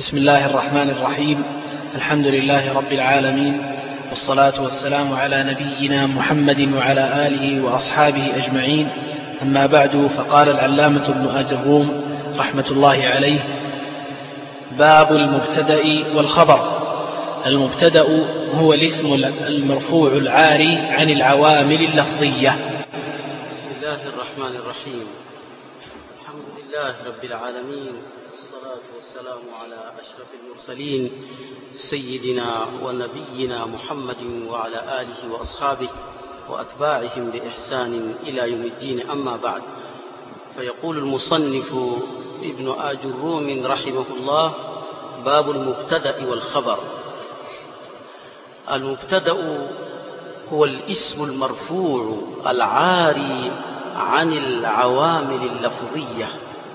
بسم الله الرحمن الرحيم. الحمد لله رب العالمين، والصلاة والسلام على نبينا محمد وعلى آله وأصحابه أجمعين. أما بعد، فقال العلامة ابن آج الروم رحمة الله عليه: باب المبتدأ والخبر. المبتدأ هو الاسم المرفوع العاري عن العوامل اللفظية. بسم الله الرحمن الرحيم. الحمد لله رب العالمين، والصلاة والسلام على أشرف المرسلين سيدنا ونبينا محمد وعلى آله وأصحابه وأتباعهم بإحسان إلى يوم الدين. أما بعد، فيقول المصنف ابن آج الروم رحمه الله: باب المبتدأ والخبر. المبتدأ هو الاسم المرفوع العاري عن العوامل اللفظية،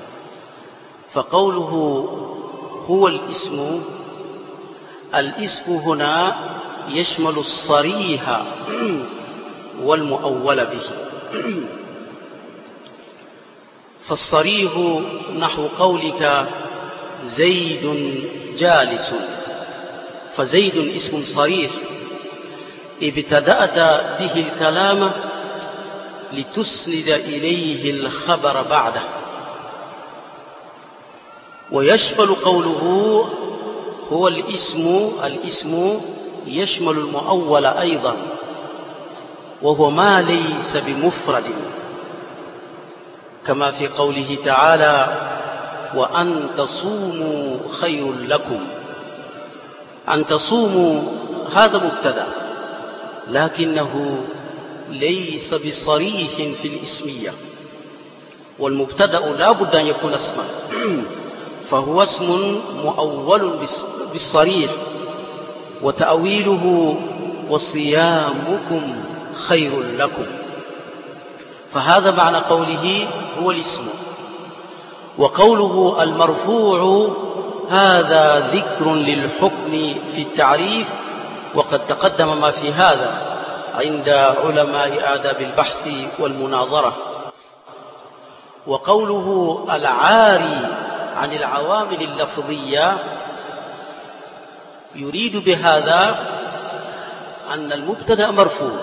فقوله هو الاسم هنا يشمل الصريح والمؤول به. فالصريح نحو قولك زيد جالس، فزيد اسم صريح ابتدأت به الكلام لتسند إليه الخبر بعده. ويشمل قوله هو الاسم يشمل المؤول أيضا، وهو ما ليس بمفرد، كما في قوله تعالى: وأن تصوموا خير لكم. أن تصوموا هذا مبتدأ، لكنه ليس بصريح في الاسمية، والمبتدأ لا بد أن يكون اسما، فهو اسم مؤول بالصريح، وتأويله وصيامكم خير لكم. فهذا معنى قوله هو الاسم. وقوله المرفوع هذا ذكر للحكم في التعريف، وقد تقدم ما في هذا عند علماء آداب البحث والمناظرة. وقوله العاري عن العوامل اللفظية يريد بهذا أن المبتدأ مرفوع،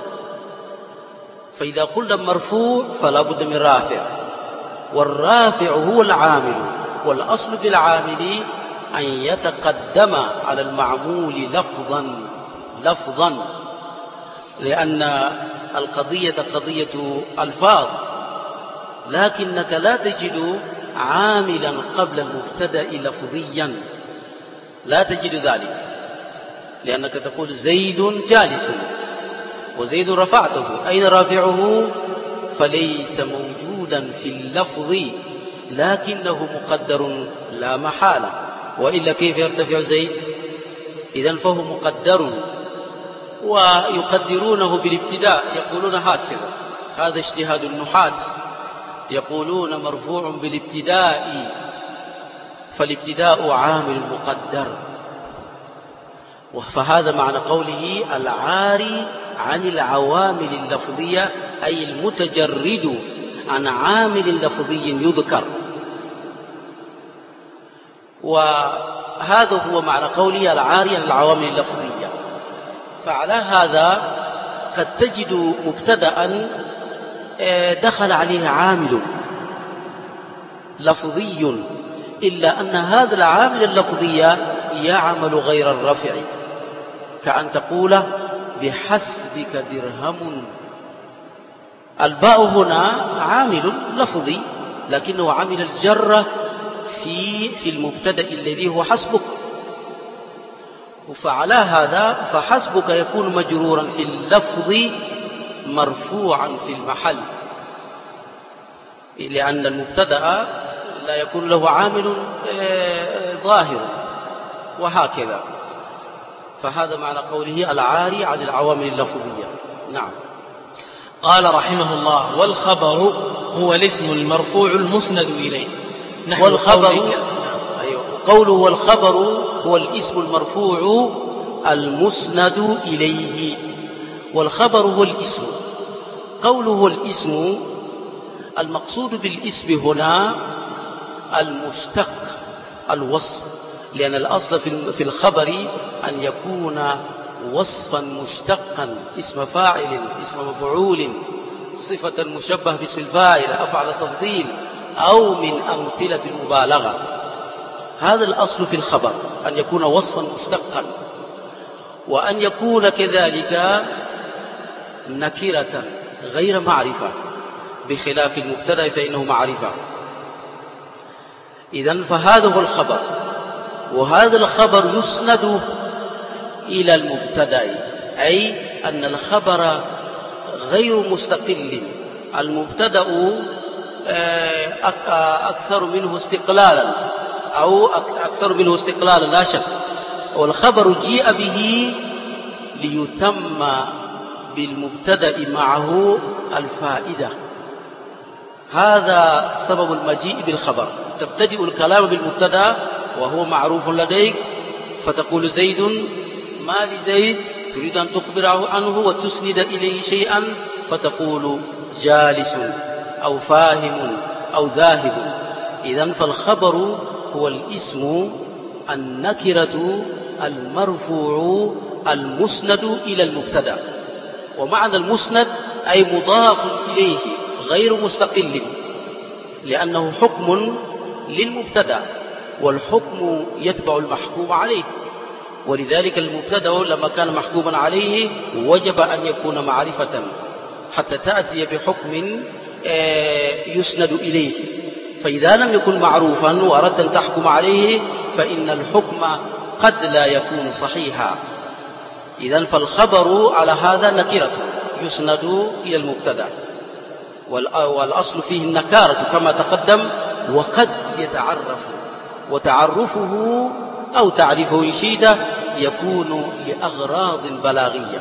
فإذا قلنا مرفوع فلا بد من رافع، والرافع هو العامل، والأصل في العامل أن يتقدم على المعمول لفظا، لأن القضية قضية ألفاظ، لكنك لا تجد عاملا قبل المبتدأ لفظيا، لا تجد ذلك، لأنك تقول زيد جالس، وزيد رفعته، أين رافعه؟ فليس موجودا في اللفظ، لكنه مقدر لا محالة، وإلا كيف يرتفع زيد؟ إذن فهو مقدر، ويقدرونه بالابتداء، يقولون هكذا، هذا اجتهاد النحاة، يقولون مرفوع بالابتداء، فالابتداء عامل مقدر. فهذا معنى قوله العاري عن العوامل اللفظية، أي المتجرد عن عامل لفظي يذكر. وهذا هو معنى قوله العاري عن العوامل اللفظية. فعلى هذا قد تجد مبتدأ دخل عليه عامل لفظي، إلا أن هذا العامل اللفظي يعمل غير الرفع، كأن تقول بحسبك درهم. الباء هنا عامل لفظي، لكنه عامل الجر في المبتدأ الذي هو حسبك، فعلى هذا فحسبك يكون مجرورا في اللفظ مرفوعا في المحل، لأن المبتدأ لا يكون له عامل ظاهر، وهكذا. فهذا معنى قوله العاري عن العوامل اللفظية. نعم. قال رحمه الله: والخبر هو الاسم المرفوع المسند إليه. قوله والخبر هو الاسم المرفوع المسند إليه، والخبر هو الاسم. قوله هو الاسم، المقصود بالاسم هنا المشتق الوصف، لأن الأصل في الخبر أن يكون وصفا مشتقا، اسم فاعل، اسم مفعول، صفة مشبه باسم الفاعل، أفعل تفضيل، أو من أمثلة المبالغة. هذا الأصل في الخبر، أن يكون وصفا مشتقا، وأن يكون كذلك نكرة غير معرفة، بخلاف المبتدأ فإنه معرفة. إذن فهذا هو الخبر، وهذا الخبر يسند إلى المبتدأ، أي أن الخبر غير مستقل، المبتدأ أكثر منه استقلالا، أو أكثر منه استقلالا لا شك، والخبر جيء به ليتم بالمبتدأ معه الفائدة. هذا سبب المجيء بالخبر. تبتدئ الكلام بالمبتدأ وهو معروف لديك، فتقول زيد، ما لزيد؟ تريد أن تخبر عنه وتسند إليه شيئا، فتقول جالس أو فاهم أو ذاهب. إذن فالخبر هو الاسم النكرة المرفوع المسند إلى المبتدأ. ومعنى المسند أي مضاف إليه غير مستقل، لأنه حكم للمبتدأ، والحكم يتبع المحكوم عليه. ولذلك المبتدأ لما كان محكوما عليه وجب أن يكون معرفة حتى تأتي بحكم يسند إليه. فإذا لم يكن معروفا وأردت أن تحكم عليه فإن الحكم قد لا يكون صحيحا. إذن فالخبر على هذا نكرة يسند إلى المبتدأ، والأصل فيه النكارة كما تقدم، وقد يتعرف، وتعرفه أو تعريفه إن شئت يكون لأغراض بلاغية.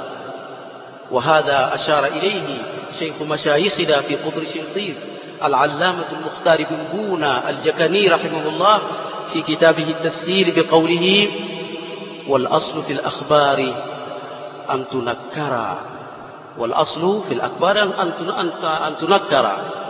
وهذا أشار إليه شيخ مشايخنا في قطر شنقيط العلامة المختار بن بونا الجكني رحمه الله في كتابه التسهيل بقوله: والأصل في الأخبار أن تنكر، والأصل في الأخبار أن تنكر.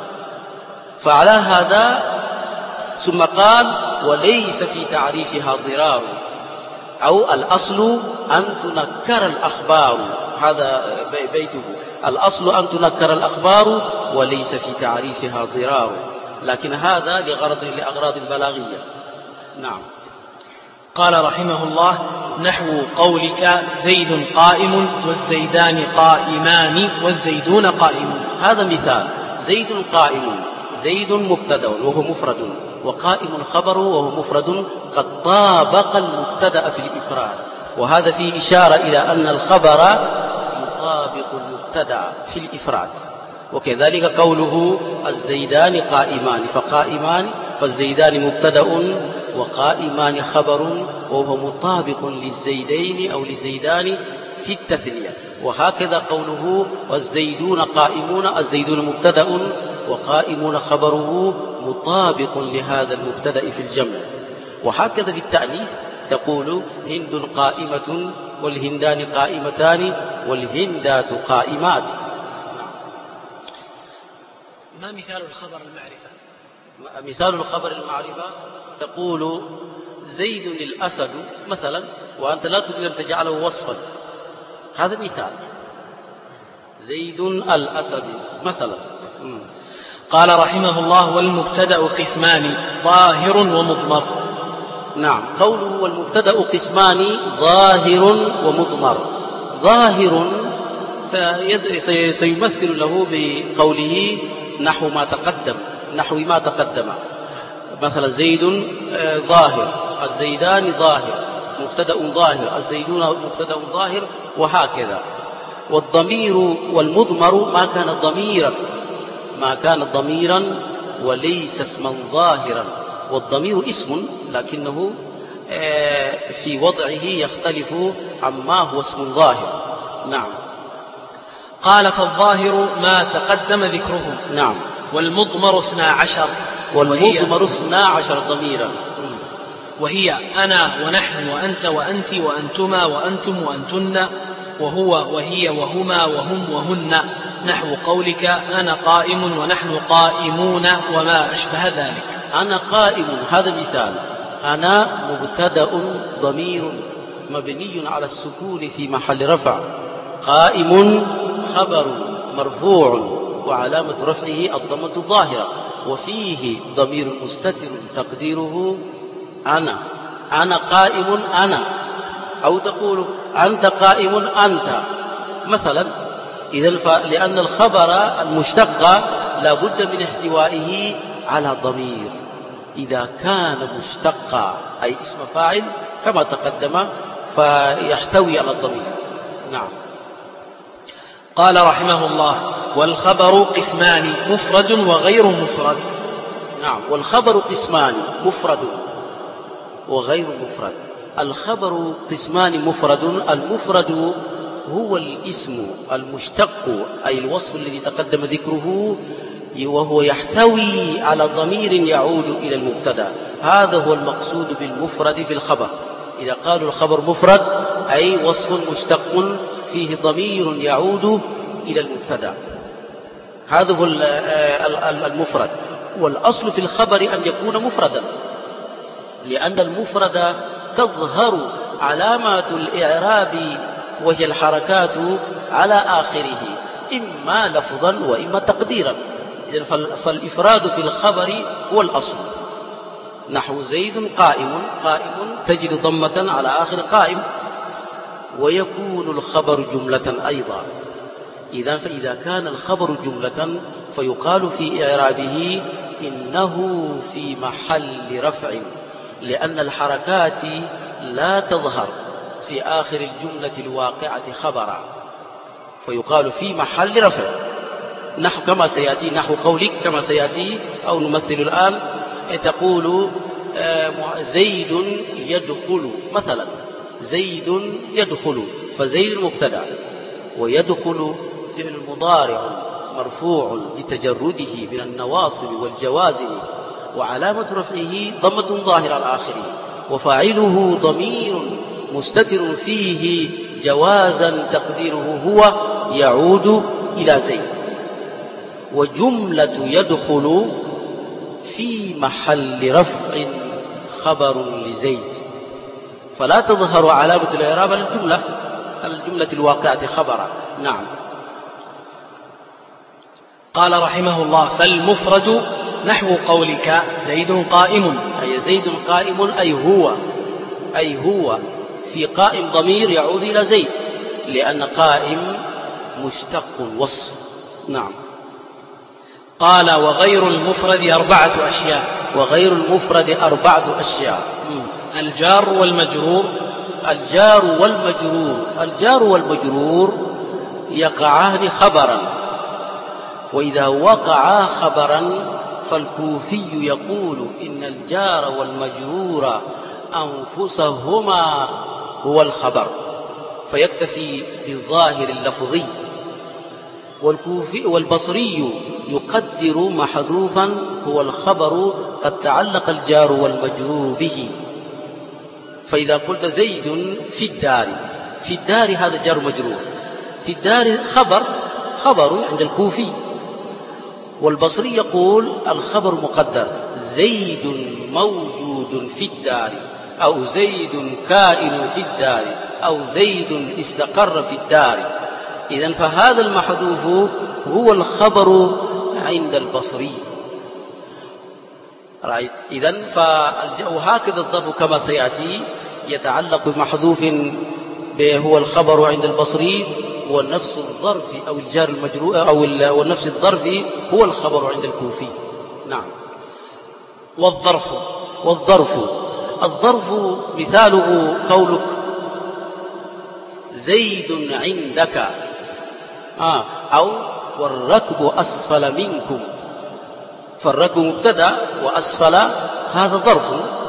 فعلى هذا ثم قال: وليس في تعريفها ضرار، أو الأصل أن تنكر الأخبار. هذا بيته، الأصل أن تنكر الأخبار وليس في تعريفها ضرار، لكن هذا لأغراض بلاغية. نعم. قال رحمه الله: نحو قولك زيد قائم والزيدان قائمان والزيدون قائمون. هذا مثال. زيد قائم، زيد مبتدأ وهو مفرد، وقائم خبر وهو مفرد قد طابق المبتدأ في الإفراد. وهذا فيه إشارة إلى أن الخبر يطابق المبتدأ في الإفراد. وكذلك قوله الزيدان قائمان، فقائمان فالزيدان مبتدأ وقائمان خبر، وهو مطابق للزيدين أو للزيدان في التثنية. وهكذا قوله والزيدون قائمون، الزيدون مبتدأ وقائمون خبره مطابق لهذا المبتدأ في الجمع. وهكذا في التأنيث تقول هند قائمة والهندان قائمتان والهندات قائمات. ما مثال الخبر المعرفة؟ مثال الخبر المعرفة تقول زيد الأسد مثلا، وأنت لا تريد أن تجعله وصفا. هذا مثال، زيد الأسد مثلا. قال رحمه الله: والمبتدأ قسمان ظاهر ومضمر. نعم، قوله والمبتدأ قسمان ظاهر ومضمر. ظاهر سيمثل له بقوله نحو ما تقدم، مثلا زيد ظاهر، الزيدان ظاهر، مبتدأ ظاهر، الزيدون مبتدأ ظاهر، وهكذا. والضمير والمضمر ما كان ضميرا وليس اسما ظاهرا. والضمير اسم لكنه في وضعه يختلف عما هو اسم ظاهر. نعم. قال: فالظاهر ما تقدم ذكره. نعم. والمضمر 12. والمضمر 12 ضميرا، وهي أنا ونحن وأنت وأنت وأنتما وأنتم وأنتن، وهو وهي وهما وهم وهن، نحو قولك أنا قائم ونحن قائمون وما أشبه ذلك. أنا قائم، هذا مثال. أنا مبتدأ ضمير مبني على السكون في محل رفع. قائم خبر مرفوع وعلامة رفعه الضمة الظاهرة، وفيه ضمير مستتر تقديره أنا. أنا قائم أنا، أو تقول أنت قائم أنت مثلا. إذن لأن الخبر المشتق لا بد من احتوائه على ضمير. إذا كان مشتقا أي اسم فاعل كما تقدم فيحتوي على الضمير. نعم. قال رحمه الله: والخبر قسمان مفرد وغير مفرد. نعم، والخبر قسمان مفرد وغير مفرد. الخبر قسمان مفرد. المفرد هو الاسم المشتق أي الوصف الذي تقدم ذكره، وهو يحتوي على ضمير يعود إلى المبتدأ. هذا هو المقصود بالمفرد في الخبر. إذا قالوا الخبر مفرد أي وصف مشتق فيه ضمير يعود إلى المبتدأ، هذا هو المفرد. والأصل في الخبر أن يكون مفردا، لأن المفرد تظهر علامات الإعراب وهي الحركات على آخره، إما لفظا وإما تقديرا. فالإفراد في الخبر هو الأصل. نحو زيد قائم، قائم تجد ضمة على آخر قائم. ويكون الخبر جملة أيضا. فإذا كان الخبر جملة فيقال في إعرابه إنه في محل رفع، لأن الحركات لا تظهر في آخر الجملة الواقعة خبرا، فيقال في محل رفع. نحو كما سيأتي، نحو قولك كما سيأتي، أو نمثل الآن تقول زيد يدخل مثلا. زيد يدخل، فزيد مبتدأ، ويدخل فعل مضارع مرفوع لتجرده من النواصب والجوازم، وعلامة رفعه ضمة ظاهرة على آخره، وفاعله ضمير مستتر فيه جوازا تقديره هو يعود إلى زيد. وجملة يدخل في محل رفع خبر لزيد، فلا تظهر علامة الإعراب على الجملة الواقعة خبرا. نعم. قال رحمه الله: فالمفرد نحو قولك زيد قائم، أي زيد قائم أي هو في قائم ضمير يعود إلى زيد، لأن قائم مشتق وصف. نعم. قال: وغير المفرد 4 أشياء. وغير المفرد 4 أشياء. الجار والمجرور. الجار والمجرور يقعان خبرا، وإذا وقعا خبرا فالكوفي يقول إن الجار والمجرور أنفسهما هو الخبر، فيكتفي بالظاهر اللفظي. والبصري يقدر محذوفا هو الخبر قد تعلق الجار والمجرور به. فإذا قلت زيد في الدار هذا جار مجرور، في الدار خبر عند الكوفي. والبصري يقول الخبر مقدر، زيد موجود في الدار، أو زيد كائن في الدار، أو زيد استقر في الدار. إذن فهذا المحذوف هو الخبر عند البصري. إذن وهكذا الظرف كما سيأتي يتعلق بمحذوف هو الخبر عند البصري، ونفس الظرف أو الجار المجرور أو نفس الظرف هو الخبر عند الكوفي. نعم. والظرف مثاله قولك زيد عندك، أو والركب أسفل منكم. فالركب مبتدأ وأسفل هذا ظرف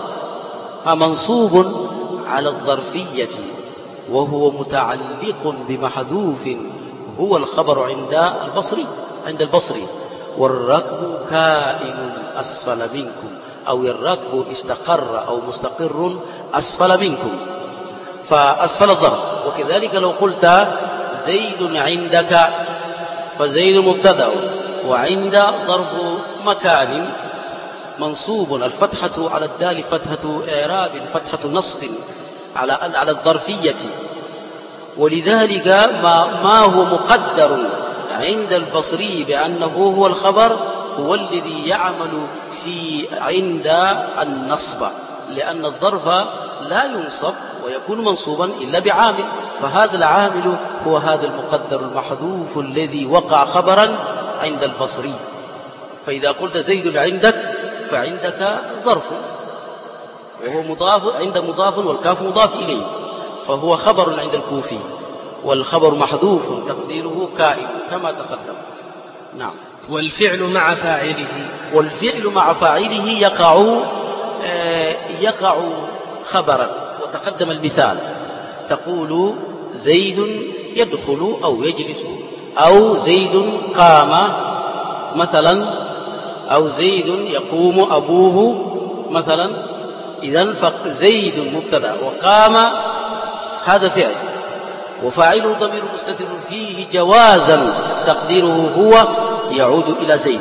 منصوب على الظرفية، وهو متعلق بمحذوف هو الخبر عند البصري. والركب كائن أسفل منكم، أو الركب استقر أو مستقر أسفل منكم، فأسفل الظرف. وكذلك لو قلت زيد عندك، فزيد مبتدأ وعند ظرف مكان، منصوب، الفتحة على الدال فتحة إعراب، فتحة نصب على الظرفية. ولذلك ما هو مقدر عند البصري بأنه هو الخبر هو الذي يعمل عند النصب، لأن الظرف لا ينصب ويكون منصوبا إلا بعامل، فهذا العامل هو هذا المقدر المحذوف الذي وقع خبرا عند البصري. فإذا قلت زيد عندك فعندك ظرف وهو مضاف، عند مضاف والكاف مضاف إليه، فهو خبر عند الكوفي، والخبر محذوف تقديره كائن كما تقدم. نعم. والفعل مع فاعله، والفعل مع فاعله يقع خبرا، وتقدم المثال، تقول زيد يدخل أو يجلس، أو زيد قام مثلا، أو زيد يقوم أبوه مثلا. إذن فزيد مبتدأ وقام هذا فعل، وفاعله ضمير مستتر فيه جوازا تقديره هو يعود إلى زيد.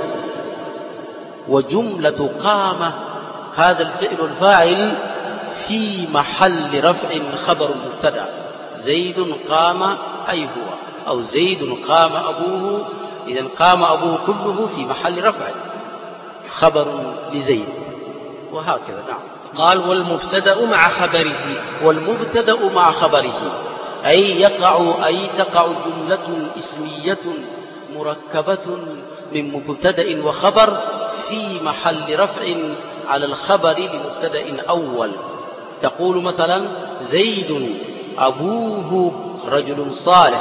وجملة قام هذا الفعل الفاعل في محل رفع خبر مبتدأ، زيد قام أي هو، أو زيد قام أبوه، إذن قام أبوه كله في محل رفع خبر لزيد، وهكذا. نعم. قال والمبتدأ مع خبره، والمبتدأ مع خبره أي تقع جملة اسمية مركبة من مبتدأ وخبر في محل رفع على الخبر لمبتدأ أول. تقول مثلا زيد أبوه رجل صالح،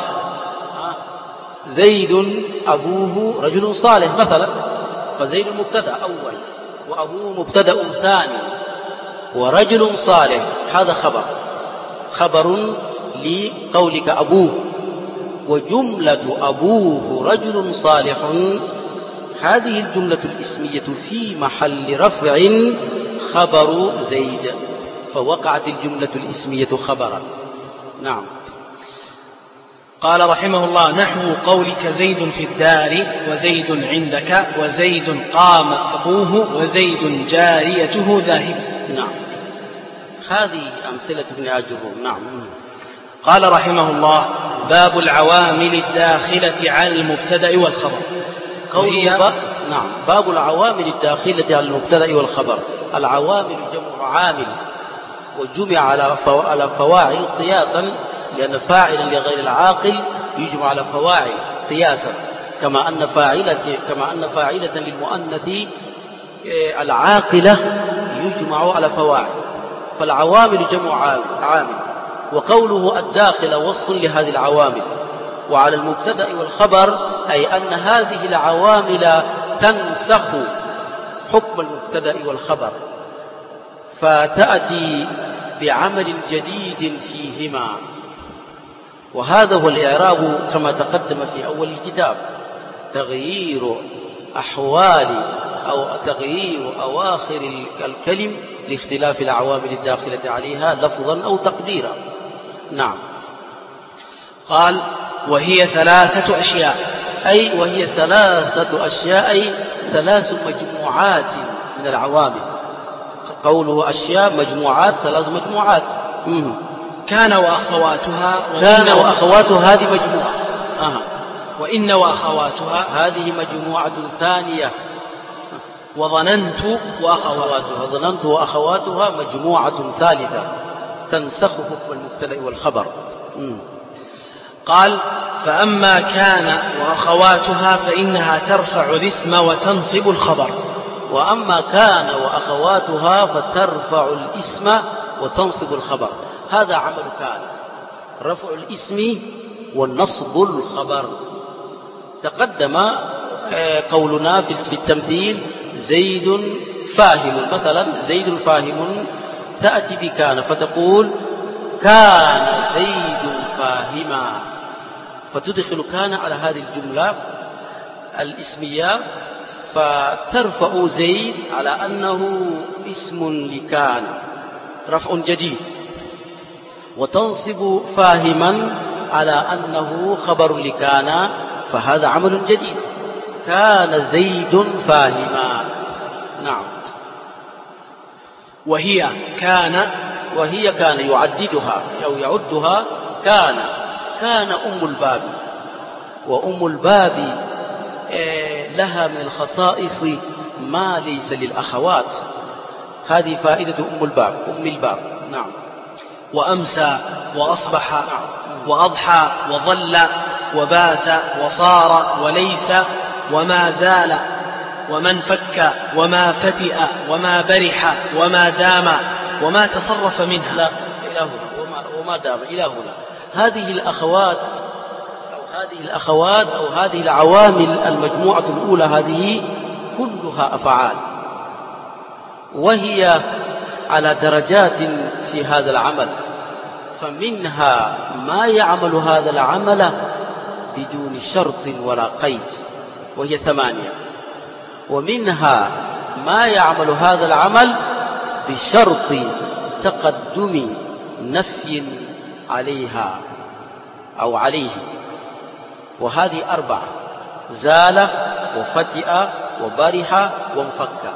زيد أبوه رجل صالح مثلا، فزيد مبتدأ أول وأبوه مبتدأ ثاني ورجل صالح هذا خبر لقولك أبوه. وجملة أبوه رجل صالح هذه الجملة الاسمية في محل رفع خبر زيد، فوقعت الجملة الاسمية خبرا. نعم. قال رحمه الله نحو قولك زيد في الدار وزيد عندك وزيد قام أبوه وزيد جاريته ذاهب. نعم. هذه أمثلة ابن أجرهم. نعم. قال رحمه الله باب العوامل الداخلة على المبتدأ والخبر. نعم. باب العوامل الداخلة على المبتدأ والخبر. العوامل جمع عامل، وجمع على فواعل قياسا، لأن فاعلا لغير العاقل يجمع على فواعل قياسا، كما أن فاعلة للمؤنث العاقلة يجمع على فواعل. فالعوامل جمع عامل، وقوله الداخل وصف لهذه العوامل. وعلى المبتدأ والخبر أي أن هذه العوامل تنسخ حكم المبتدأ والخبر، فتأتي بعمل جديد فيهما. وهذا هو الإعراب كما تقدم في أول الكتاب، تغيير أحوال أو تغيير أواخر الكلم لاختلاف العوامل الداخلة عليها لفظا أو تقديرا. نعم. قال وهي ثلاثة أشياء، أي وهي ثلاثة أشياء، أي ثلاث مجموعات من العوامل. قوله أشياء مجموعات، ثلاث مجموعات. كان وأخواتها، هذه مجموعة. وإن وأخواتها هذه مجموعة ثانية. وظننت وأخواتها مجموعة ثالثة تنسخ حكم المبتدأ والخبر. قال فأما كان وأخواتها فإنها ترفع الاسم وتنصب الخبر. وأما كان وأخواتها فترفع الاسم وتنصب الخبر. هذا عمل كان، رفع الاسم والنصب الخبر. تقدم قولنا في التمثيل زيد فاهم مثلا، زيد فاهم، تأتي بكان فتقول كان زيد فاهما، فتدخل كان على هذه الجملة الاسمية، فترفع زيد على أنه اسم لكان رفع جديد، وتنصب فاهما على أنه خبر لكان، فهذا عمل جديد. كان زيد فاهما. نعم. وهي كان يعددها أو يعدها كان أم الباب. وأم الباب لها من الخصائص ما ليس للأخوات. هذه فائدة أم الباب. نعم. وأمسى وأصبح وأضحى وظل وبات وصار وليس وما زال ومن فك وما فتئ وما برح وما دام وما تصرف منها. لا إلى هنا وما دام إلى هنا. هذه الأخوات أو هذه العوامل المجموعة الأولى هذه كلها أفعال، وهي على درجات في هذا العمل. فمنها ما يعمل هذا العمل بدون شرط ولا قيد وهي 8، ومنها ما يعمل هذا العمل بشرط تقدم نفي عليها أو عليه، وهذه 4: زال وفتئ وبرح وانفك.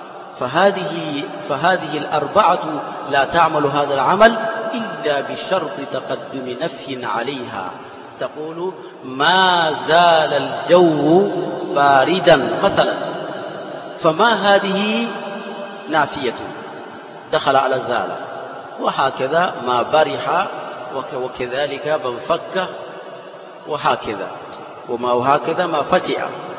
فهذه الأربعة لا تعمل هذا العمل إلا بشرط تقدم نفي عليها. تقول ما زال الجو باردا مثلا، فما هذه نافية دخل على زال، وهكذا ما برح وكذلك من فك وهكذا وهكذا ما فتئ.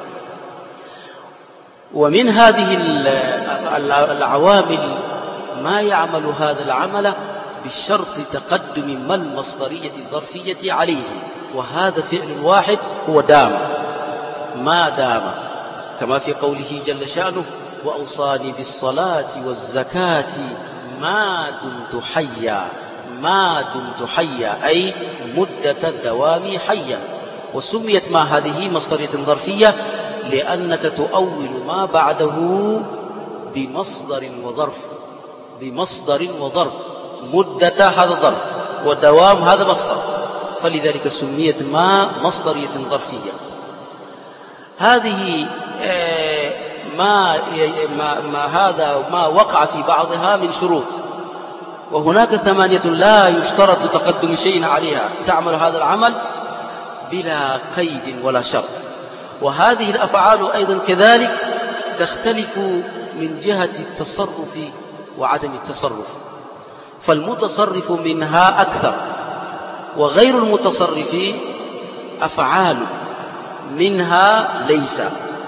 ومن هذه العوامل ما يعمل هذا العمل بالشرط تقدم ما المصدرية الظرفية عليه، وهذا فعل واحد هو دام، ما دام، كما في قوله جل شأنه وأوصاني بالصلاة والزكاة ما دمت حيا. ما دمت حيا أي مدة دوامي حيا. وسميت ما هذه مصدرية ظرفية لأنك تؤول ما بعده بمصدر وظرف. مدة هذا ظرف ودوام هذا مصدر، فلذلك سميت ما مصدرية ظرفية. هذه ما وقع في بعضها من شروط، وهناك 8 لا يشترط تقدم شيء عليها، تعمل هذا العمل بلا قيد ولا شرط. وهذه الأفعال أيضا كذلك تختلف من جهة التصرف وعدم التصرف، فالمتصرف منها أكثر، وغير المتصرف أفعال منها ليس،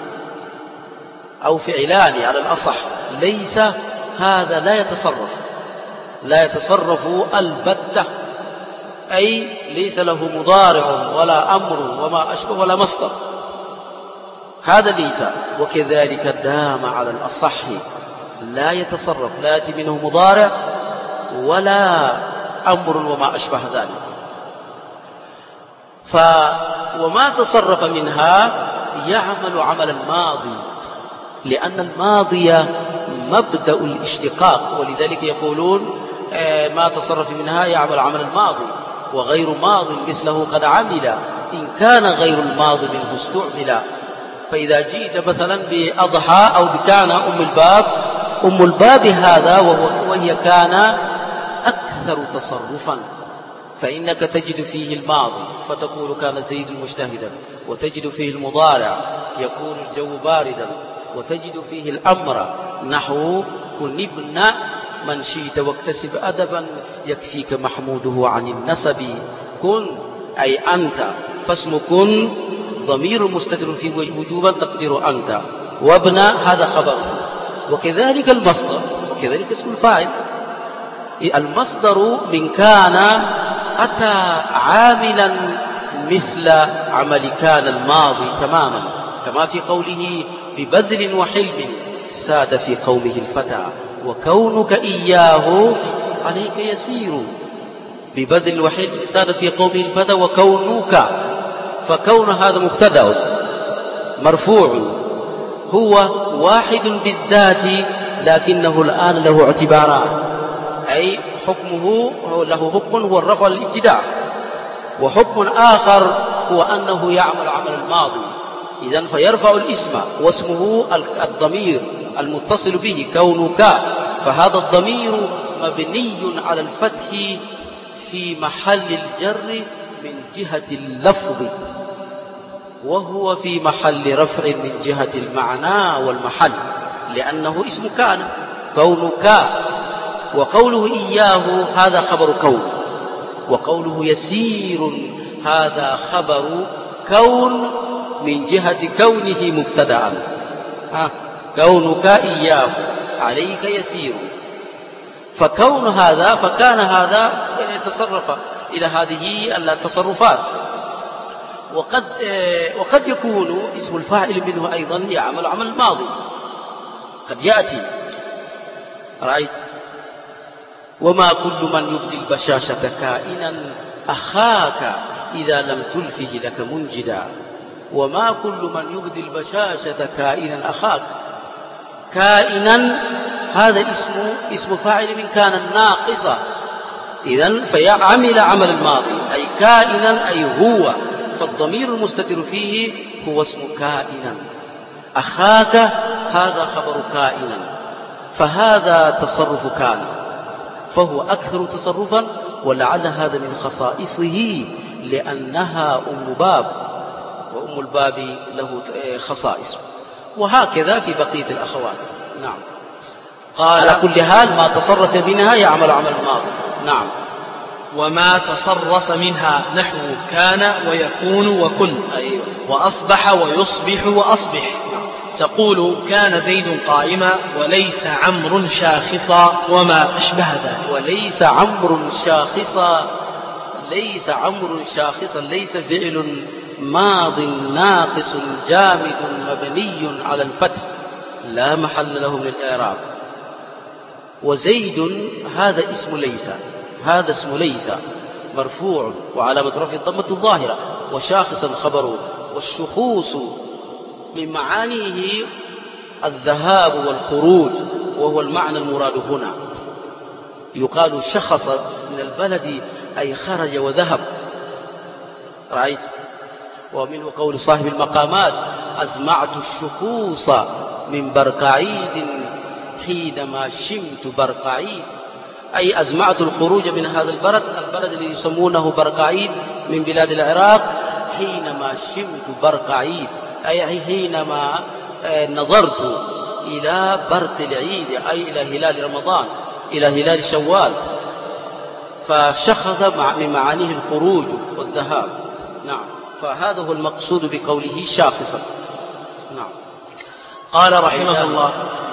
أو فعلان على الأصح. ليس هذا لا يتصرف البتة، أي ليس له مضارع ولا أمر وما أشبه ولا مصدر، هذا ليس. وكذلك دام على الأصح لا يتصرف، لا يأتي منه مضارع ولا أمر وما أشبه ذلك. وما تصرف منها يعمل عمل الماضي، لأن الماضي مبدأ الاشتقاق، ولذلك يقولون ما تصرف منها يعمل عمل الماضي، وغير ماض مثله قد عمل إن كان غير الماضي منه استعمل. فإذا جئت مثلا بأضحى أو بكان أم الباب هذا وهي كان أكثر تصرفا، فإنك تجد فيه الماضي فتقول كان زيد مجتهدا، وتجد فيه المضارع يكون الجو باردا، وتجد فيه الأمر نحو كن ابن من شئت واكتسب أدبا يكفيك محموده عن النسب. كن أي أنت، فاسم كن ضمير مستتر في وجوبا تقدير أنت، وابن هذا خبر. وكذلك المصدر، وكذلك اسم الفاعل. المصدر من كان أتى عاملا مثل عمل كان الماضي تماما، كما في قوله ببذل وحلم ساد في قومه الفتى وكونك إياه عليك يسير. ببذل وحلم ساد في قومه الفتى وكونك، فكون هذا مبتدأ مرفوع هو واحد بالذات، لكنه الآن له اعتبارات، أي حكمه له حكم هو الرفع الابتداء، وحكم آخر هو أنه يعمل عمل الماضي. إذن فيرفع الاسم واسمه الضمير المتصل به كونك، فهذا الضمير مبني على الفتح في محل الجر من جهة اللفظ، وهو في محل رفع من جهة المعنى والمحل، لأنه اسم كان، كون كان. وقوله إياه هذا خبر كون، وقوله يسير هذا خبر كون من جهة كونه مبتدأ. كونك إياه عليك يسير، فكون هذا فكان هذا يتصرف إلى هذه التصرفات. وقد يكون اسم الفاعل منه أيضا يعمل عمل الماضي، قد يأتي رأيت وما كل من يبدي البشاشة كائنا أخاك إذا لم تلفه لك منجدا. وما كل من يبدي البشاشة كائنا أخاك، كائنا هذا اسم فاعل من كان الناقصة، إذن فيعمل عمل الماضي أي كائنا أي هو، فالضمير المستتر فيه هو اسم كائنا. أخاك هذا خبر كائنا، فهذا تصرف كان، فهو أكثر تصرفا، ولعل هذا من خصائصه لأنها أم باب، وأم الباب له خصائص. وهكذا في بقية الأخوات. نعم. قال على كل حال ما تصرف منها يعمل عمل الماضي. نعم. وما تصرف منها نحو كان ويكون وكن. أيوة. وأصبح ويصبح وأصبح. تقول كان زيد قائما وليس عمرو شاخصا وما أشبه ذلك. وليس عمرو شاخصا، ليس عمرو شاخصا، ليس فعل ماض ناقص جامد مبني على الفتح لا محل له من الإعراب. وزيد هذا اسم ليس، هذا اسم ليس مرفوع وعلامة رفعه الضمة الظاهرة، وشاخصا خبره. والشخوص من معانيه الذهاب والخروج، وهو المعنى المراد هنا. يقال شخص من البلد أي خرج وذهب، رأيت. ومنه قول صاحب المقامات أزمعت الشخوص من برقعيد حينما شمت برقعيد، أي أزمعت الخروج من هذا البلد الذي يسمونه برقعيد من بلاد العراق حينما شمت برقعيد، أي حينما نظرت إلى برق العيد، أي إلى هلال رمضان، إلى هلال شوال، فشخص من معانيه الخروج والذهاب. نعم. فهذا هو المقصود بقوله شاخصا. نعم. قال رحمه الله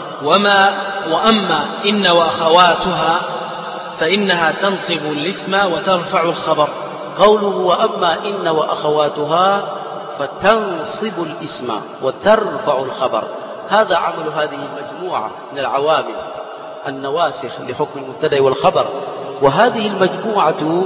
وأما إن وأخواتها فإنها تنصب الاسم وترفع الخبر. قوله وأما إن وأخواتها فتنصب الاسم وترفع الخبر، هذا عمل هذه المجموعة من العوامل النواسخ لحكم المبتدأ والخبر. وهذه المجموعة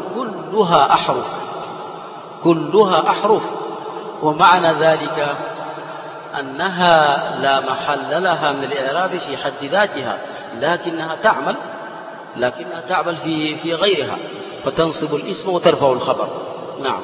كلها أحرف، ومعنى ذلك أنها لا محل لها من الإعراب في حد ذاتها، لكنها تعمل في غيرها، فتنصب الاسم وترفع الخبر. نعم.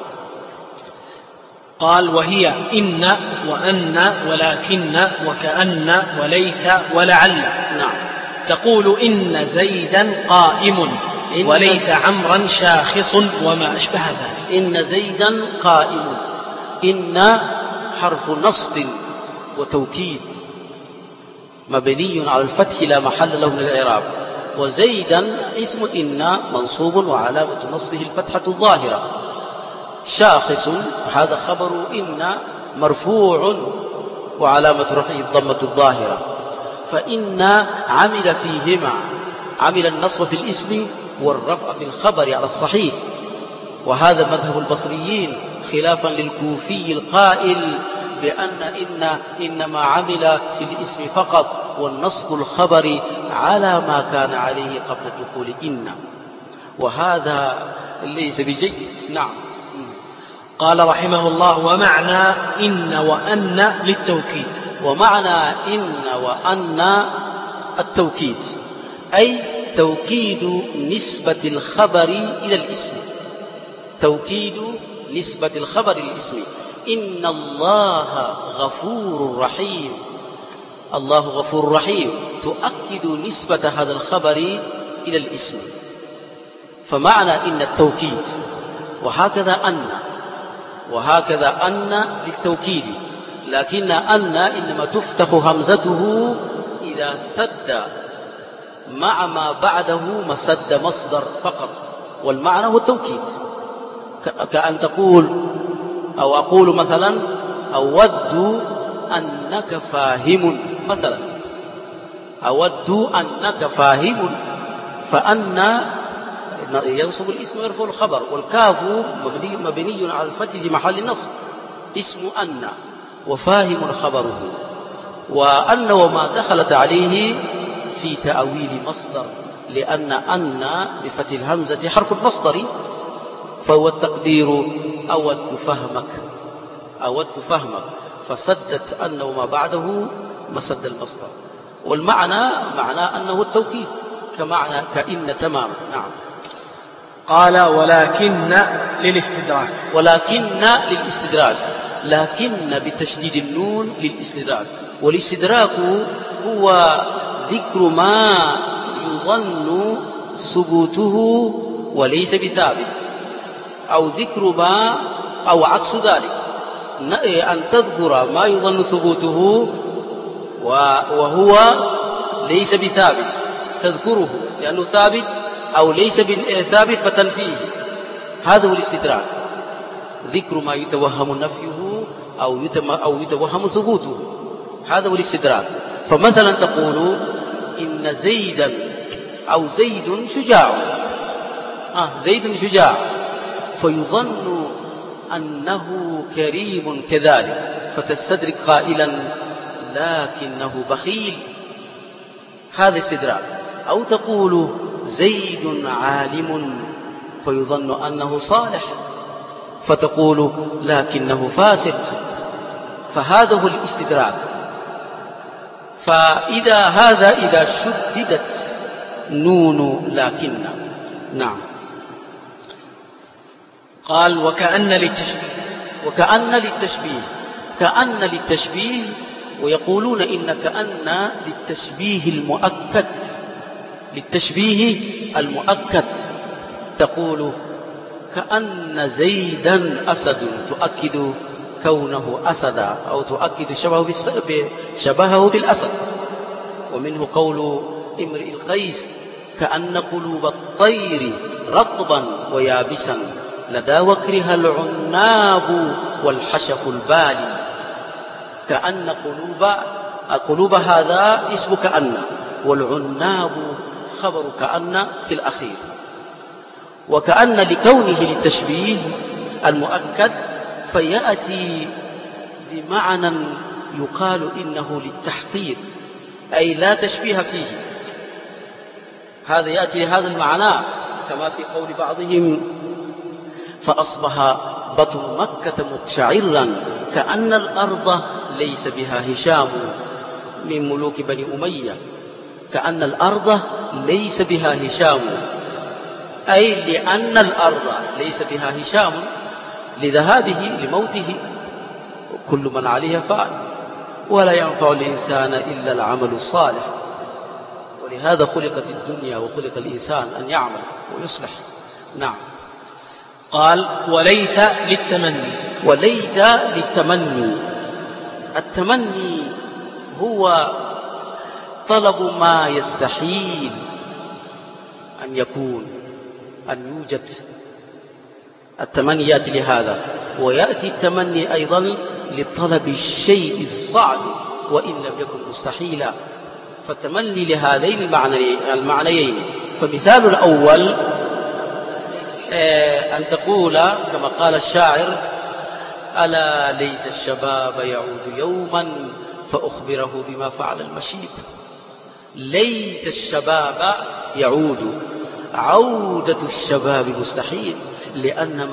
قال وهي إن وأن ولكن وكأن وليت ولعل. نعم. تقول إن زيدا قائم وليت عمرا شاخص وما أشبه ذلك. إن زيدا قائم، إن حرف نصب وتوكيد مبني على الفتح لا محل له من الإعراب. وزيدا اسم إن منصوب وعلامة نصبه الفتحة الظاهرة. شاخص هذا خبر إن مرفوع وعلامة رفعه الضمة الظاهرة. فإن عمل فيهما، عمل النصب في الاسم والرفع في الخبر على الصحيح، وهذا مذهب البصريين خلافا للكوفي القائل بأن إنما عمل في الاسم فقط، والنصب الخبر على ما كان عليه قبل دخول إن، وهذا ليس بجيد. نعم. قال رحمه الله ومعنى إن وأن للتوكيد. ومعنى إن وأن التوكيد، أي توكيد نسبة الخبر إلى الاسم، توكيد نسبة الخبر للاسم. إن الله غفور رحيم، الله غفور رحيم تؤكد نسبة هذا الخبر إلى الاسم، فمعنى إن التوكيد. وهكذا أن للتوكيد، لكن أن إنما تفتح همزته إذا سد مع ما بعده مسد مصدر فقط، والمعنى هو التوكيد. كأن تقول أو أقول مثلا أود أنك فاهم مثلا، أود أنك فاهم، فأن ينصب الاسم ويرفع الخبر، والكاف مبني على الفتح في محل النصب، اسم أن وفاهم خبره، وأن وما دخلت عليه في تأويل مصدر، لأن بفتح الهمزة حرف المصدر، فهو التقدير أودت فهمك، فسدت أن وما بعده مسد المصدر، والمعنى معنى أنه التوكيد كمعنى كإن تماما. نعم. قال ولكن للاستدراك، لكن بتشديد النون للاستدراك، والاستدراك هو ذكر ما يظن ثبوته وليس بثابت، أو ذكر ما أو عكس ذلك، أن تذكر ما يظن ثبوته وهو ليس بثابت، تذكره لأنه ثابت أو ليس ثابت فتنفيه، هذا هو الاستدراك، ذكر ما يتوهم نفيه أو يتوهم ثبوته، هذا هو الاستدراك. فمثلا تقول إن زيدا أو زيد شجاع، زيد شجاع، فيظن أنه كريم كذلك، فتستدرك قائلا لكنه بخيل، هذا استدراك. أو تقول زيد عالم، فيظن أنه صالح، فتقول لكنه فاسق، فهذا هو الاستدراك. إذا شددت نون لكن. نعم. قال وكأن للتشبيه، ويقولون إن كأن للتشبيه المؤكد، تقول كأن زيدا أسد، تؤكد كونه أسدا، أو تؤكد شبهه بالأسد. ومنه قول امرئ القيس كأن قلوب الطير رطبا ويابسا لدى وكرها العناب والحشف البالي. كأن قلوب هذا اسم كأن، والعناب خبر كأن في الأخير. وكأن لكونه للتشبيه المؤكد فيأتي بمعنى يقال إنه للتحقير، أي لا تشبيه فيه، هذا يأتي لهذا المعنى، كما في قول بعضهم فأصبح بطن مكة مقشعرا كأن الأرض ليس بها هشام، من ملوك بني أمية، كأن الأرض ليس بها هشام، أي لأن الأرض ليس بها هشام لذهابه لموته، كل من عليها فعل، ولا ينفع الإنسان إلا العمل الصالح، ولهذا خلقت الدنيا وخلق الإنسان أن يعمل ويصلح. نعم. قال وليت للتمني. التمني هو طلب ما يستحيل أن يكون، أن يوجد. التمني يأتي لهذا، ويأتي التمني أيضا لطلب الشيء الصعب وإن لم يكن مستحيلا، فالتمني لهذين المعنيين. فمثال الأول أن تقول كما قال الشاعر ألا ليت الشباب يعود يوما فأخبره بما فعل المشيب. ليت الشباب يعود، عودة الشباب مستحيل، لأن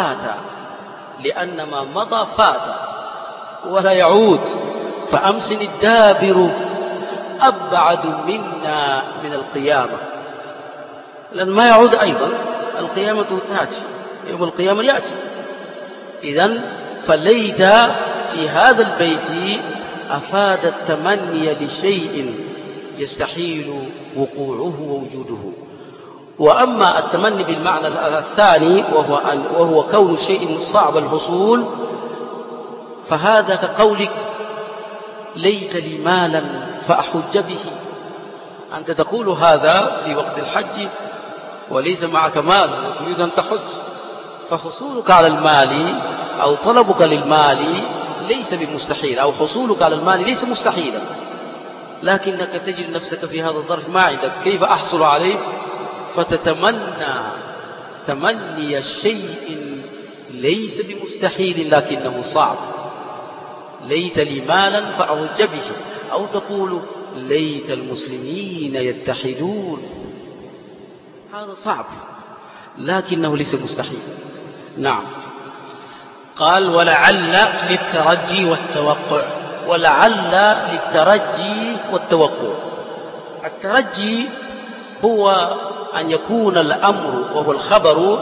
ما مضى فات ولا يعود. فأمس الدابر أبعد منا من القيامة، لأن ما يعود أيضا، القيامة تأتي، يوم القيامة يأتي. إذن فليت في هذا البيت أفاد التمني لشيء يستحيل وقوعه ووجوده. وأما التمني بالمعنى الثاني وهو كون شيء صعب الحصول، فهذا كقولك ليت لي مالا فأحج به. أنت تقول هذا في وقت الحج وليس معك مال وتريد أن تحج، فحصولك على المال أو طلبك للمال ليس بمستحيل، أو حصولك على المال ليس مستحيلا، لكنك تجد نفسك في هذا الظرف ما عندك كيف أحصل عليه، فتتمنى تمني الشيء ليس بمستحيل لكنه صعب. ليت لي مالا فأحج به، أو تقول ليت المسلمين يتحدون. هذا صعب لكنه ليس مستحيل. نعم. قال ولعل للترجي والتوقع. ولعل للترجي والتوقع. الترجي هو أن يكون الأمر وهو الخبر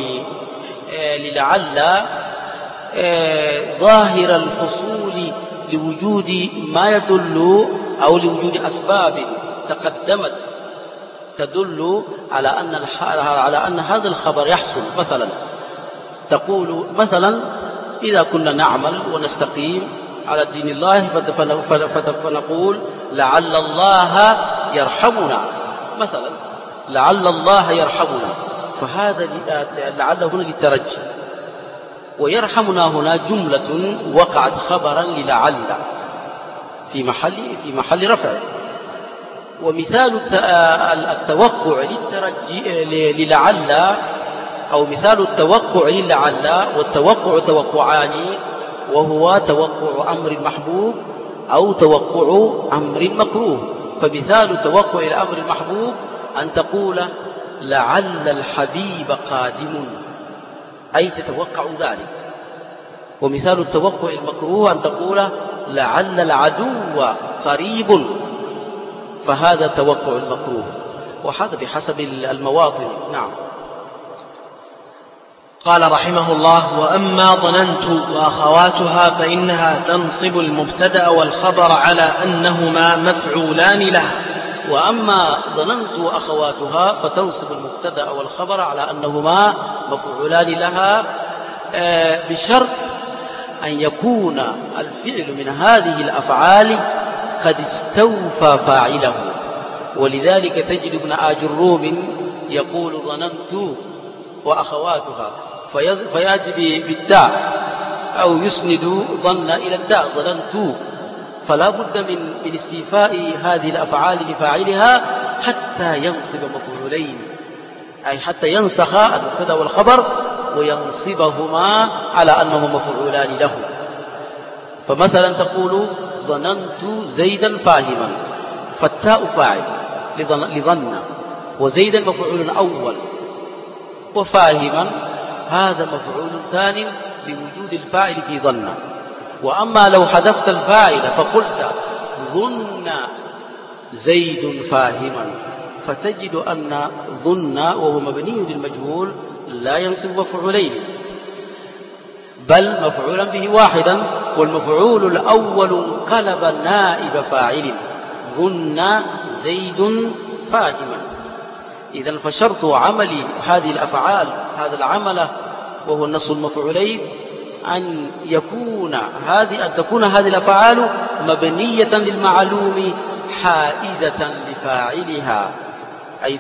للعل ظاهر الحصول لوجود ما يدل أو لوجود أسباب تقدمت تدل على أن هذا الخبر يحصل. مثلا تقول مثلا إذا كنا نعمل ونستقيم على دين الله فنقول لعل الله يرحمنا مثلا، لعل الله يرحمنا، فهذا لعل هنا للترجي، ويرحمنا هنا جملة وقعت خبرا للعل في محل رفع. ومثال التوقع للترجي للعل، أو مثال التوقع للعل والتوقع توقعان، وهو توقع أمر محبوب أو توقع أمر مكروه. فمثال توقع الأمر المحبوب أن تقول لعل الحبيب قادم، أي تتوقع ذلك. ومثال التوقع المكروه أن تقول لعل العدو قريب، فهذا توقع المكروه، وهذا بحسب المواطن. نعم. قال رحمه الله وأما ظننت وأخواتها فإنها تنصب المبتدأ والخبر على أنهما مفعولان لها. وأما ظننت وأخواتها فتنصب المبتدأ والخبر على أنهما مفعولان لها، بشرط أن يكون الفعل من هذه الأفعال قد استوفى فاعله. ولذلك تجد ابن آجروم يقول ظننت وأخواتها فيأتي بالتاء أو يسند ظن إلى التاء ظننت، فلا بد من استيفاء هذه الأفعال لفاعلها حتى ينصب مفعولين، أي حتى ينسخ المبتدأ والخبر وينصبهما على أنهما مفعولان له. فمثلا تقول ظننت زيدا فاهما، فالتاء فاعل لظن، وزيدا مفعول أول، وفاهما هذا مفعول ثاني لوجود الفاعل في ظن. وأما لو حذفت الفاعل فقلت ظن زيد فاهما، فتجد أن ظن وهو مبني للمجهول لا ينصب مفعولين، بل مفعولا به واحدا، والمفعول الأول انقلب نائب فاعل، ظن زيد فاهما. إذن فشرط عمل هذه الأفعال هذا العمل وهو النصب المفعولين أن تكون هذه الأفعال مبنية للمعلوم حائزة لفاعلها، أي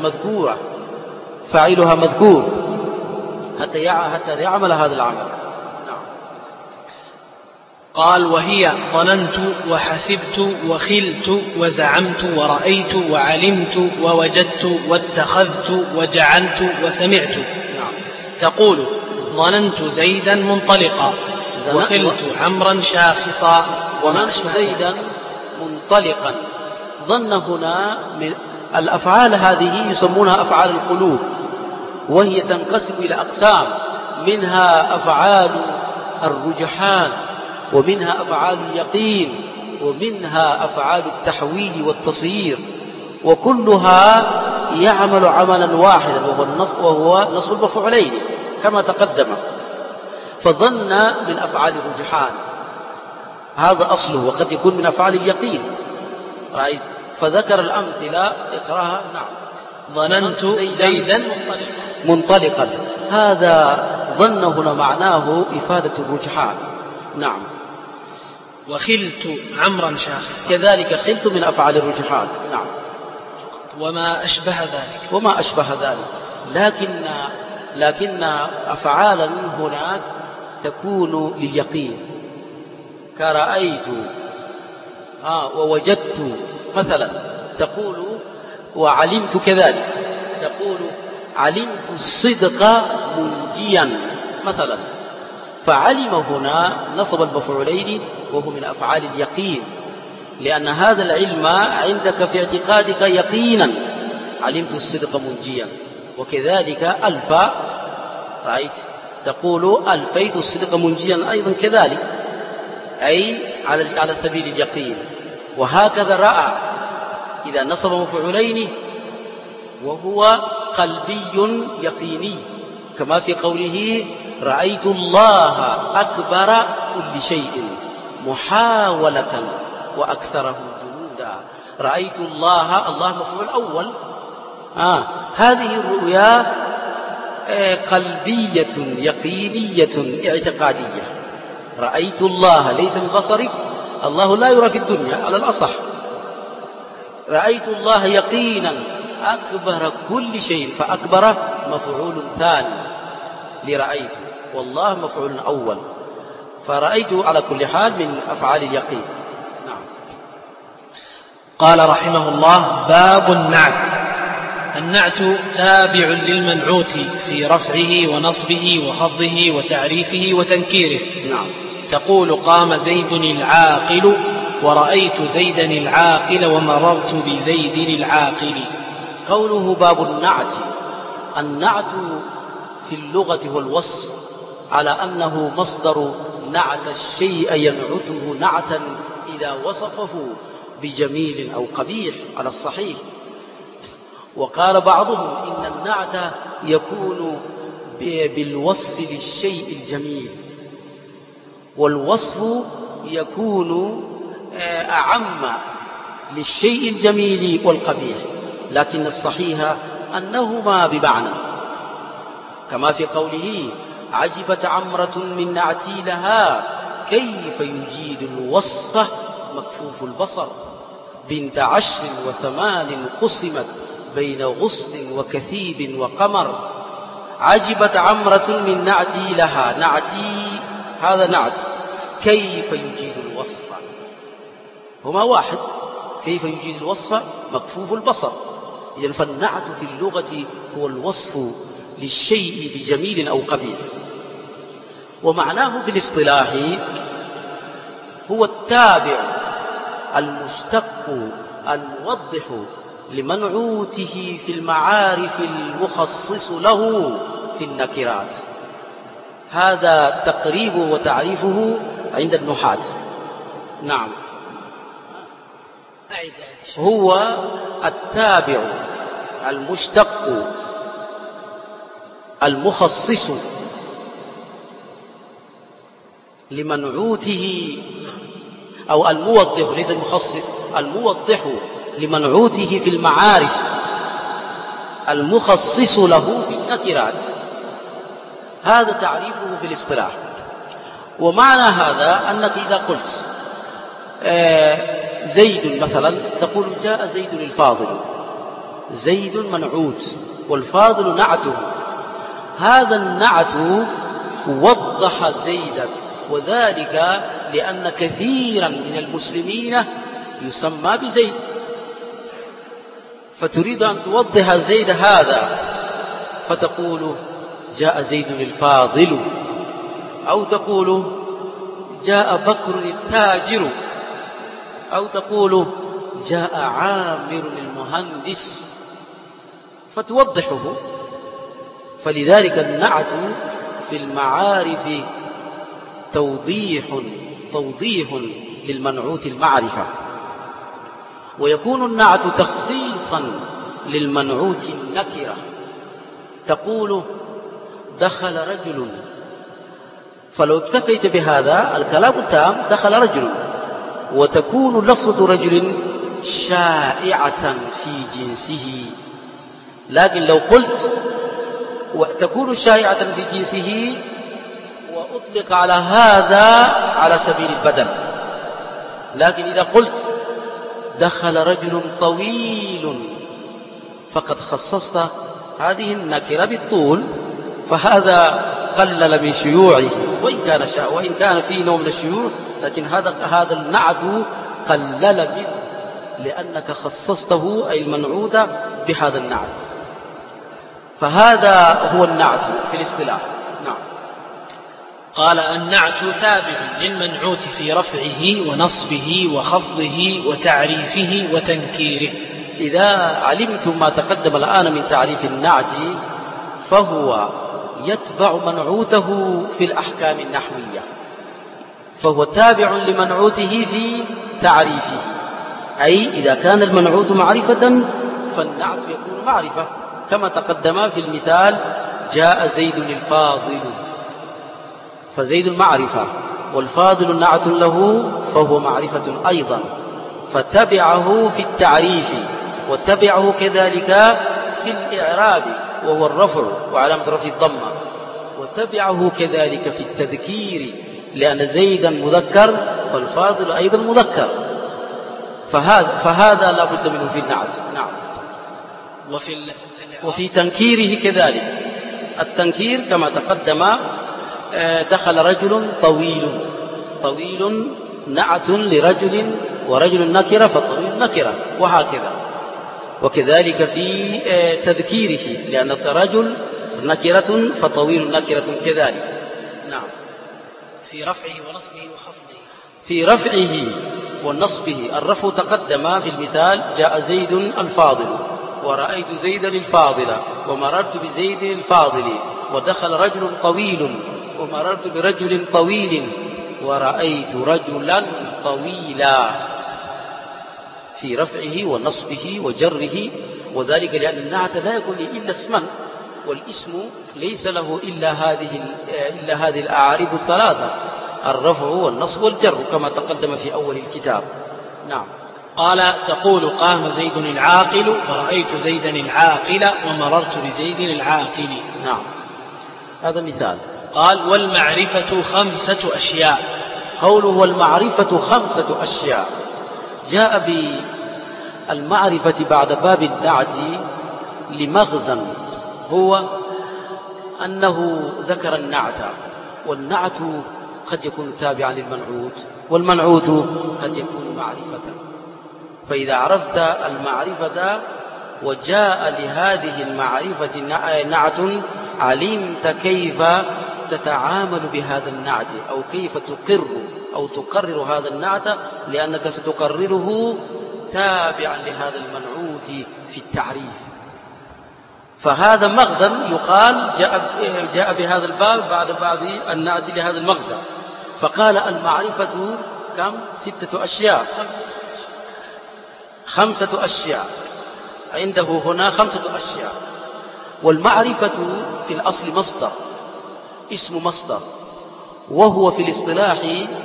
فاعلها مذكور حتى يعمل هذا العمل. نعم. قال وهي ظننت وحسبت وخلت وزعمت ورأيت وعلمت ووجدت واتخذت وجعلت وسمعت. نعم. تقول ظننت زيدا منطلقا وخلت عمرا شاخصا. ظننت زيدا منطلقا. ظن هنا من الأفعال هذه يسمونها أفعال القلوب، وهي تنقسم إلى أقسام، منها أفعال الرجحان، ومنها أفعال اليقين، ومنها أفعال التحويل والتصيير، وكلها يعمل عملا واحدا وهو نصب المفعولين كما تقدم. فظن من أفعال الرجحان، هذا أصله، وقد يكون من أفعال اليقين. رأيت؟ فذكر الأمثلة، اقرأها. نعم. ظننت زيدا منطلقا. هذا ظن هنا معناه إفادة الرجحان. نعم. وخلت عمرا شاخصا، كذلك خلت من أفعال الرجحان. نعم. وما أشبه ذلك. وما أشبه ذلك. لكن أفعالا هناك تكون لليقين، كرأيت ووجدت مثلا، تقول وعلمت كذلك، تقول علمت الصدق منجيا مثلا، فعلم هنا نصب المفعولين وهو من أفعال اليقين، لأن هذا العلم عندك في اعتقادك يقينا، علمت الصدق منجيا. وكذلك ألف، رأيت؟ تقول ألفيت الصدق منجيا أيضا كذلك، أي على سبيل اليقين. وهكذا رأى إذا نصب مفعولين وهو قلبي يقيني، كما في قوله رأيت الله أكبر كل شيء محاولة وأكثره جنودا. رأيت الله مفعول أول. هذه الرؤيا قلبية يقينية اعتقادية. رأيت الله ليس من بصرك، الله لا يرى في الدنيا على الأصح. رأيت الله يقينا أكبر كل شيء، فأكبر مفعول ثاني لرأيت، والله مفعول أول، فرأيت على كل حال من أفعال اليقين. نعم. قال رحمه الله: باب النعت. النعت تابع للمنعوت في رفعه ونصبه وخفضه وتعريفه وتنكيره. نعم. تقول قام زيد العاقل، ورأيت زيدا العاقل، ومررت بزيد العاقل. قوله باب النعت، النعت في اللغة والوصف على أنه مصدر نعت الشيء ينعته نعتا إذا وصفه بجميل أو قبيح على الصحيح. وقال بعضهم إن النعت يكون بالوصف للشيء الجميل، والوصف يكون أعم للشيء الجميل والقبيح، لكن الصحيح أنهما بمعنى، كما في قوله عجبت عمرة من نعتي لها كيف يجيد الوصف مكفوف البصر، بنت 10 و8 قسمت بين غصن وكثيب وقمر. عجبت عمرة من نعتي لها، نعتي هذا نعت، كيف يجيد الوصف، هما واحد، كيف يجيد الوصف مكفوف البصر. إذن فالنعت في اللغة هو الوصف للشيء بجميل أو قبيح. ومعناه في الاصطلاح هو التابع المشتق الموضح لمنعوته في المعارف المخصص له في النكرات. هذا تقريبه وتعريفه عند النحاة. نعم. هو التابع المشتق المخصص لمنعوته، أو الموضح، ليس المخصص، الموضح لمنعوته في المعارف المخصص له في النكرات. هذا تعريفه في الاصطلاح. ومعنى هذا أنك إذا قلت زيد مثلا، تقول جاء زيد الفاضل، زيد منعوت والفاضل نعته. هذا النعت وضح زيدا، وذلك لأن كثيرا من المسلمين يسمى بزيد، فتريد أن توضح زيد هذا، فتقول جاء زيد الفاضل، أو تقول جاء بكر التاجر، أو تقول جاء عامر المهندس، فتوضحه. فلذلك النعت في المعارف توضيح للمنعوت المعرفة، ويكون النعت تخصيصا للمنعوت النكرة. تقول دخل رجل، فلو اكتفيت بهذا الكلام التام دخل رجل، وتكون لفظة رجل شائعة في جنسه. لكن لو قلت وتكون شائعة في جنسه وأطلق على هذا على سبيل البدل. لكن إذا قلت دخل رجل طويل فقد خصصت هذه النكرة بالطول، فهذا قلل من شيوعه، وإن كان فيه نوع من الشيوع، لكن هذا النعت قلل منه لأنك خصصته أي المنعوت بهذا النعت. فهذا هو النعت في الاصطلاح. نعم. قال: النعت تابع للمنعوت في رفعه ونصبه وخفضه وتعريفه وتنكيره. إذا علمتم ما تقدم الآن من تعريف النعت فهو يتبع منعوته في الأحكام النحوية، فهو تابع لمنعوته في تعريفه. أي إذا كان المنعوت معرفة فالنعت يكون معرفة، كما تقدم في المثال: جاء زيد الفاضل، فزيد معرفة والفاضل نعت له فهو معرفة أيضا، فتبعه في التعريف وتبعه كذلك في الإعراب وهو الرفع وعلامة رفع الضمة، وتبعه كذلك في التذكير لأن زيدا مذكر فالفاضل أيضا مذكر، فهذا لا بد منه في النعت. نعم. وفي تنكيره كذلك، التنكير كما تقدم: دخل رجل طويل نعت لرجل، ورجل نكرة فطويل نكرة، وهكذا. وكذلك في تذكيره لأن الرجل نكرة فطويل نكرة كذلك. نعم. في رفعه ونصبه وخفضه. في رفعه ونصبه، الرفع تقدم في المثال: جاء زيد الفاضل، ورأيت زيدا الفاضل، ومررت بزيد الفاضل، ودخل رجل طويل، ومررت برجل طويل، ورأيت رجلا طويلا. في رفعه ونصبه وجره، وذلك لأن النعت لا يكون إلا اسما، والاسم ليس له إلا هذه الأعارب الثلاثة: الرفع والنصب والجر، كما تقدم في أول الكتاب. نعم. قال: تقول: قام زيد العاقل، فرأيت زيدا العاقل، ومررت بزيد العاقل. نعم، هذا مثال. قال: والمعرفة 5 أشياء. قوله والمعرفة 5 أشياء، جاء بالمعرفة بعد باب النعت لمغزى، هو أنه ذكر النعت، والنعت قد يكون تابعا للمنعوت، والمنعوت قد يكون معرفة. فإذا عرفت المعرفة وجاء لهذه المعرفة نعت، علمت كيف تتعامل بهذا النعت، أو كيف تقر أو تقرر هذا النعت، لأنك ستقرره تابعا لهذا المنعوت في التعريف. فهذا مغزى يقال جاء بهذا الباب بعد باب النعت لهذا المغزى. فقال: المعرفة كم؟ 6 أشياء. 5 أشياء عنده هنا، 5 أشياء. والمعرفة في الأصل مصدر، اسم مصدر، وهو في الاصطلاح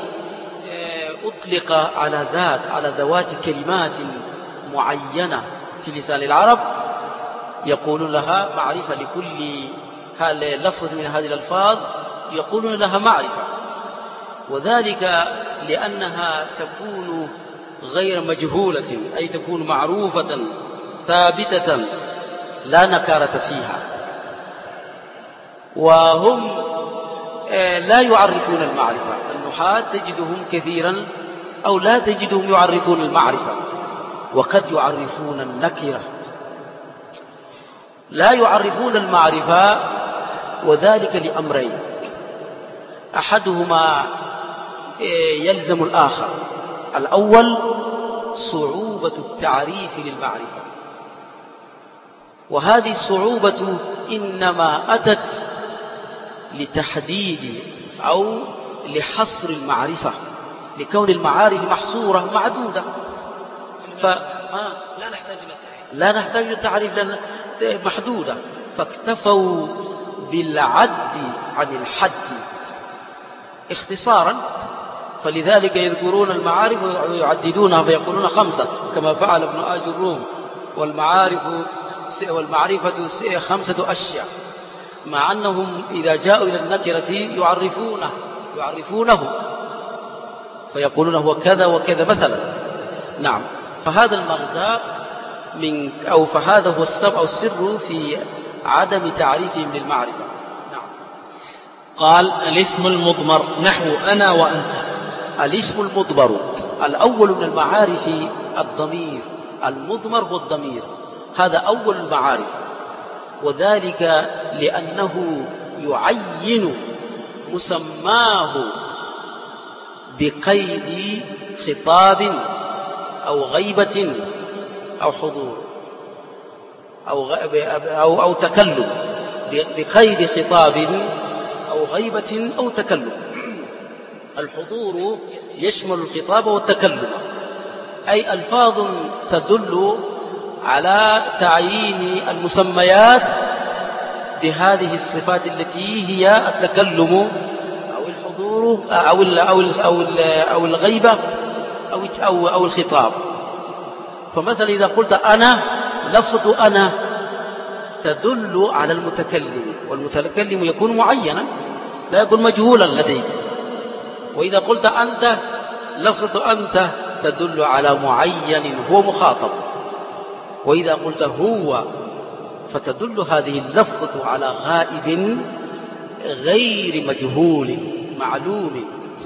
أطلق على ذوات كلمات معينة في لسان العرب، يقولون لها معرفة. لكل لفظ من هذه الألفاظ يقولون لها معرفة، وذلك لأنها تكون غير مجهولة، أي تكون معروفة ثابتة لا نكارة فيها. وهم لا يعرفون المعرفة، النحاة تجدهم كثيرا أو لا تجدهم يعرفون المعرفة، وقد يعرفون النكرة، لا يعرفون المعرفة، وذلك لأمرين: أحدهما يلزم الآخر. الأول صعوبة التعريف للمعرفة، وهذه الصعوبة إنما أتت لتحديد أو لحصر المعرفة، لكون المعارف محصورة معدودة، لا نحتاج للتعريف لأنها محدودة، فاكتفوا بالعد عن الحد اختصارا. فلذلك يذكرون المعارف ويعددونها فيقولون 5 كما فعل ابن آج الروم. والمعرفة 5 أشياء، مع أنهم إذا جاءوا إلى النكرة يعرفونه فيقولون هو كذا وكذا مثلا. نعم، فهذا المغزى فهذا هو السر في عدم تعريفهم للمعرفة. نعم. قال: الاسم المضمر نحو أنا وأنت. الاسم المضمر الأول من المعارف الضمير، المضمر هو الضمير، هذا أول المعارف، وذلك لأنه يعين مسماه بقيد خطاب أو غيبة أو حضور أو تكلم، بقيد خطاب أو غيبة أو تكلم. الحضور يشمل الخطاب والتكلم، أي ألفاظ تدل على تعيين المسميات بهذه الصفات التي هي التكلم أو الحضور أو الغيبة أو الخطاب. فمثلا إذا قلت أنا، لفظة أنا تدل على المتكلم، والمتكلم يكون معينا لا يكون مجهولا لديك. وإذا قلت أنت، لفظة أنت تدل على معين هو مخاطب. وإذا قلت هو فتدل هذه اللفظة على غائب غير مجهول معلوم.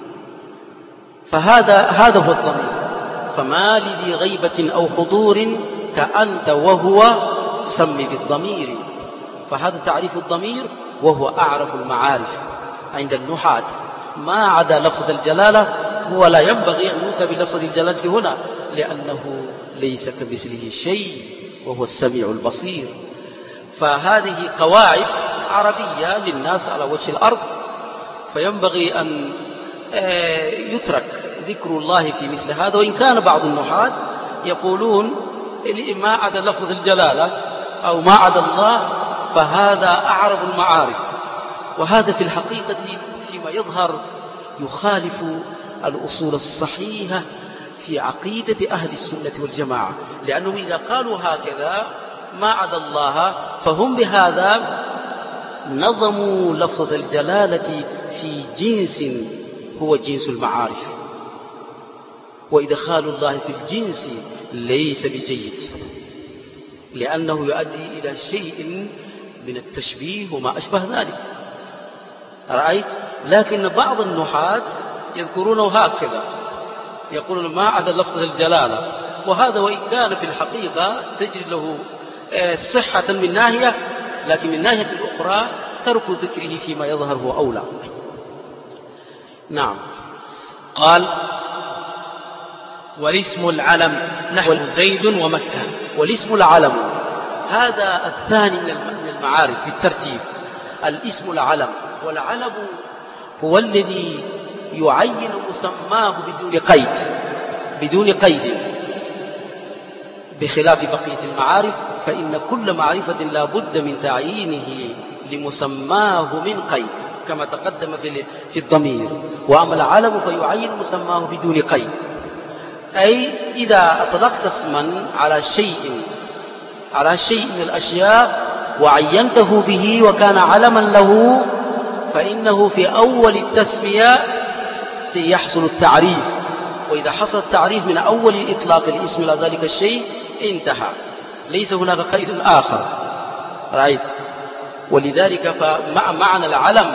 فهذا هو الضمير. فما لذي غيبة أو حضور كأنت وهو سم بالضمير. فهذا تعريف الضمير، وهو أعرف المعارف عند النحاة، ما عدا لفظة الجلالة. هو لا ينبغي أن يؤتى بلفظة الجلالة هنا، لأنه ليس كمثله شيء وهو السميع البصير. فهذه قواعد عربية للناس على وجه الأرض، فينبغي أن يترك ذكر الله في مثل هذا. وإن كان بعض النحاة يقولون ما عدا لفظة الجلالة أو ما عدا الله فهذا أعرف المعارف، وهذا في الحقيقة فيما يظهر يخالف الأصول الصحيحة في عقيدة أهل السنة والجماعة، لأنهم إذا قالوا هكذا ما عدا الله فهم بهذا نظموا لفظة الجلالة في جنس هو جنس المعارف، وإدخال الله في الجنس ليس بجيد، لأنه يؤدي إلى شيء من التشبيه وما أشبه ذلك. رأيت؟ لكن بعض النحاة يذكرونه هكذا، يقولون ما عدا لفظ الجلالة، وهذا وإن كان في الحقيقة تجد له صحة من ناحية، لكن من ناحية الأخرى ترك ذكره فيما يظهر هو أولى. نعم. قال: والاسم العلم نحو زيد ومكة. والاسم العلم هذا الثاني من المعارف بالترتيب. الاسم العلم، والعلم هو الذي يعين مسماه بدون قيد، بخلاف بقية المعارف فإن كل معرفة لا بد من تعيينه لمسماه من قيد كما تقدم في الضمير. وأما العلم فيعين مسماه بدون قيد، أي إذا أطلقت اسما على شيء من الأشياء وعينته به وكان علما له، فإنه في أول التسمية يحصل التعريف، وإذا حصل التعريف من أول إطلاق الاسم إلى ذلك الشيء انتهى، ليس هناك قيد آخر. رأيت؟ ولذلك فمعنى العلم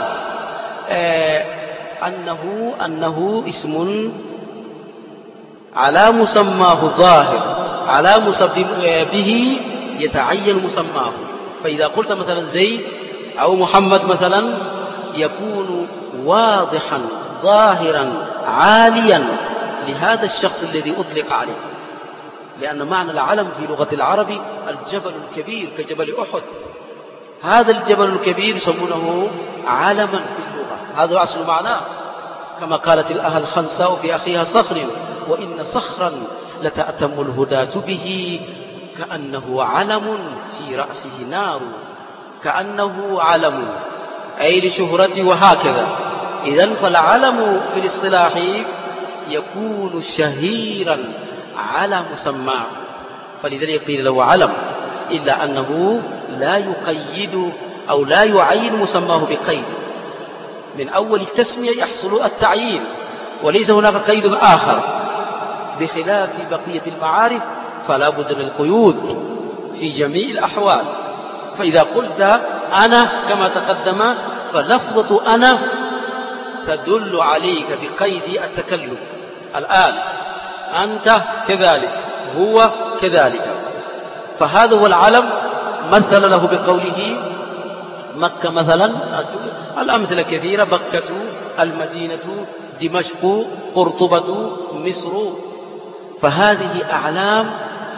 أنه اسم على مسماه ظاهر، على به يتعين مسماه. فإذا قلت مثلا زيد أو محمد مثلا يكون واضحا ظاهرا عاليا لهذا الشخص الذي أطلق عليه، لأن معنى العلم في لغة العرب الجبل الكبير كجبل أحد، هذا الجبل الكبير يسمونه علما في اللغة، هذا أصل معناه، كما قالت الأهل خنساء في أخيها صخر: وإن صخرا لتأتم الهداة به كأنه علم في رأسه نار، كأنه علم أي لشهرته، وهكذا. إذن فالعلم في الاصطلاح يكون شهيرا على مسماه، فلذلك قيل له علم، إلا أنه لا يقيد أو لا يعين مسماه بقيد. من أول التسمية يحصل التعيين وليس هناك قيد آخر، بخلاف بقية المعارف فلا بد من القيود في جميع الأحوال. فإذا قلت أنا كما تقدم، فلفظة أنا تدل عليك بقيد التكلم. الآن أنت كذلك، هو كذلك، فهذا هو العلم. مثل له بقوله مكة مثلا، الأمثلة كثيرة: بكة، المدينة، دمشق، قرطبة، مصر. فهذه أعلام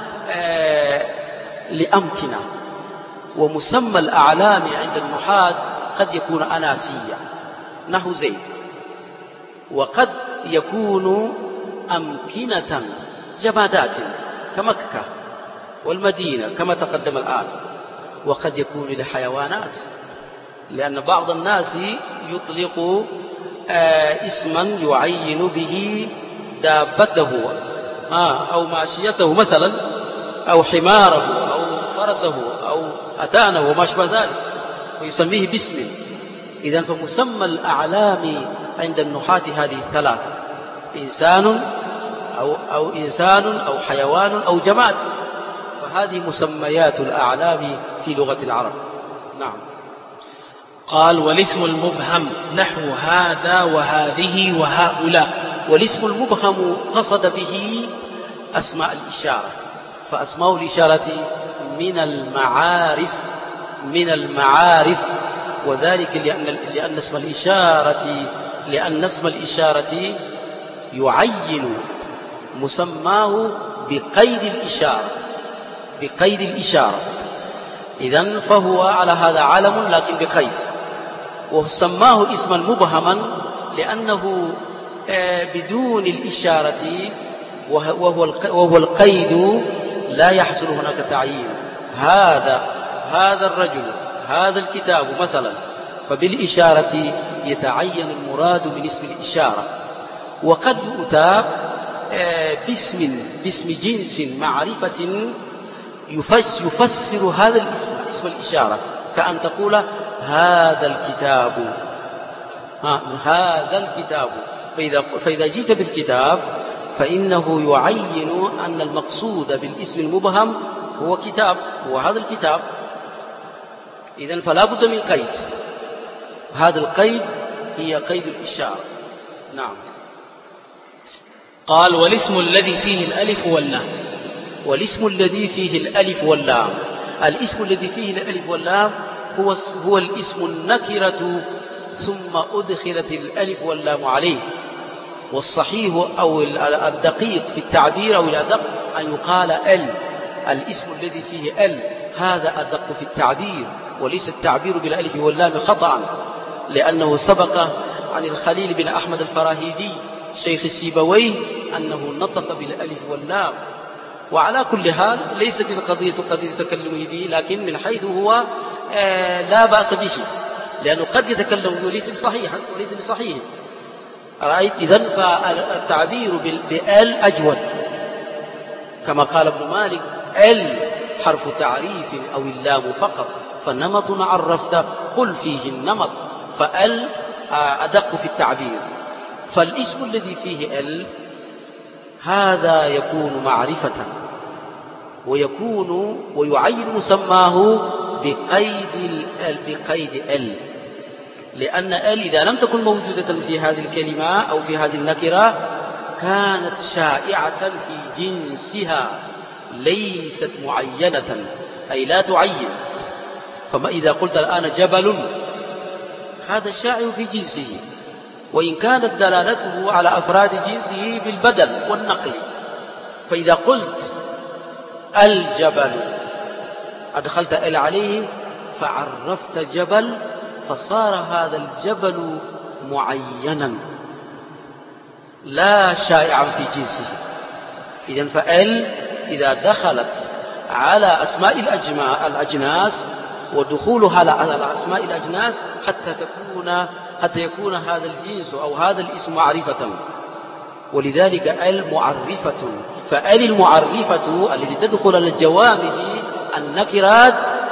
لأمكنة. ومسمى الأعلام عند النحاة قد يكون أناسيا نحو زيد، وقد يكون أمكنة جمادات كمكة والمدينة كما تقدم الآن، وقد يكون لحيوانات، لأن بعض الناس يطلق اسما يعين به دابته أو ماشيته مثلا، أو حماره أو فرسه أو أتانه وما شابه ذلك، ويسميه باسم. إذن فمسمى الأعلام عند النحاة هذه الثلاثة: إنسان أو إنسان أو حيوان أو جماد. فهذه مسميات الأعلام في لغة العرب. نعم. قال: والاسم المبهم نحو هذا وهذه وهؤلاء. والاسم المبهم قصد به أسماء الإشارة، فأسماء الإشارة من المعارف، وذلك لأن اسم الإشارة يعين مسماه بقيد الإشارة. إذن فهو على هذا علم لكن بقيد، وسماه اسما مبهما لأنه بدون الإشارة وهو القيد لا يحصل هناك تعيين. هذا الرجل، هذا الكتاب مثلا، فبالإشارة يتعين المراد من اسم الإشارة. وقد يؤتى باسم جنس معرفة يفسر هذا الاسم، اسم الإشارة، كأن تقول هذا الكتاب. فإذا جئت بالكتاب فإنه يعين أن المقصود بالاسم المبهم هو كتاب، هو هذا الكتاب. إذن فلا بد من قيد، هذا القيد هي قيد الإشارة. نعم. قال: والاسم الذي فيه الألف واللام. والاسم الذي فيه الألف واللام، الاسم الذي فيه الألف واللام هو الاسم النكرة ثم أدخلت الألف واللام عليه. والصحيح أو الدقيق في التعبير أو الأدق أن يقال الاسم الذي فيه هذا أدق في التعبير، وليس التعبير بالألف واللام خطأ، لأنه سبق عن الخليل بن أحمد الفراهيدي شيخ السيبويه أنه نطق بالألف واللام. وعلى كل حال ليست القضية قضية تكلمه به، لكن من حيث هو لا بأس به، لأنه قد يتكلم وليس بصحيح. رأيت؟ إذن فالتعبير بال أجود، كما قال ابن مالك: حرف تعريف أو اللام فقط، فنمط عرفت قل فيه النمط، أدق في التعبير. فالاسم الذي فيه هذا يكون معرفة، ويعين مسماه بقيد لأن إذا لم تكن موجودة في هذه الكلمة أو في هذه النكرة كانت شائعة في جنسها ليست معينة، أي لا تعين. فما إذا قلت الآن جبل، هذا شائع في جنسه، وإن كانت دلالته على أفراد جنسه بالبدل والنقل. فإذا قلت الجبل أدخلت عليه فعرفت جبل، فصار هذا الجبل معينا لا شائعا في جنسه. إذن إذا دخلت على أسماء الأجناس ودخولها على أسماء الأجناس حتى يكون هذا الجنس أو هذا الاسم معرفة. ولذلك المعرفة. المعرفة التي تدخل على الجوامع النكرات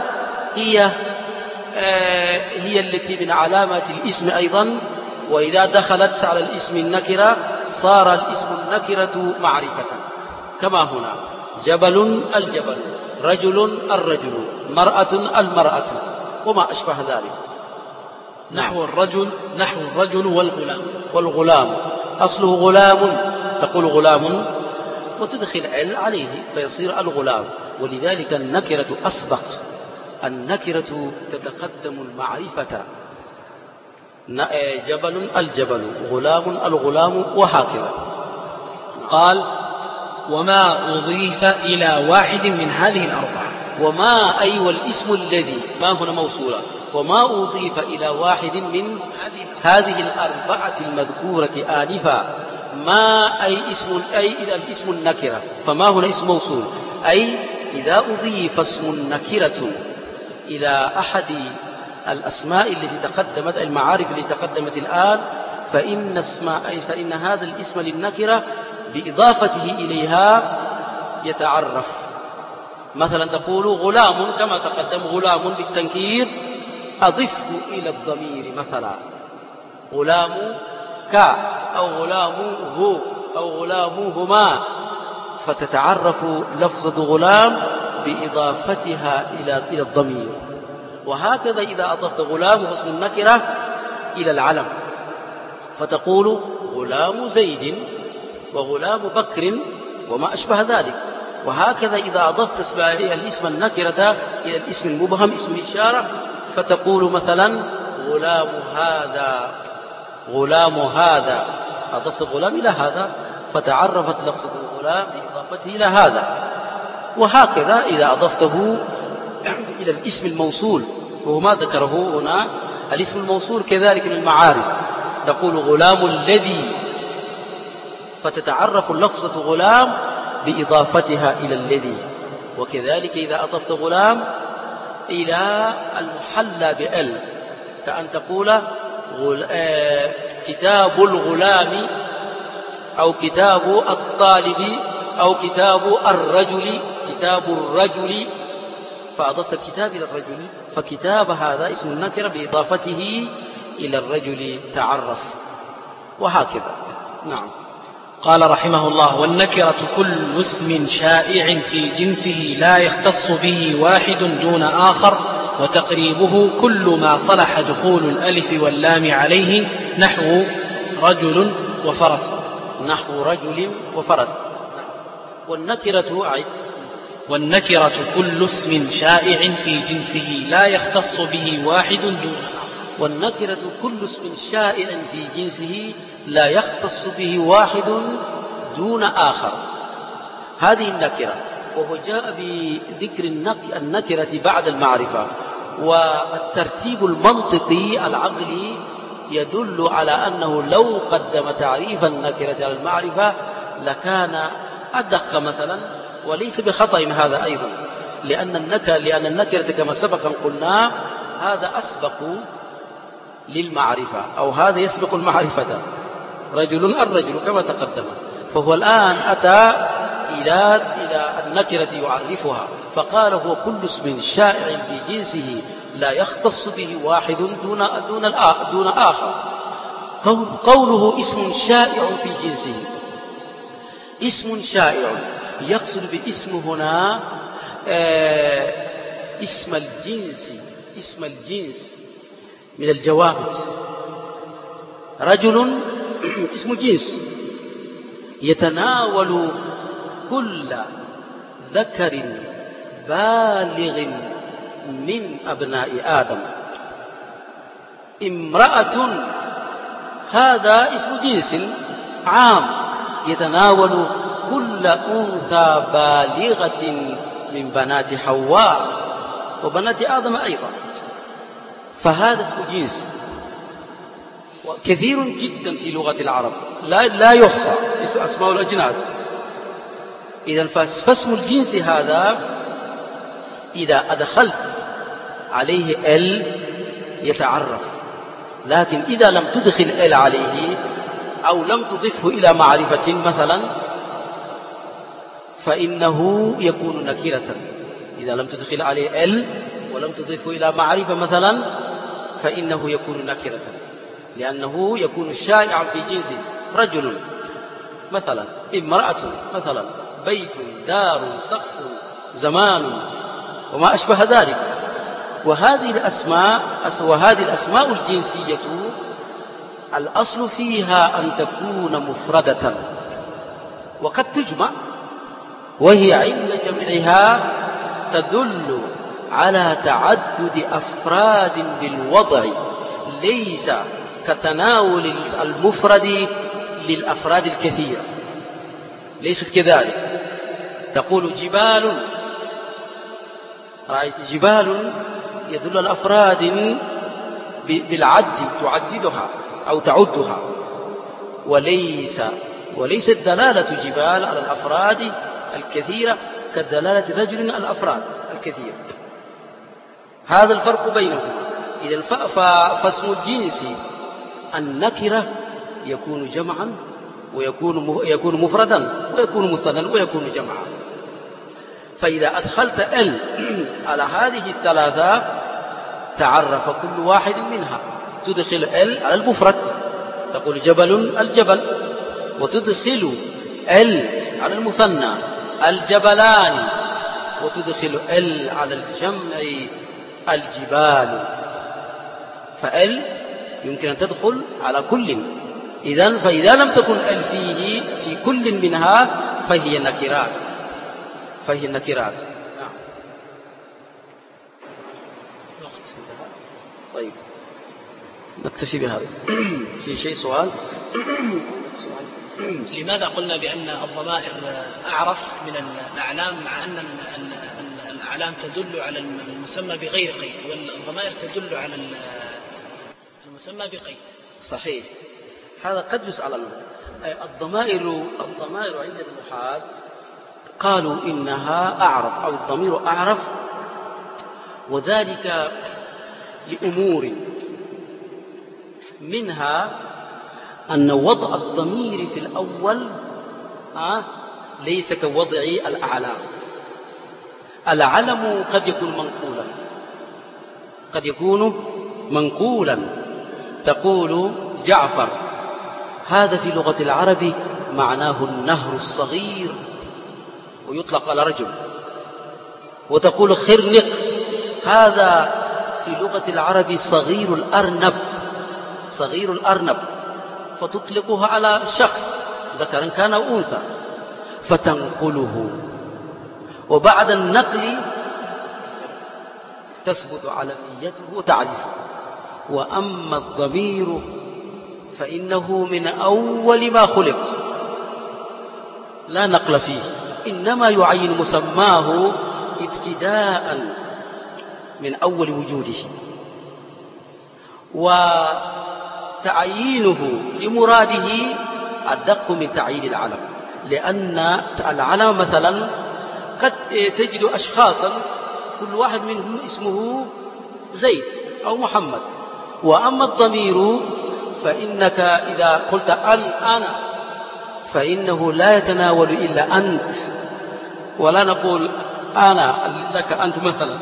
هي التي من علامات الاسم أيضا، وإذا دخلت على الاسم النكرة صار الاسم النكرة معرفة، كما هنا جبل الجبل، رجل الرجل، مرأة المرأة، وما أشبه ذلك. نحو الرجل والغلام أصله غلام، تقول غلام وتدخل ال عليه فيصير الغلام، ولذلك النكرة أسبق، النكرة تتقدم المعرفة، جبل الجبل، غلام الغلام، وهكذا. قال: وما أضيف إلى واحد من هذه الأربعة. وما أي والاسم الذي، ما هنا موصولة، وما أضيف إلى واحد من هذه الأربعة المذكورة آنفا، ما أي اسم، أي إلى الاسم النكرة، فما هنا اسم موصول، أي إذا أضيف اسم النكرة إلى أحد الأسماء التي تقدمت، المعارف التي تقدمت الآن، فإن هذا الاسم للنكرة بإضافته إليها يتعرف. مثلا تقول غلام كما تقدم، غلام بالتنكير أضفه إلى الضمير، مثلا غلام كا، أو غلام هو، أو غلام هما، فتتعرف لفظة غلام بإضافتها إلى الضمير. وهكذا إذا أضفت غلام اسم النكرة إلى العلم فتقول غلام زيد وغلام بكر وما أشبه ذلك. وهكذا إذا أضفت الاسم النكرة إلى الاسم المبهم اسم الإشارة فتقول مثلا غلام هذا، أضفت الغلام إلى هذا فتعرفت لفظة الغلام بإضافته إلى هذا. وهكذا إذا أضفته إلى الاسم الموصول، وهو ما ذكره هنا، الاسم الموصول كذلك من المعارف، تقول غلام الذي، فتتعرف لفظة غلام بإضافتها إلى الذي. وكذلك إذا أضفت غلام إلى المحلى بأل، كأن تقول كتاب الغلام، أو كتاب الطالب، أو كتاب الرجل، فأضفت الكتاب إلى الرجل، فكتاب هذا اسم النكرة بإضافته إلى الرجل تعرف، وهكذا. نعم. قال رحمه الله: والنكرة كل اسم شائع في جنسه لا يختص به واحد دون آخر، وتقريبه كل ما صلح دخول الألف واللام عليه، نحو رجل وفرس. والنكرة كل اسم شائع في جنسه لا يختص به واحد دون آخر. والنكرة كل اسم شائع في جنسه لا يختص به واحد دون آخر، هذه النكرة. وهو جاء بذكر النكرة بعد المعرفة، والترتيب المنطقي العقلي يدل على أنه لو قدم تعريف النكرة على المعرفة لكان أدق مثلا، وليس بخطأ هذا أيضا، لأن النكرة كما سبق قلنا هذا أسبق للمعرفة، أو هذا يسبق المعرفة، رجل الرجل كما تقدم، فهو الآن أتى إلى النكرة يعرفها، فقال هو كل اسم شائع في جنسه لا يختص به واحد دون آخر. قوله اسم شائع في جنسه، اسم شائع يقصد بالاسم هنا اسم الجنس من الجوامد. رجل اسم جنس يتناول كل ذكر بالغ من أبناء آدم. امرأة هذا اسم جنس عام يتناول كل أنثى بالغة من بنات حواء وبنات آدم أيضا، فهذا اسم جنس كثير جدا في لغة العرب لا يحصى أسماء الأجناس. إذن فاسم الجنس هذا إذا أدخلت عليه ال يتعرف، لكن إذا لم تدخل ال عليه أو لم تضفه إلى معرفة مثلا فإنه يكون نكرة. إذا لم تدخل عليه ال ولم تضفه إلى معرفة مثلا فإنه يكون نكرة، لأنه يكون شائعا في جنسه. رجل مثلا، امرأة مثلا، بيت، دار، سقف، زمان، وما أشبه ذلك. وهذه الأسماء الجنسية الأصل فيها أن تكون مفردة، وقد تجمع، وهي عند جمعها تدل على تعدد أفراد للوضع، ليس كتناول المفرد للأفراد الكثيرة، ليست كذلك. تقول جبال، رأيت جبال يدل على أفراد بالعد، تعددها أو تعدها، وليست دلالة جبال على الأفراد الكثيرة كدلالة رجل على الأفراد الكثيرة. هذا الفرق بينهما. إذا فاسم الجنس النكرة يكون جمعا ويكون مفردا ويكون مثنى ويكون جمعا. فإذا أدخلت ال على هذه الثلاثة تعرف كل واحد منها. تدخل ال على المفرد، تقول جبل الجبل، وتدخل ال على المثنى الجبلان، وتدخل ال على الجمع الجبال. فال يمكن أن تدخل على كل. فإذا لم تكن ال فيه في كل منها فهي نكرات. نعم. طيب نكتفي بهذا. في شيء سؤال؟ لماذا قلنا بأن الضمائر أعرف من الأعلام، مع أن الأعلام تدل على المسمى بغير قيد والضمائر تدل على المسمى بقيد؟ صحيح، هذا قد يسأل. الضمائر عند النحاة قالوا إنها أعرف، أو الضمير أعرف، وذلك لأمور منها أن وضع الضمير في الأول ليس كوضع الأعلام. العلم قد يكون منقولا. تقول جعفر، هذا في لغة العرب معناه النهر الصغير ويطلق على رجل. وتقول خرنق، هذا في لغة العرب صغير الأرنب، فتطلقها على شخص ذكرا كان أو أنثى فتنقله، وبعد النقل تثبت علميته وتعريفه. وأما الضمير فإنه من أول ما خلق لا نقل فيه، إنما يعين مسماه ابتداء من أول وجوده، وتعيينه لمراده أدق من تعيين العلم. لأن العلم مثلا قد تجد أشخاصا كل واحد منهم اسمه زيد أو محمد. وأما الضمير فإنك إذا قلت أنا فإنه لا يتناول إلا أنت، ولا نقول أنا لك أنت مثلا.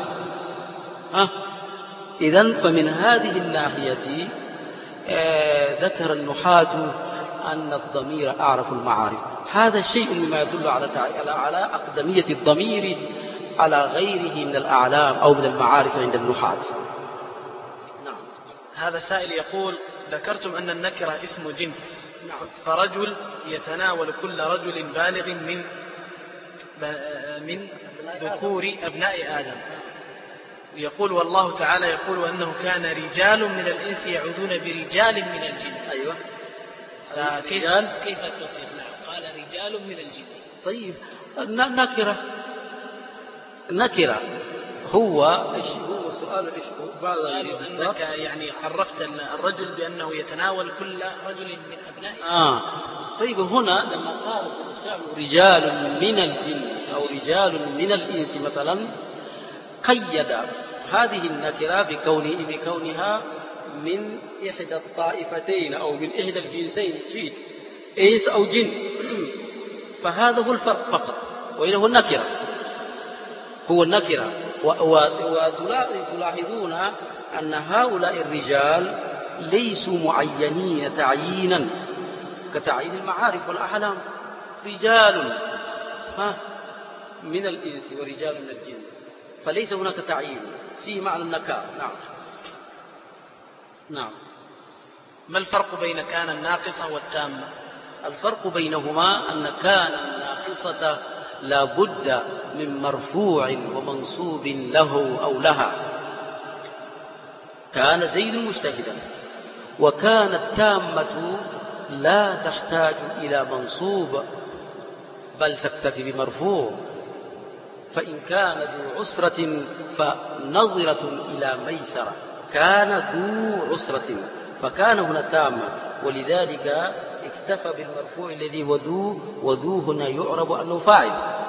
إذن فمن هذه الناحية ذكر النحاة أن الضمير أعرف المعارف. هذا شيء مما يدل على أقدمية الضمير على غيره من الأعلام أو من المعارف عند النحاة. نعم. هذا سائل يقول: ذكرتم أن النكرة اسم جنس، فرجل يتناول كل رجل بالغ من ذكور أبناء آدم. يقول: والله تعالى يقول وأنه كان رجال من الإنس يعوذون برجال من الجن. أيوة. كيف التوفيق؟ قال رجال من الجن. طيب نكرة هو سؤال بعض أنك يعني عرفت الرجل بأنه يتناول كل رجل من أبنائه. طيب هنا لما قال رجال من الجن أو رجال من الإنس مثلا قيد هذه النكرة بكونها من إحدى الطائفتين أو من إحدى الجنسين إنس أو جن، فهذا هو الفرق فقط، وإنه هو النكرة، هو النكرة. وتلاحظون أن هؤلاء الرجال ليسوا معينين تعيينا كتعيين المعارف والأحلام، رجال من الإنس ورجال من الجن، فليس هناك تعيين، فيه معنى النكار. نعم. ما الفرق بين كان الناقصة والتامة؟ الفرق بينهما أن كان الناقصة لا بد من مرفوع ومنصوب له أو لها، كان زيد مجتهدا، وكان التامة لا تحتاج إلى منصوب بل تكتفي بمرفوع، فإن كان ذو عسرة فنظرة إلى ميسرة، كان ذو عسرة فكان هنا تامة، ولذلك اكتفى بالمرفوع الذي وذو هنا يعرب أنه فاعل.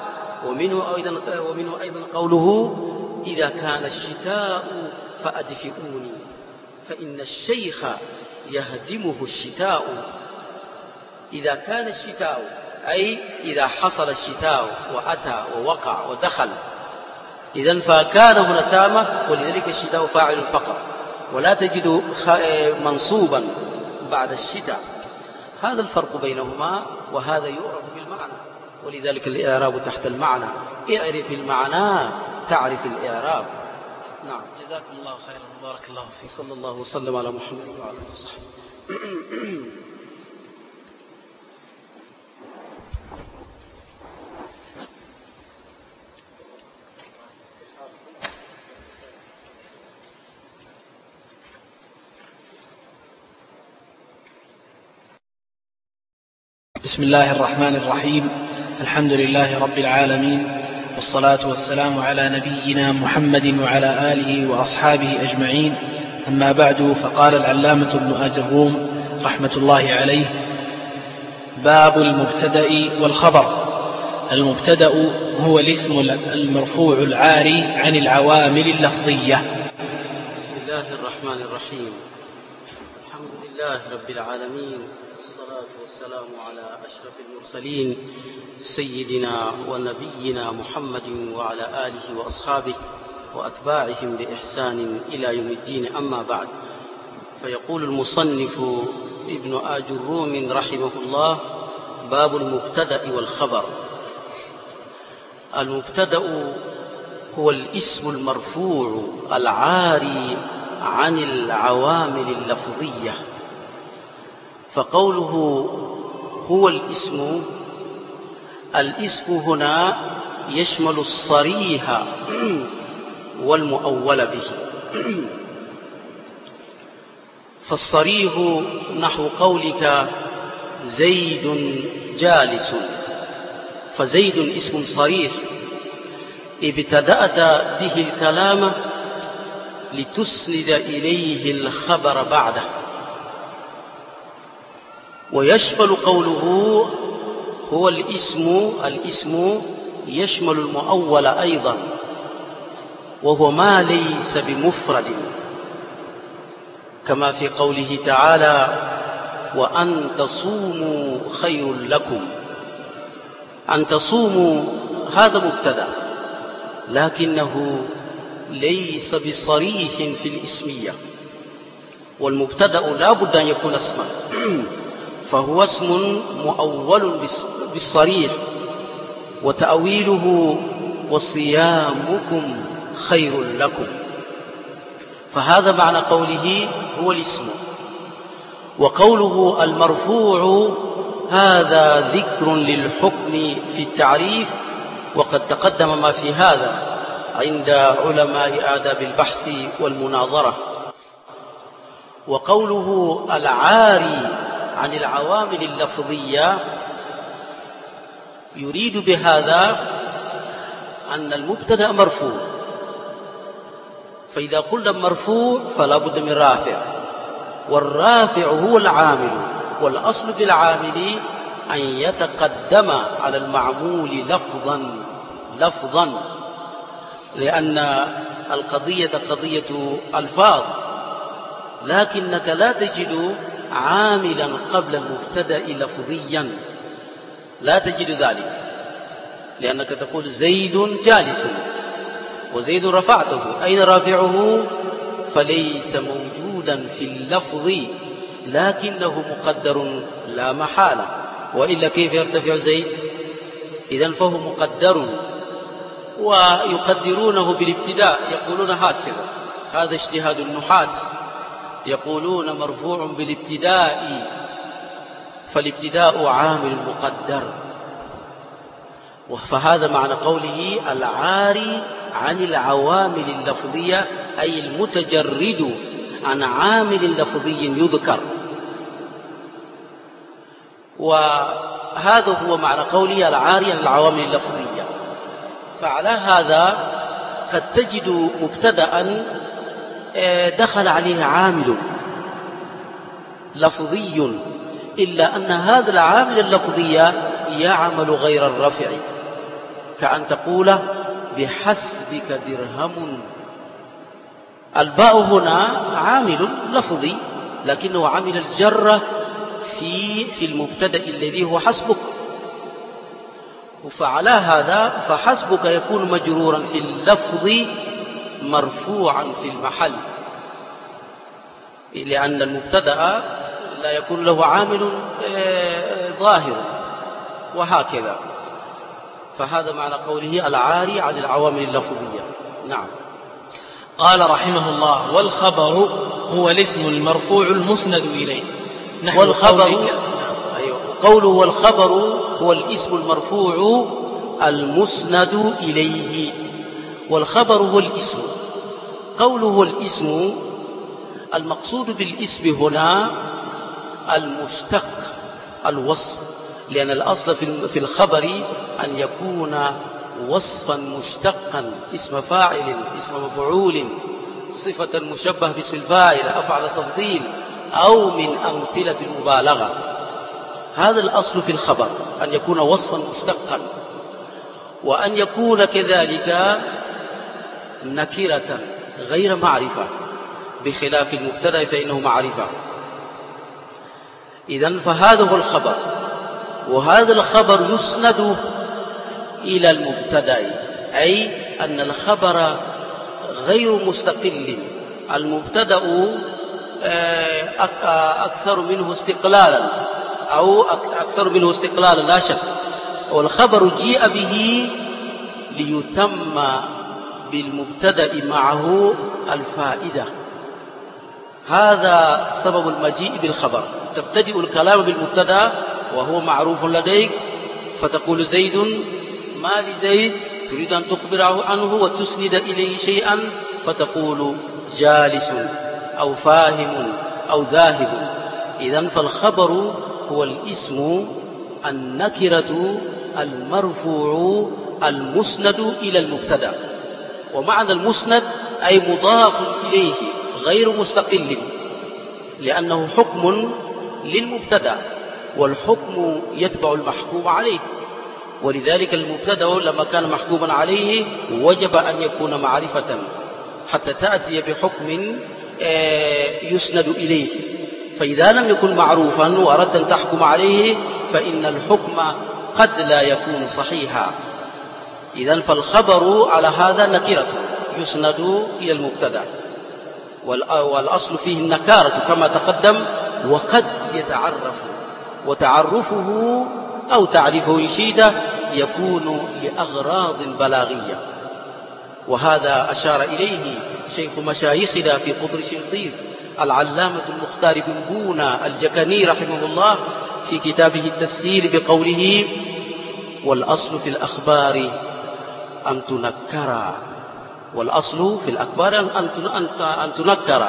ومنه أيضا قوله إذا كان الشتاء فأدفئوني، فإن الشيخ يهدمه الشتاء. إذا كان الشتاء أي إذا حصل الشتاء وأتى ووقع ودخل، إذن فكان هنا تامة، ولذلك الشتاء فاعل فقط، ولا تجد منصوبا بعد الشتاء. هذا الفرق بينهما، وهذا يعرف بالمعنى، ولذلك الإعراب تحت المعنى، اعرف المعنى تعرف الإعراب. نعم. جزاكم الله خيرا وبارك الله فيك. صلى الله وسلم على محمد وعلى آله وصحبه. بسم الله الرحمن الرحيم. الحمد لله رب العالمين، والصلاة والسلام على نبينا محمد وعلى آله وأصحابه أجمعين. أما بعد، فقال العلامة ابن آجروم رحمة الله عليه: باب المبتدأ والخبر. المبتدأ هو الاسم المرفوع العاري عن العوامل اللفظية. بسم الله الرحمن الرحيم. الحمد لله رب العالمين، والصلاة والسلام على أشرف المرسلين سيدنا ونبينا محمد وعلى آله وأصحابه وأتباعهم بإحسان إلى يوم الدين. أما بعد، فيقول المصنف ابن آجروم رحمه الله: باب المبتدأ والخبر. المبتدأ هو الاسم المرفوع العاري عن العوامل اللفظية، فقوله هو الاسم هنا يشمل الصريح والمؤول به. فالصريح نحو قولك زيد جالس، فزيد اسم صريح ابتدأت به الكلام لتسند إليه الخبر بعده. ويشمل قوله هو الاسم يشمل المؤول أيضا، وهو ما ليس بمفرد، كما في قوله تعالى: وأن تصوموا خير لكم. أن تصوموا هذا مبتدأ، لكنه ليس بصريح في الاسمية، والمبتدأ لا بد أن يكون اسما، فهو اسم مؤول بالصريح، وتأويله وصيامكم خير لكم. فهذا معنى قوله هو الاسم. وقوله المرفوع هذا ذكر للحكم في التعريف، وقد تقدم ما في هذا عند علماء آداب البحث والمناظرة. وقوله العاري عن العوامل اللفظية يريد بهذا أن المبتدأ مرفوع، فإذا قلنا مرفوع فلا بد من رافع، والرافع هو العامل، والأصل في العامل أن يتقدم على المعمول لفظا، لأن القضية قضية ألفاظ، لكنك لا تجد عاملا قبل المبتدأ لفظيا، لا تجد ذلك، لأنك تقول زيد جالس، وزيد رفعته، أين رافعه؟ فليس موجودا في اللفظ، لكنه مقدر لا محالة، وإلا كيف يرتفع زيد؟ إذن فهو مقدر، ويقدرونه بالابتداء، يقولون هكذا، هذا اجتهاد النحاة، يقولون مرفوع بالابتداء، فالابتداء عامل مقدر. فهذا معنى قوله العاري عن العوامل اللفظية، أي المتجرد عن عامل لفظي يذكر. وهذا هو معنى قوله العاري عن العوامل اللفظية. فعلى هذا قد تجد مبتدأ دخل عليه عامل لفظي، إلا أن هذا العامل اللفظي يعمل غير الرفع، كأن تقول بحسبك درهم. الباء هنا عامل لفظي، لكنه عامل الجر في المبتدأ الذي هو حسبك، فعلى هذا فحسبك يكون مجرورا في اللفظ مرفوعا في المحل، لأن المبتدأ لا يكون له عامل ظاهر، وهكذا. فهذا معنى قوله العاري عن العوامل اللفظية. نعم. قال رحمه الله: والخبر هو الاسم المرفوع المسند إليه. والخبر قوله والخبر هو الاسم المرفوع المسند إليه. والخبر هو الاسم. قوله هو الاسم، المقصود بالاسم هنا المشتق، الوصف، لأن الأصل في الخبر أن يكون وصفا مشتقا، اسم فاعل، اسم مفعول، صفة مشبه باسم الفاعل، أفعل تفضيل، أو من أمثلة المبالغة. هذا الأصل في الخبر، أن يكون وصفا مشتقا، وأن يكون كذلك نكرة غير معرفة، بخلاف المبتدأ فإنه معرفة. إذن فهذا هو الخبر، وهذا الخبر يسند إلى المبتدأ، أي أن الخبر غير مستقل، المبتدأ أكثر منه استقلالا، أو أكثر منه استقلالا لا شك، والخبر جيء به ليتم بالمبتدأ معه الفائدة. هذا سبب المجيء بالخبر. تبتدئ الكلام بالمبتدأ وهو معروف لديك، فتقول زيد، ما لزيد؟ تريد أن تخبر عنه وتسند إليه شيئا، فتقول جالس أو فاهم أو ذاهب. إذن فالخبر هو الاسم النكرة المرفوع المسند إلى المبتدأ. ومعنى المسند أي مضاف إليه غير مستقل، لأنه حكم للمبتدأ، والحكم يتبع المحكوم عليه، ولذلك المبتدأ لما كان محكوما عليه وجب أن يكون معرفة حتى تأتي بحكم يسند إليه. فإذا لم يكن معروفا وأردت أن تحكم عليه فإن الحكم قد لا يكون صحيحا. إذن فالخبر على هذا نكرة يسند إلى المبتدأ، والأصل فيه النكارة كما تقدم، وقد يتعرف، وتعرفه أو تعرفه إن يكون لأغراض بلاغية. وهذا أشار إليه شيخ مشايخنا في قطر شنقيط العلامة المختار بن بونا الجكني رحمه الله في كتابه التسهيل بقوله: والأصل في الأخبار أن تنكر. والأصل في الأخبار أن تنكر.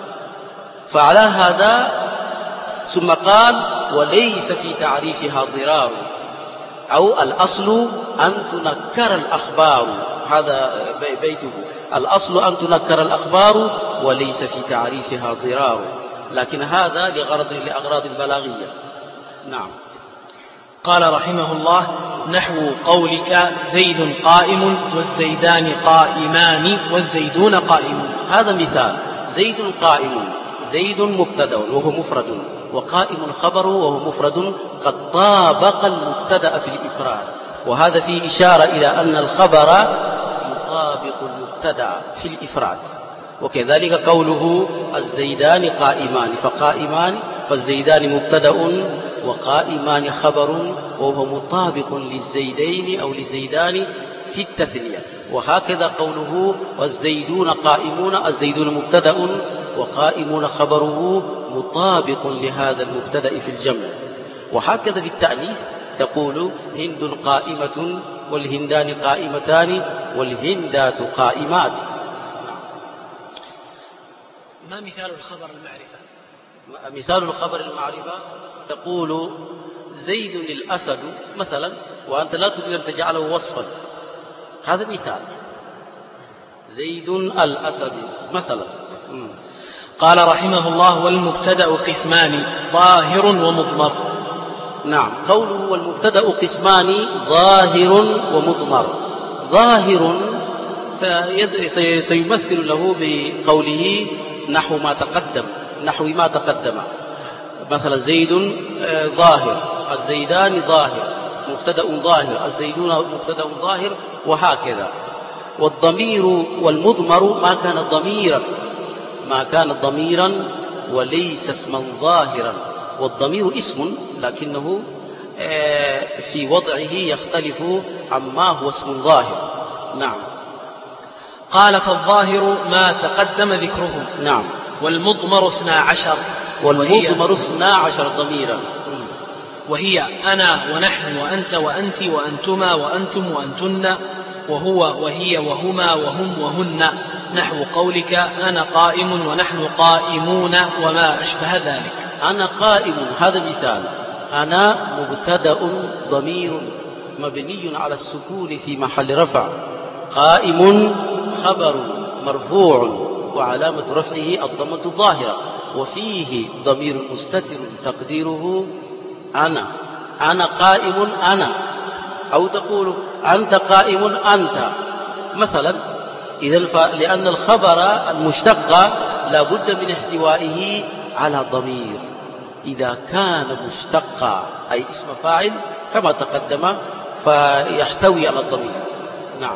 فعلى هذا ثم قال: وليس في تعريفها ضرار، أو الأصل أن تنكر الأخبار. هذا بيته، الأصل أن تنكر الأخبار وليس في تعريفها ضرار، لكن هذا لأغراض بلاغية. نعم. قال رحمه الله: نحو قولك زيد قائم والزيدان قائمان والزيدون قائمون. هذا مثال، زيد قائم. زيد مبتدأ وهو مفرد، وقائم خبر وهو مفرد قد طابق المبتدأ في الإفراد، وهذا فيه إشارة إلى أن الخبر يطابق المبتدأ في الإفراد. وكذلك قوله الزيدان قائمان، فقائمان فالزيدان مبتدأ وقائمان خبر، وهو مطابق للزيدين أو للزيدان في التثنية. وهكذا قوله والزيدون قائمون، الزيدون مبتدأ وقائمون خبره مطابق لهذا المبتدأ في الجمع. وهكذا في التأنيث تقول هند قائمة والهندان قائمتان والهندات قائمات. ما مثال الخبر المعرفة؟ مثال الخبر المعرفة تقول زيد الأسد مثلا، وأنت لا تريد أن تجعله وصفا، هذا مثال زيد الأسد مثلا. قال رحمه الله والمبتدأ قسمان ظاهر ومضمر. نعم، قوله والمبتدأ قسمان ظاهر ومضمر. ظاهر سيمثل له بقوله نحو ما تقدم مثلا زيد ظاهر، الزيدان ظاهر مبتدأ ظاهر، الزيدون مبتدأ ظاهر، وهكذا. والضمير والمضمر ما كان ضميرا وليس اسما ظاهرا. والضمير اسم لكنه في وضعه يختلف عما هو اسم ظاهر. نعم. قال فالظاهر ما تقدم ذكره. نعم. والمضمر 12. والمضمر 12 ضميرا، وهي أنا ونحن وأنت وأنت وأنتما وأنتم وأنتن، وهو وهي وهما وهم وهن، نحو قولك أنا قائم ونحن قائمون وما أشبه ذلك. أنا قائم هذا مثال. أنا مبتدأ ضمير مبني على السكون في محل رفع، قائم خبر مرفوع وعلامة رفعه الضمة الظاهرة، وفيه ضمير مستتر تقديره أنا قائم أنا، أو تقول أنت قائم أنت مثلا. إذن لأن الخبر المشتق لا بد من احتوائه على ضمير إذا كان مشتقا، أي اسم فاعل كما تقدم، فيحتوي على الضمير. نعم.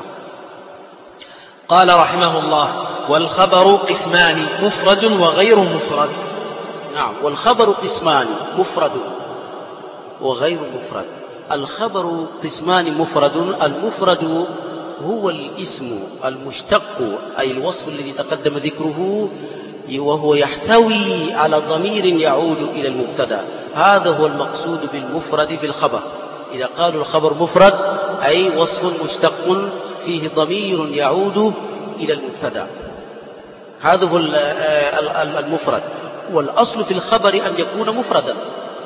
قال رحمه الله والخبر قسمان مفرد وغير مفرد. نعم، والخبر قسمان مفرد وغير مفرد. الخبر قسمان مفرد، المفرد هو الاسم المشتق أي الوصف الذي تقدم ذكره، وهو يحتوي على ضمير يعود إلى المبتدأ. هذا هو المقصود بالمفرد في الخبر. إذا قالوا الخبر مفرد أي وصف مشتق فيه ضمير يعود إلى المبتدأ، هذا هو المفرد. والأصل في الخبر أن يكون مفردا،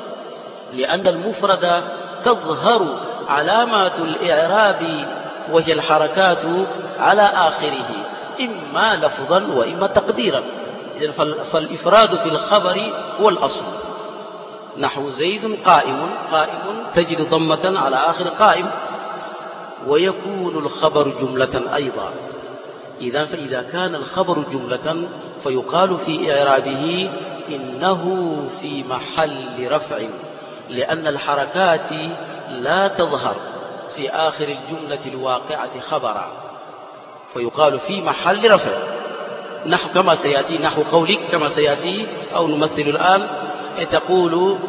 لأن المفرد تظهر علامات الإعراب وهي الحركات على آخره، إما لفظا وإما تقديرا. فالإفراد في الخبر هو الأصل. نحو زيد قائم تجد ضمة على آخر قائم، ويكون الخبر جملة أيضا. فإذا كان الخبر جملة فيقال في إعرابه إنه في محل رفع، لأن الحركات لا تظهر في آخر الجملة الواقعة خبرا، فيقال في محل رفع. نحو كما سيأتي، نحو قولك كما سيأتي، أو نمثل الآن تقول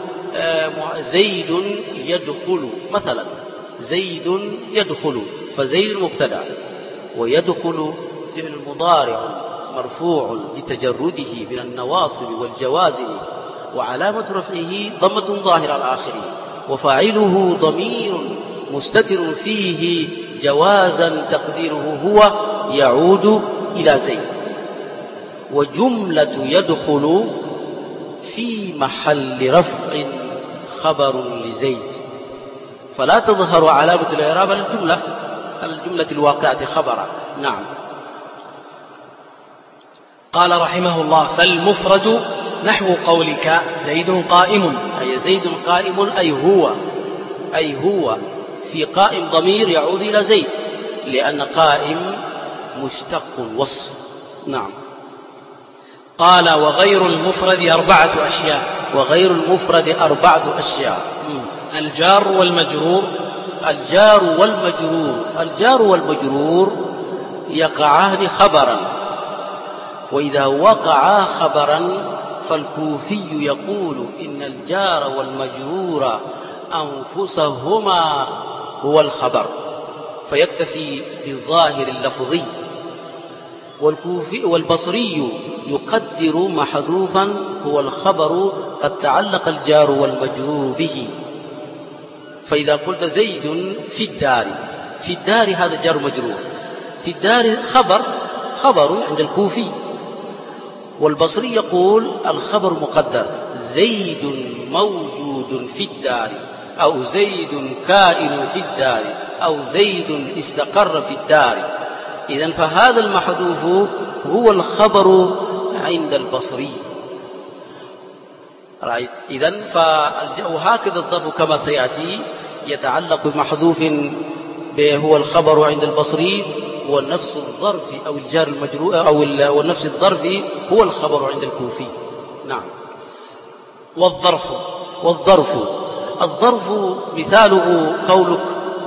زيد يدخل مثلا، زيد يدخل، فزيد مبتدأ ويدخل فعل مضارع مرفوع لتجرده من النواصب والجوازم، وعلامة رفعه ضمة ظاهرة على آخره، وفاعله ضمير مستتر فيه جوازا تقديره هو يعود إلى زيد. وجملة يدخل في محل رفع خبر لزيد، فلا تظهر علامة الإعراب على الجملة الواقعة خبرا. نعم. قال رحمه الله فالمفرد نحو قولك زيد قائم، أي زيد قائم أي هو في قائم ضمير يعود إلى زيد، لأن قائم مشتق وصف. نعم. قال وغير المفرد 4 أشياء. وغير المفرد 4 أشياء. الجار والمجرور. الجار والمجرور يقعان خبرا، وإذا وقعا خبرا فالكوفي يقول إن الجار والمجرور أنفسهما هو الخبر، فيكتفي بالظاهر اللفظي. والبصري يقدر محذوفا هو الخبر قد تعلق الجار والمجرور به. فإذا قلت زيد في الدار هذا جار مجرور، في الدار خبر عند الكوفي. والبصري يقول الخبر مقدر، زيد موجود في الدار، أو زيد كائن في الدار، أو زيد استقر في الدار. إذن فهذا المحذوف هو الخبر عند البصري. إذن وهكذا الظرف كما سيأتي يتعلق بمحذوف هو الخبر عند البصري، ونفس الظرف أو الجار المجرور أو نفس الظرف هو الخبر عند الكوفي. نعم. الظرف مثاله قولك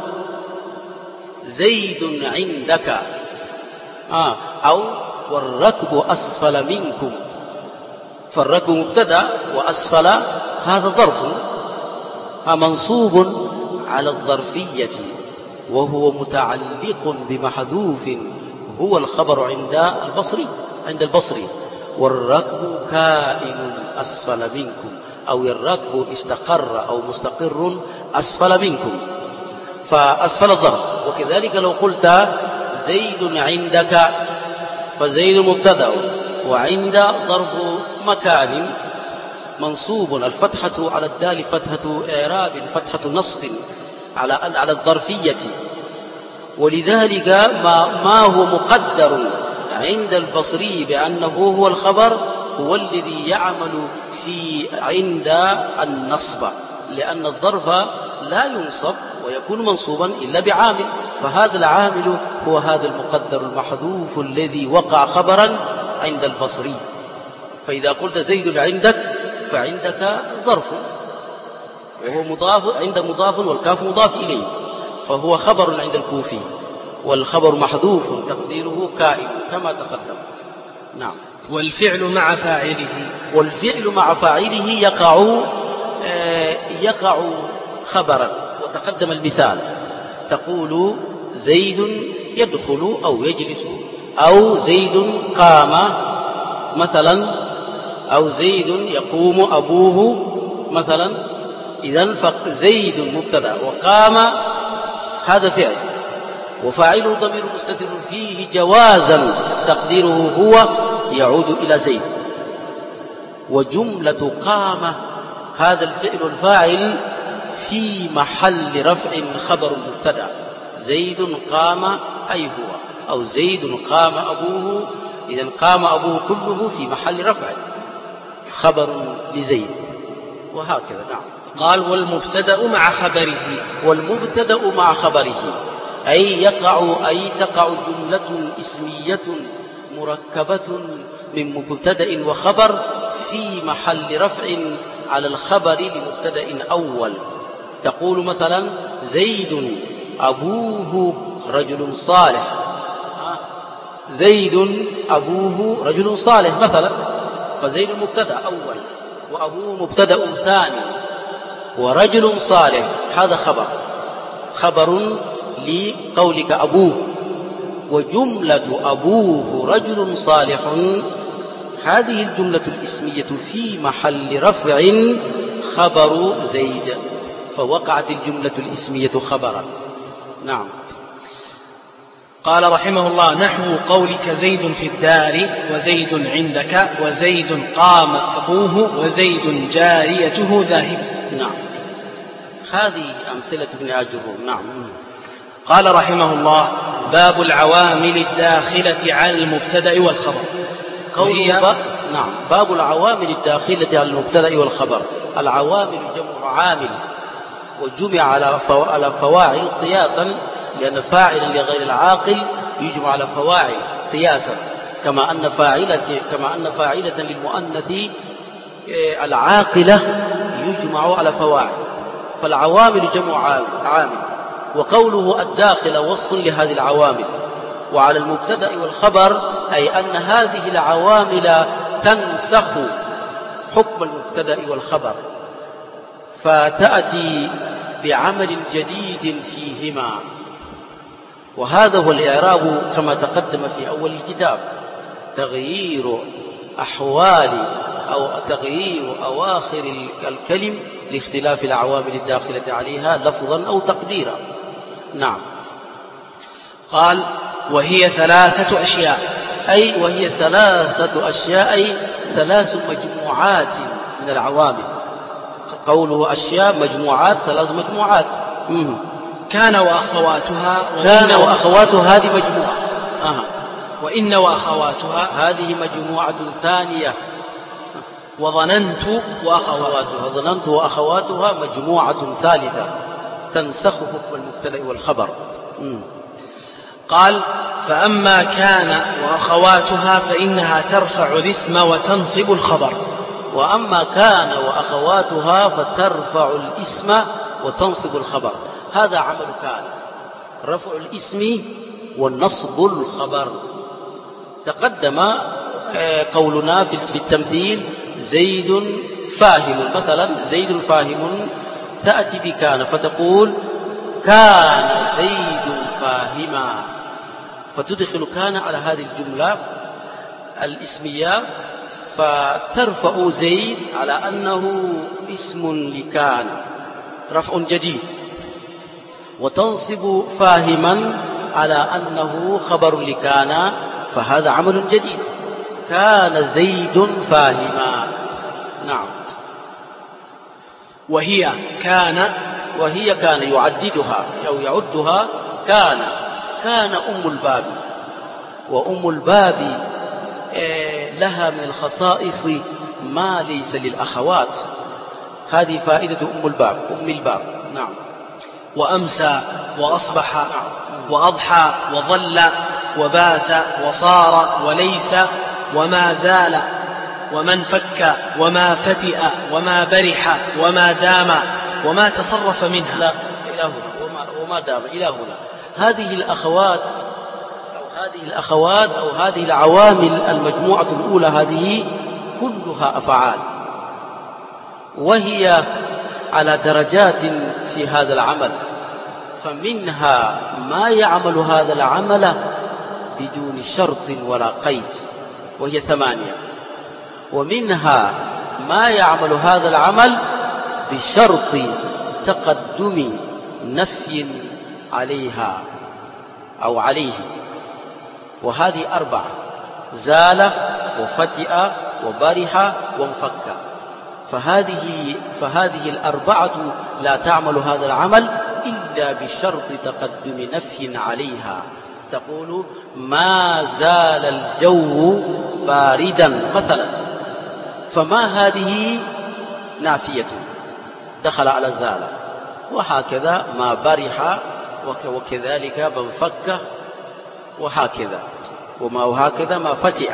زيد عندك، أو والركب أسفل منكم. فالركب مبتدأ وأسفل هذا ظرف منصوب على الظرفية، وهو متعلق بمحذوف هو الخبر عند البصري. والركب كائن أسفل منكم، أو الركب استقر أو مستقر أسفل منكم، فأسفل الظرف. وكذلك لو قلت زيد عندك، فزيد مبتدأ وعند ظرف مكان منصوب، الفتحة على الدال فتحة إعراب، فتحة نصب على الظرفية. ولذلك ما هو مقدر عند البصري بأنه هو الخبر هو الذي يعمل عند النصب، لأن الظرف لا ينصب ويكون منصوبا إلا بعامل، فهذا العامل هو هذا المقدر المحذوف الذي وقع خبرا عند البصري. فإذا قلت زيد عندك فعندك ظرف، وهو مضاف، عند مضاف والكاف مضاف إليه، فهو خبر عند الكوفي، والخبر محذوف تقديره كائن كما تقدم. نعم. والفعل مع فاعله يقع خبرا، وتقدم المثال، تقول زيد يدخل أو يجلس، أو زيد قام مثلا، أو زيد يقوم أبوه مثلا. إذن فزيد مبتدأ وقام هذا فعل، وفاعله ضمير مستتر فيه جوازا تقديره هو يعود إلى زيد. وجملة قام هذا الفعل الفاعل في محل رفع خبر مبتدأ، زيد قام أي هو، أو زيد قام أبوه. إذن قام أبوه كله في محل رفع خبر لزيد، وهكذا. نعم. قال والمبتدأ مع خبره أي تقع جملة اسمية مركبة من مبتدأ وخبر في محل رفع على الخبر لمبتدأ أول. تقول مثلا زيد أبوه رجل صالح، زيد أبوه رجل صالح مثلا، فزيد مبتدأ أول وأبوه مبتدأ ثاني، ورجل صالح هذا خبر لقولك أبوه. وجملة أبوه رجل صالح هذه الجملة الاسمية في محل رفع خبر زيد، فوقعت الجملة الاسمية خبرا. نعم. قال رحمه الله نحو قولك زيد في الدار، وزيد عندك، وزيد قام أبوه، وزيد جاريته ذاهب. نعم. هذه أمثلة ابن أجروم. نعم. قال رحمه الله باب العوامل الداخلة على المبتدأ والخبر. نعم. باب العوامل الداخلة على المبتدأ والخبر. العوامل جمع عامل، وجمع على فواعل قياسا، لأن فاعلا لغير العاقل يجمع على فواعل قياسا. كما أن فاعلة للمؤنث العاقلة يجمع على فواعل، فالعوامل جمع عامل، وقوله الداخلة وصف لهذه العوامل. وعلى المبتدأ والخبر أي أن هذه العوامل تنسخ حكم المبتدأ والخبر، فتأتي بعمل جديد فيهما. وهذا هو الإعراب كما تقدم في أول الكتاب، تغيير أحوال أو تغيير أواخر الكلم لاختلاف العوامل الداخلة عليها لفظا أو تقديرا. نعم. قال وهي 3 أشياء، أي وهي 3 أشياء، أي 3 مجموعات من العوامل. قوله أشياء مجموعات، 3 مجموعات. كان وأخواتها، هذه مجموعة. وإن وأخواتها هذه مجموعة ثانية. وظننت وأخواتها مجموعة ثالثة تنسخ حكم المبتدأ والخبر. قال فأما كان وأخواتها فإنها ترفع الاسم وتنصب الخبر. وأما كان وأخواتها فترفع الاسم وتنصب الخبر. هذا عمل كان، رفع الاسم والنصب الخبر. تقدم قولنا في التمثيل زيد فاهم، مثلا زيد فاهم، تأتي بكان فتقول كان زيد فاهما، فتدخل كان على هذه الجملة الاسمية، فترفع زيد على أنه اسم لكان، رفع جديد، وتنصب فاهما على أنه خبر لكان، فهذا عمل جديد. كان زيد فاهما. نعم. وهي كان يعددها أو يعدها كان أم الباب. وأم الباب لها من الخصائص ما ليس للأخوات. هذه فائدة أم الباب. نعم. وأمسى وأصبح وأضحى وظل وبات وصار وليس وما زال ومن فك وما فتئ وما برح وما دام وما تصرف منها. لا إلى هنا وما دام إلى هنا. هذه الأخوات أو هذه العوامل المجموعة الأولى هذه كلها أفعال، وهي على درجات في هذا العمل. فمنها ما يعمل هذا العمل بدون شرط ولا قيد، وهي 8. ومنها ما يعمل هذا العمل بشرط تقدم نفي عليها أو عليه، وهذه 4: زال وفتئ وبرح وانفك. فهذه 4 لا تعمل هذا العمل إلا بشرط تقدم نفي عليها. تقول ما زال الجو باردا مثلا، فما هذه نافية دخل على زال، وهكذا ما برح وكذلك من فك وهكذا ما فتئ.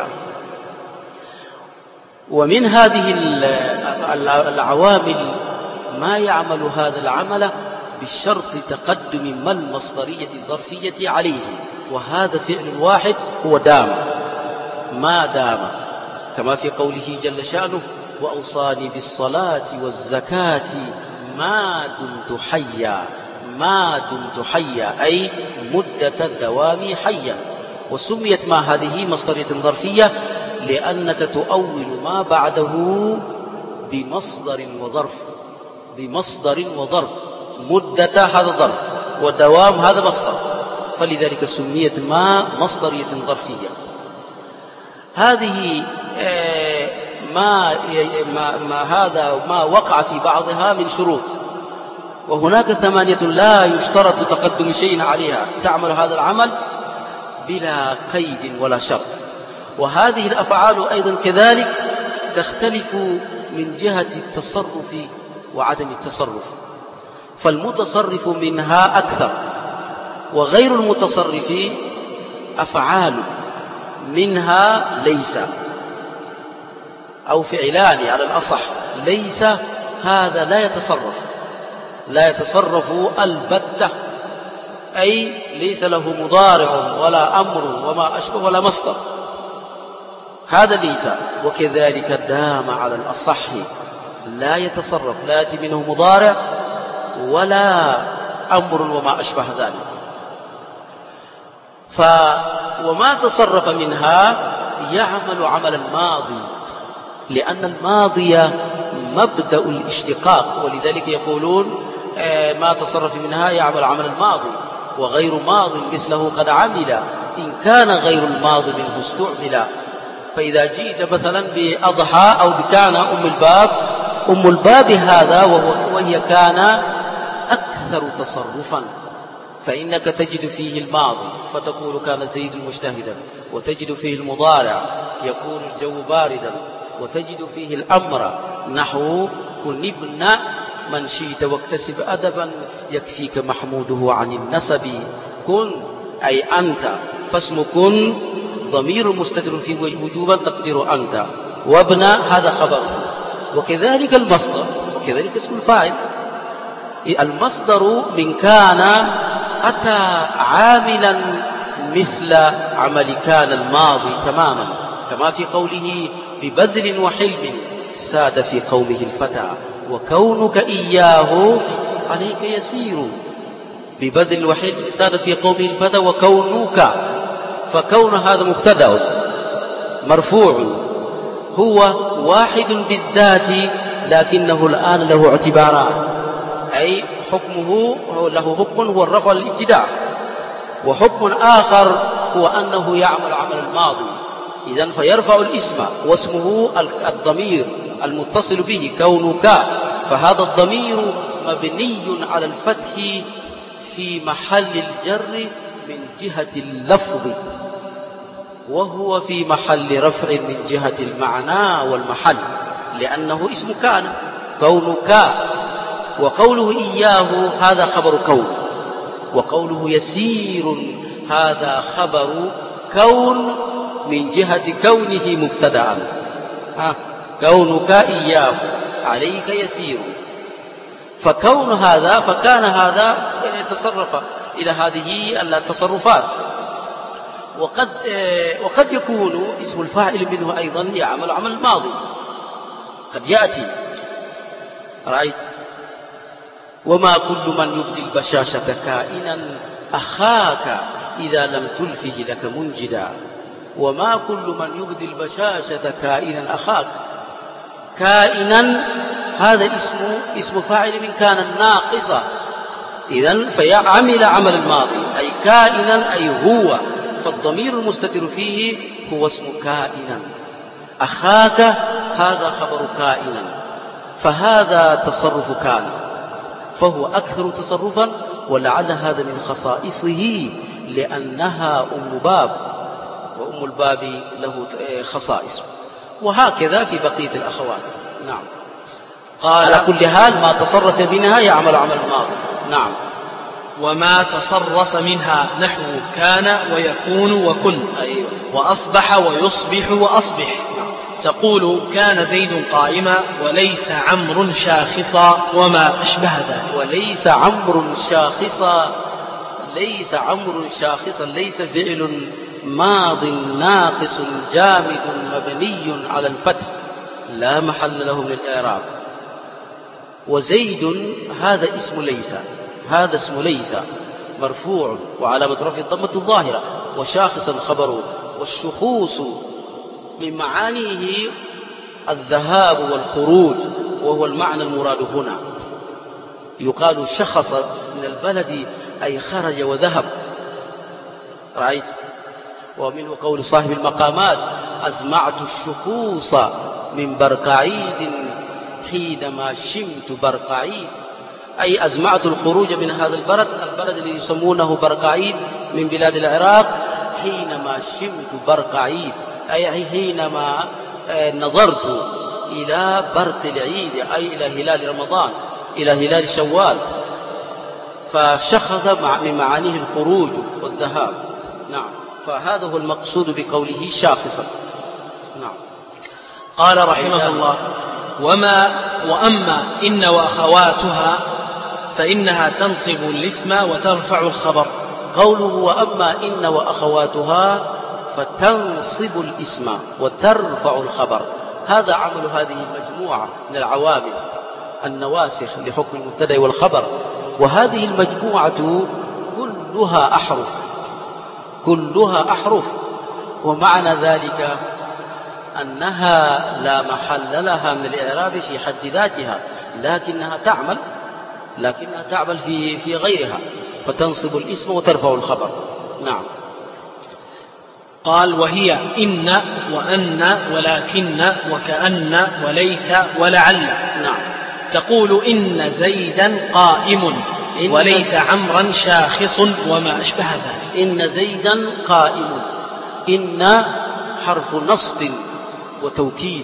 ومن هذه العوامل ما يعمل هذا العمل بالشرط تقدم ما المصدرية الظرفية عليه، وهذا فعل واحد هو دام، ما دام، كما في قوله جل شأنه وأوصاني بالصلاة والزكاة ما دمت حيا، أي مدة الدوام حيا. وسميت ما هذه مصدرية ظرفية لأنك تؤول ما بعده بمصدر وظرف. مدة هذا ظرف ودوام هذا مصدر، فلذلك سميت ما مصدرية ظرفية. هذه ما وقع في بعضها من شروط، وهناك 8 لا يشترط تقدم شيء عليها، تعمل هذا العمل بلا قيد ولا شرط. وهذه الأفعال أيضا كذلك تختلف من جهة التصرف وعدم التصرف، فالمتصرف منها أكثر، وغير المتصرف أفعال منها ليس، أو فعلان على الأصح. ليس هذا لا يتصرف البتة، أي ليس له مضارع ولا أمر وما أشبه ولا مصدر، هذا ليس. وكذلك دام على الأصح لا يتصرف، لا يأتي منه مضارع ولا أمر وما أشبه ذلك. وما تصرف منها يعمل عمل الماضي، لأن الماضي مبدأ الاشتقاق، ولذلك يقولون ما تصرف منها يعمل عمل الماضي، وغير ماض مثله قد عمل إن كان غير الماضي منه استعمل. فإذا جئت مثلا بأضحى أو بكان أم الباب هذا وهي كان أكثر تصرفا، فإنك تجد فيه الماضي فتقول كان زيد مجتهدا، وتجد فيه المضارع يكون الجو باردا، وتجد فيه الأمر نحو كن ابن من شئت واكتسب أدبا يكفيك محموده عن النسب. كن أي أنت، فاسم كن ضمير مستتر فيه وجوبا تقدير أنت، وابن هذا خبر. وكذلك المصدر، وكذلك اسم الفاعل. المصدر من كان أتى عاملا مثل عمل كان الماضي تماما، كما في قوله ببذل وحلم ساد في قومه الفتى وكونك إياه عليك يسير. ببذل وحلم ساد في قومه الفتى وكونك، فكون هذا مبتدأ مرفوع، هو واحد بالذات لكنه الآن له اعتباران، أي حكمه له حكم هو الرفع الابتداء، وحكم آخر هو أنه يعمل عمل الماضي. إذن فيرفع الاسم واسمه الضمير المتصل به كونك، فهذا الضمير مبني على الفتح في محل الجر من جهة اللفظ، وهو في محل رفع من جهة المعنى والمحل، لأنه اسم كان كونك. وقوله إياه هذا خبر كون، وقوله يسير هذا خبر كون من جهة كونه مبتدأ. كونك إياه عليك يسير، فكون هذا فكان هذا تصرف إلى هذه التصرفات. وقد يكون اسم الفاعل منه أيضا يعمل عمل الماضي، قد يأتي رأيت وما كل من يبدي البشاشة كائنا أخاك إذا لم تلفه لك منجدا. وما كل من يبدي البشاشة كائنا أخاك، كائنا هذا اسم فاعل من كان الناقصة، إذن فيعمل عمل الماضي أي كائنا أي هو، فالضمير المستتر فيه هو اسم كائنا. أخاك هذا خبر كائنا، فهذا تصرف كان، فهو أكثر تصرفا، ولعل هذا من خصائصه لأنها أم باب، وأم الباب له خصائص. وهكذا في بقية الأخوات. نعم. قال على كل حال ما تصرف منها يعمل عمل الماضي. نعم. وما تصرف منها نحو كان ويكون وكن. أيوة. وأصبح ويصبح وأصبح. تقول كان زيد قائما وليس عمرو شاخصا وما أشبه ذلك. وليس عمرو شاخصا، ليس عمرو شاخصا، ليس فعل ماض ناقص جامد مبني على الفتح لا محل له من الإعراب. وزيد هذا اسم ليس، هذا اسم ليس مرفوع وعلامة رفعه الضمة الظاهرة، وشاخصا خبره. والشخوص من معانيه الذهاب والخروج، وهو المعنى المراد هنا. يقال شخص من البلد أي خرج وذهب، رأيت. ومنه قول صاحب المقامات أزمعت الشخوص من برقعيد حينما شمت برقعيد، أي أزمعت الخروج من هذا البلد الذي يسمونه برقعيد من بلاد العراق، حينما شمت برقعيد أي حينما نظرت إلى برق العيد، أي إلى هلال رمضان، إلى هلال شوال. فشخص من معانيه الخروج والذهاب. نعم. فهذا هو المقصود بقوله شاخصا. نعم. قال رحمه الله: وأما إن وأخواتها فإنها تنصب الاسم وترفع الخبر. قوله وأما إن وأخواتها فتنصب الاسم وترفع الخبر، هذا عمل هذه المجموعة من العوامل النواسخ لحكم المبتدأ والخبر. وهذه المجموعة كلها أحرف، ومعنى ذلك أنها لا محل لها من الإعراب في حد ذاتها، لكنها تعمل في غيرها، فتنصب الاسم وترفع الخبر. نعم. قال: وهي إن وأن ولكن وكأن وليت ولعل. نعم. تقول إن زيدا قائم وليت عمرا شاخص وما أشبه ذلك. إن زيدا قائم، إن حرف نصب وتوكيد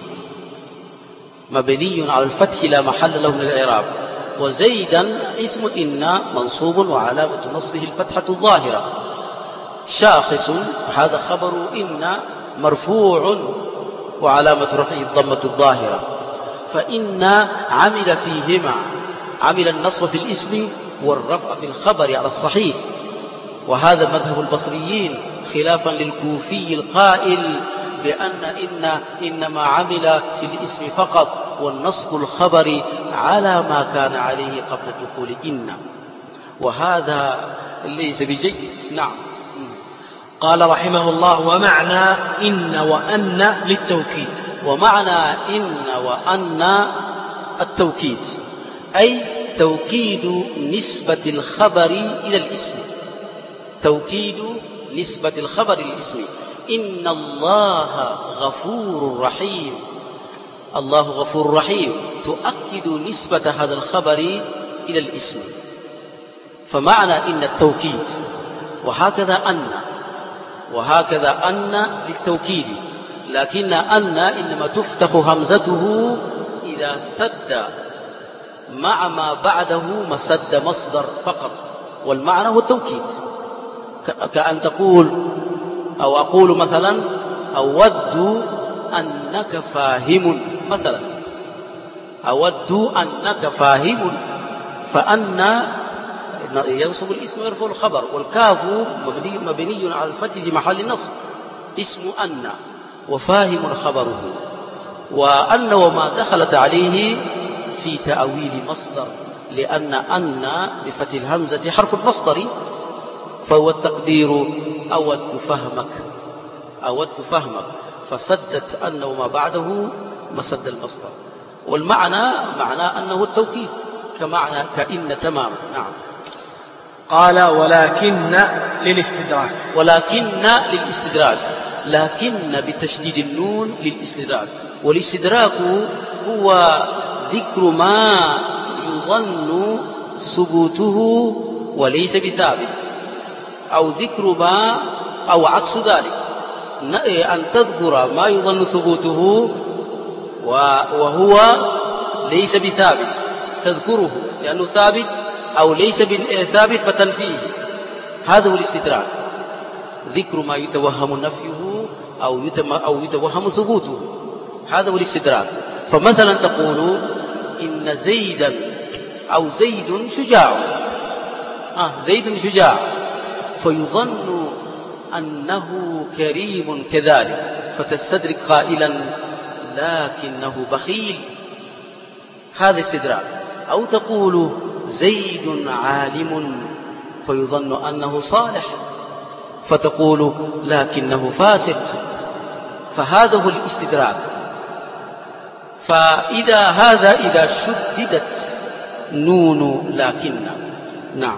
مبني على الفتح لا محل له من الإعراب، وزيدا اسم إن منصوب وعلامة نصبه الفتحة الظاهرة. شاخص هذا خبر إن مرفوع وعلامة رفعه الضمة الظاهرة. فإن عمل فيهما، عمل النصب في الاسم والرفع في الخبر على الصحيح، وهذا مذهب البصريين خلافا للكوفي القائل بأن إنما عمل في الاسم فقط، والنصب الخبر على ما كان عليه قبل دخول إن، وهذا ليس بجيد. نعم. قال رحمه الله: ومعنى إن وأن للتوكيد. ومعنى إن وأن التوكيد، أي توكيد نسبة الخبر إلى الاسم، توكيد نسبة الخبر للاسم. إن الله غفور رحيم، الله غفور رحيم، تؤكد نسبة هذا الخبر إلى الاسم، فمعنى إن التوكيد. وهكذا أن للتوكيد، لكن أن إنما تفتح همزته إذا سد مع ما بعده مسد مصدر فقط، والمعنى هو التوكيد. كأن تقول أو أقول مثلا: أود أنك فاهم، مثلا أود أنك فاهم، فأن ينصب الاسم ويرفع الخبر، والكاف مبني على الفتح في محل النصب، اسم أن وفاهم خبره. وأن وما دخلت عليه في تأويل مصدر، لأن أن بفتح الهمزة حرف المصدر، فهو التقدير أودت فهمك، فسدت أن وما بعده مسد المصدر، والمعنى معنى أنه التوكيد كمعنى كإن تماما. نعم. قال: ولكن للاستدراك، لكن بتشديد النون للاستدراك، والاستدراك هو ذكر ما يظن ثبوته وليس بثابت، أو ذكر ما أو عكس ذلك، أن تذكر ما يظن ثبوته وهو ليس بثابت، تذكره لأنه ثابت أو ليس ثابت فتنفيه، هذا هو الاستدراك، ذكر ما يتوهم نفيه أو يتوهم ثبوته، هذا هو الاستدراك. فمثلا تقول: إن زيدا أو زيد شجاع، زيد شجاع، فيظن أنه كريم كذلك، فتستدرك قائلا: لكنه بخيل، هذا استدراك. أو تقول: زيد عالم، فيظن أنه صالح، فتقول: لكنه فاسق، فهذا هو الاستدراك. إذا شددت نون لكن. نعم.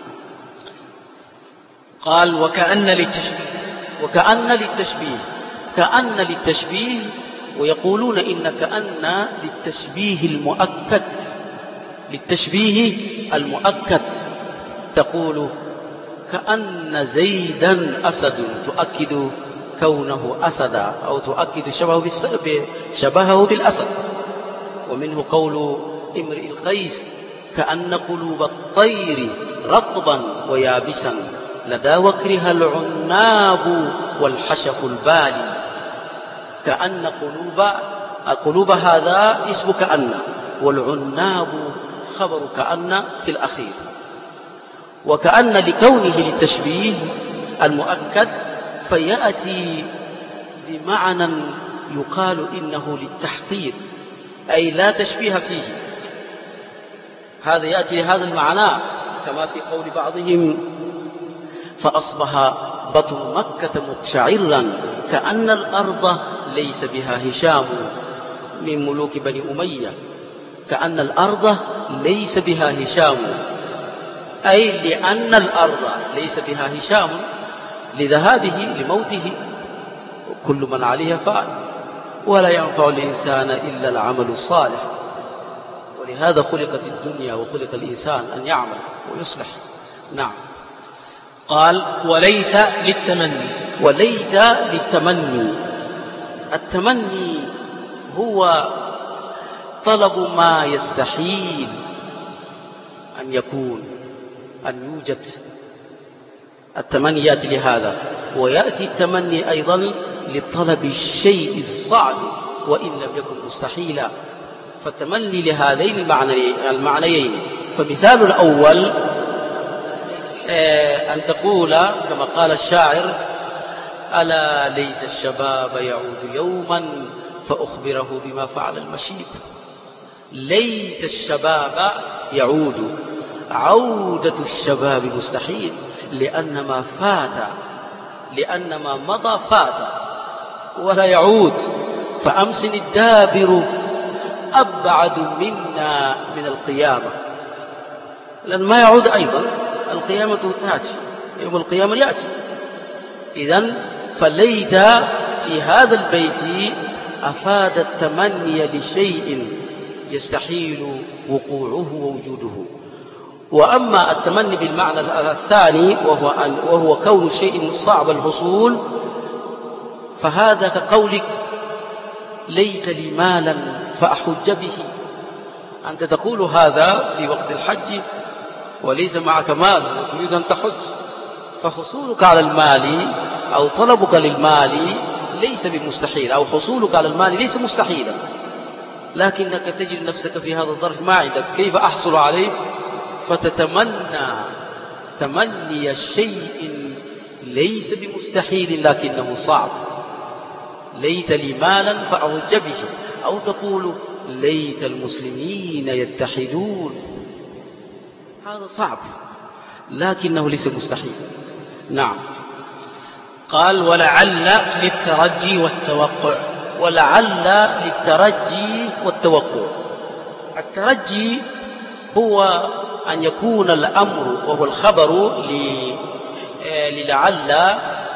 قال: وكأن للتشبيه، ويقولون إن كأن للتشبيه المؤكد، تقول: كأن زيدا أسد، تؤكد كونه أسدا، أو تؤكد شبهه بالأسد. ومنه قول امرئ القيس: كأن قلوب الطير رطبا ويابسا، لدى وكرها العناب والحشف البالي. كأن قلوب هذا اسم كأن، والعناب خبر كأن في الأخير. وكأن لكونه للتشبيه المؤكد فيأتي بمعنى يقال إنه للتحقير، أي لا تشبيه فيه. هذا يأتي لهذا المعنى كما في قول بعضهم: فأصبح بطن مكة مقشعرا كأن الأرض ليس بها هشام، من ملوك بني أمية. كأن الأرض ليس بها هشام، أي لأن الأرض ليس بها هشام لذهابه لموته، كل من عليها فان، ولا ينفع الإنسان إلا العمل الصالح. ولهذا خلقت الدنيا وخلق الإنسان أن يعمل ويصلح. نعم. قال: وليت للتمني. وليت للتمني. التمني هو طلب ما يستحيل أن يكون، أن يوجد. التمني يأتي لهذا، ويأتي التمني أيضا لطلب الشيء الصعب وإن لم يكن مستحيلا. فالتمني لهذين المعنيين. فمثال الأول أن تقول كما قال الشاعر: ألا ليت الشباب يعود يوما فأخبره بما فعل المشيب. ليت الشباب يعود، عودة الشباب مستحيل، لأن ما فات، لأن ما مضى فات ولا يعود. فأمس الدابر أبعد منا من القيامة، لأن ما يعود أيضا. القيامة تأتي، يوم القيامة يأتي. إذن فليت في هذا البيت أفاد التمني لشيء يستحيل وقوعه ووجوده. وأما التمني بالمعنى الثاني وهو كون شيء صعب الحصول، فهذا كقولك: ليت لي مالا فأحج به. أنت تقول هذا في وقت الحج وليس معك مال وتريد أن تحج، فحصولك على المال أو طلبك للمال ليس بمستحيل، أو حصولك على المال ليس مستحيلا، لكنك تجد نفسك في هذا الظرف ما عندك كيف أحصل عليه، فتتمنى تمني الشيء ليس بمستحيل لكنه صعب. ليت لي مالا فأحج به، أو تقول: ليت المسلمين يتحدون. هذا صعب لكنه ليس مستحيل. نعم. قال: ولعل للترجي والتوقع. ولعل للترجي والتوقع. الترجي هو أن يكون الأمر وهو الخبر للعل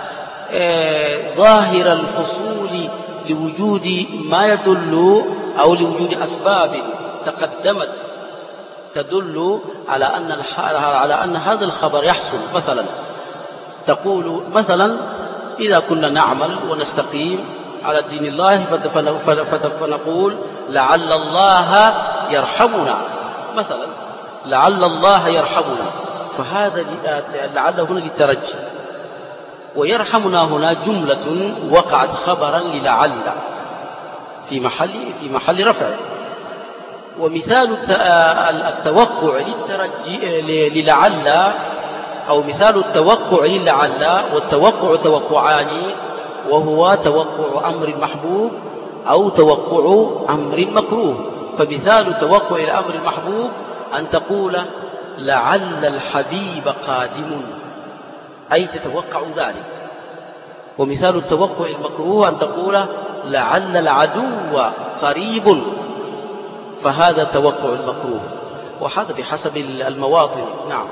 ظاهر الحصول لوجود ما يدل، أو لوجود أسباب تقدمت تدل على أن هذا الخبر يحصل. مثلا تقول مثلا: إذا كنا نعمل ونستقيم على دين الله فنقول: لعل الله يرحمنا. مثلا لعل الله يرحمنا، فهذا لعل هنا للترجي، ويرحمنا هنا جملة وقعت خبرا للعل في محل رفع. ومثال التوقع للترجي للعل، أو مثال التوقع للعل والتوقع توقعان، وهو توقع أمر محبوب أو توقع أمر مكروه. فمثال توقع الأمر المحبوب أن تقول: لعل الحبيب قادم، أي تتوقع ذلك. ومثال التوقع المكروه أن تقول: لعل العدو قريب، فهذا توقع المكروه، وهذا بحسب المواطن. نعم.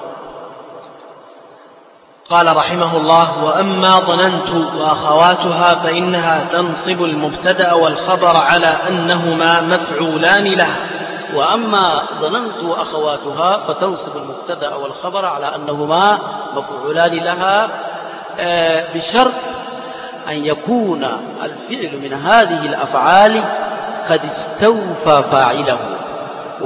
قال رحمه الله: وأما ظننت وأخواتها فإنها تنصب المبتدأ والخبر على أنهما مفعولان لها. وأما ظننت وأخواتها فتنصب المبتدأ والخبر على أنهما مفعولان لها، بشرط أن يكون الفعل من هذه الأفعال قد استوفى فاعله.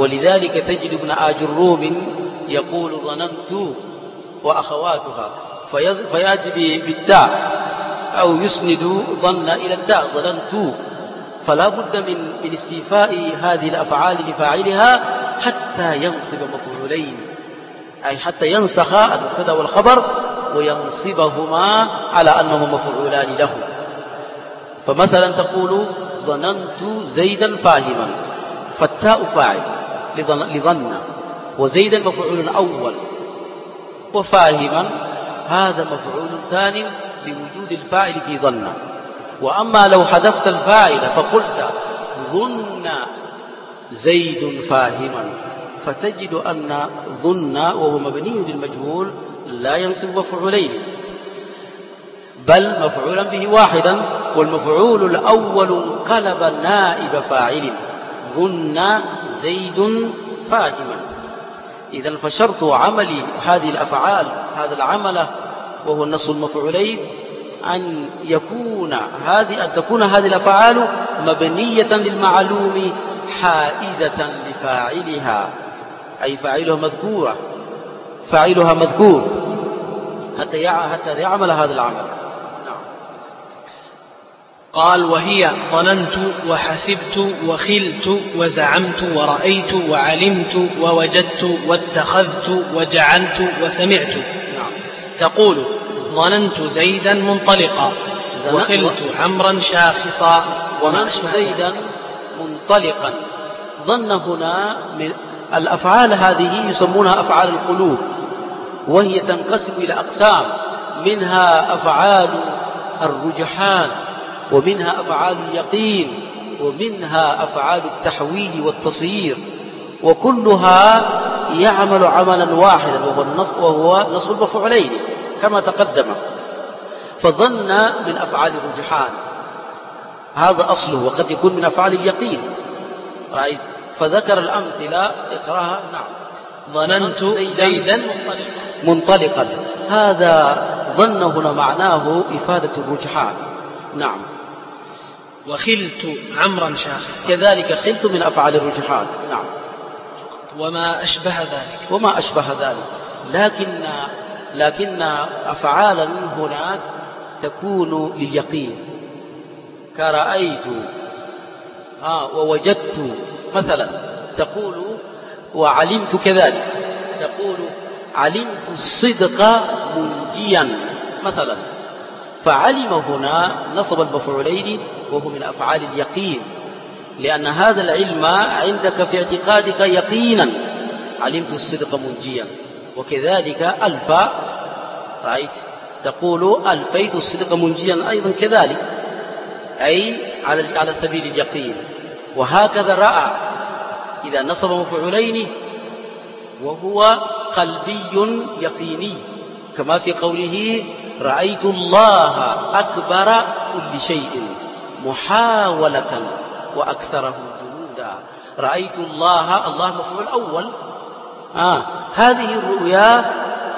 ولذلك تجد ابن آجروم يقول: ظننت وأخواتها، فيأتي بالتاء أو يسند ظن إلى التاء ظننت، فلا بد من استيفاء هذه الأفعال لفاعلها حتى ينصب مفعولين، أي حتى ينسخ المبتدأ والخبر وينصبهما على أنهما مفعولان له. فمثلا تقول ظننت زيدا فاهما، فالتاء فاعل لظن، وزيدا مفعول أول، وفاهما هذا مفعول ثاني لوجود الفاعل في ظن. وأما لو حذفت الفاعل فقلت ظن زيد فاهما، فتجد أن ظن وهو مبني للمجهول لا ينصب مفعولين، بل مفعولا به واحدا، والمفعول الأول انقلب نائب فاعل، ظن زيد فاهما. إذن فشرط عمل هذه الأفعال هذا العمل وهو النصب المفعولين أن تكون هذه الأفعال مبنية للمعلوم حائزة لفاعلها، أي فاعلها مذكور حتى يعمل هذا العمل. نعم. قال: وهي ظننت وحسبت وخلت وزعمت ورأيت وعلمت ووجدت واتخذت وجعلت وسمعت. نعم. تقول: ظننت زيدا منطلقا، وخلت عمرا شاخصا. ظننت زيدا منطلقا. ظن هنا من الأفعال هذه يسمونها أفعال القلوب، وهي تنقسم إلى أقسام، منها أفعال الرجحان، ومنها أفعال اليقين، ومنها أفعال التحويل والتصيير، وكلها يعمل عملا واحدا وهو نصب المفعولين كما تقدم. فظن من أفعال الرجحان، هذا أصله، وقد يكون من أفعال اليقين. رأيت؟ فذكر الأمثلة، اقراها. نعم. ظننت زيدا منطلقا، هذا ظن هنا معناه إفادة الرجحان. نعم. وخلت عمرا شاخصا، كذلك خلت من أفعال الرجحان. نعم. وما أشبه ذلك. وما أشبه ذلك، لكن أفعالا هناك تكون لليقين، كرأيت ووجدت مثلا. تقول وعلمت كذلك، تقول علمت الصدق منجيا مثلا. فعلم هنا نصب المفعولين وهو من أفعال اليقين، لأن هذا العلم عندك في اعتقادك يقينا، علمت الصدق منجيا. وكذلك ألف، رأيت؟ تقول ألفيت الصدق منجيا أيضا كذلك، أي على سبيل اليقين. وهكذا رأى إذا نصب مفعولين وهو قلبي يقيني، كما في قوله رأيت الله أكبر كل شيء محاولة وأكثره جنودا. رأيت الله مفعول أول. هذه الرؤيا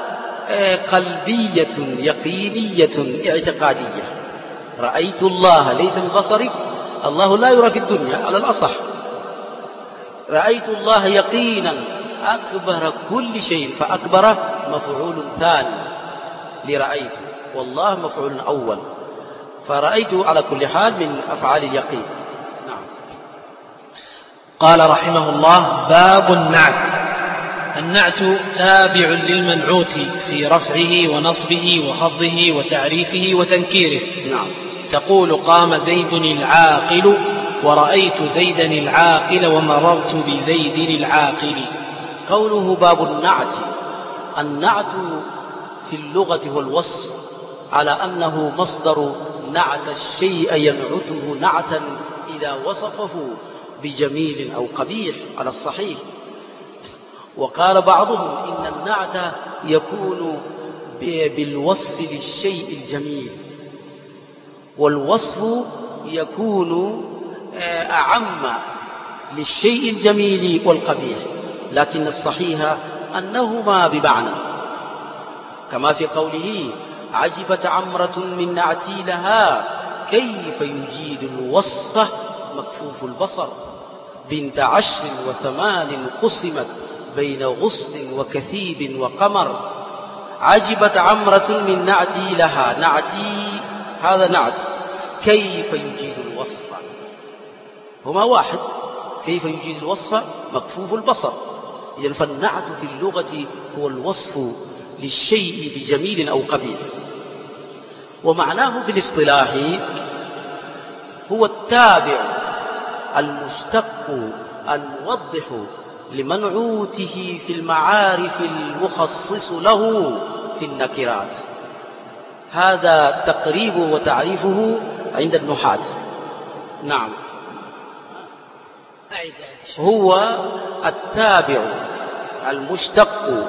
قلبية يقينية اعتقادية. رأيت الله ليس من بصرك، الله لا يرى في الدنيا على الأصح. رأيت الله يقينا أكبر كل شيء، فأكبر مفعول ثاني لرأيت، والله مفعول أول. فرأيت على كل حال من أفعال اليقين. نعم. قال رحمه الله: باب النعت. النعت تابع للمنعوت في رفعه ونصبه وخفضه وتعريفه وتنكيره. نعم. تقول قام زيد العاقل، ورأيت زيدا العاقل، ومررت بزيد العاقل. قوله باب النعت. النعت في اللغة هو الوصف، على أنه مصدر نعت الشيء ينعته نعتا إذا وصفه بجميل أو قبيح على الصحيح. وقال بعضهم إن النعت يكون بالوصف للشيء الجميل، والوصف يكون أعم للشيء الجميل والقبيح، لكن الصحيح أنهما بمعنى، كما في قوله عجبت عمرة من نعتي لها كيف يجيد الوصف مكفوف البصر، بنت 10 و8 قسمت بين غصن وكثيب وقمر. عجبت عمرة من نعتي لها. نعتي هذا نعت، كيف يجيد الوصف؟ هما واحد. كيف يجيد الوصف؟ مكفوف البصر. إذن فالنعت في اللغة هو الوصف للشيء بجميل أو قبيح. ومعناه في الاصطلاح هو التابع المشتق الموضح لمنعوته في المعارف المخصص له في النكرات. هذا تقريبه وتعريفه عند النحاة. نعم، هو التابع المشتق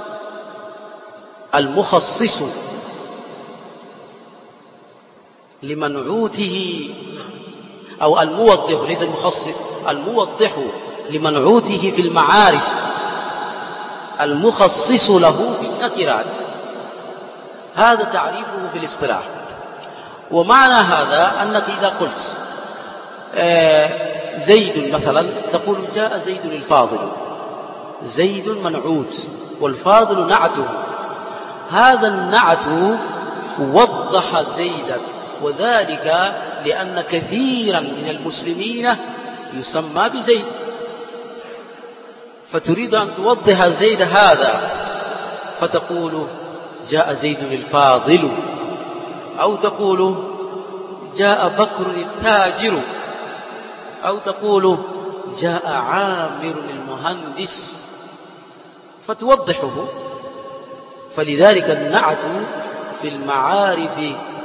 المخصص لمنعوته، أو الموضح، ليس المخصص، الموضح لمنعوته في المعارف المخصص له في النكرات. هذا تعريفه في الاصطلاح. ومعنى هذا أنك إذا قلت زيد مثلا، تقول جاء زيد الفاضل. زيد منعوت والفاضل نعته. هذا النعت وضح زيدا، وذلك لأن كثيرا من المسلمين يسمى بزيد، فتريد أن توضح زيد هذا، فتقول جاء زيد الفاضل، أو تقول جاء بكر التاجر، أو تقول جاء عامر المهندس، فتوضحه. فلذلك النعت في المعارف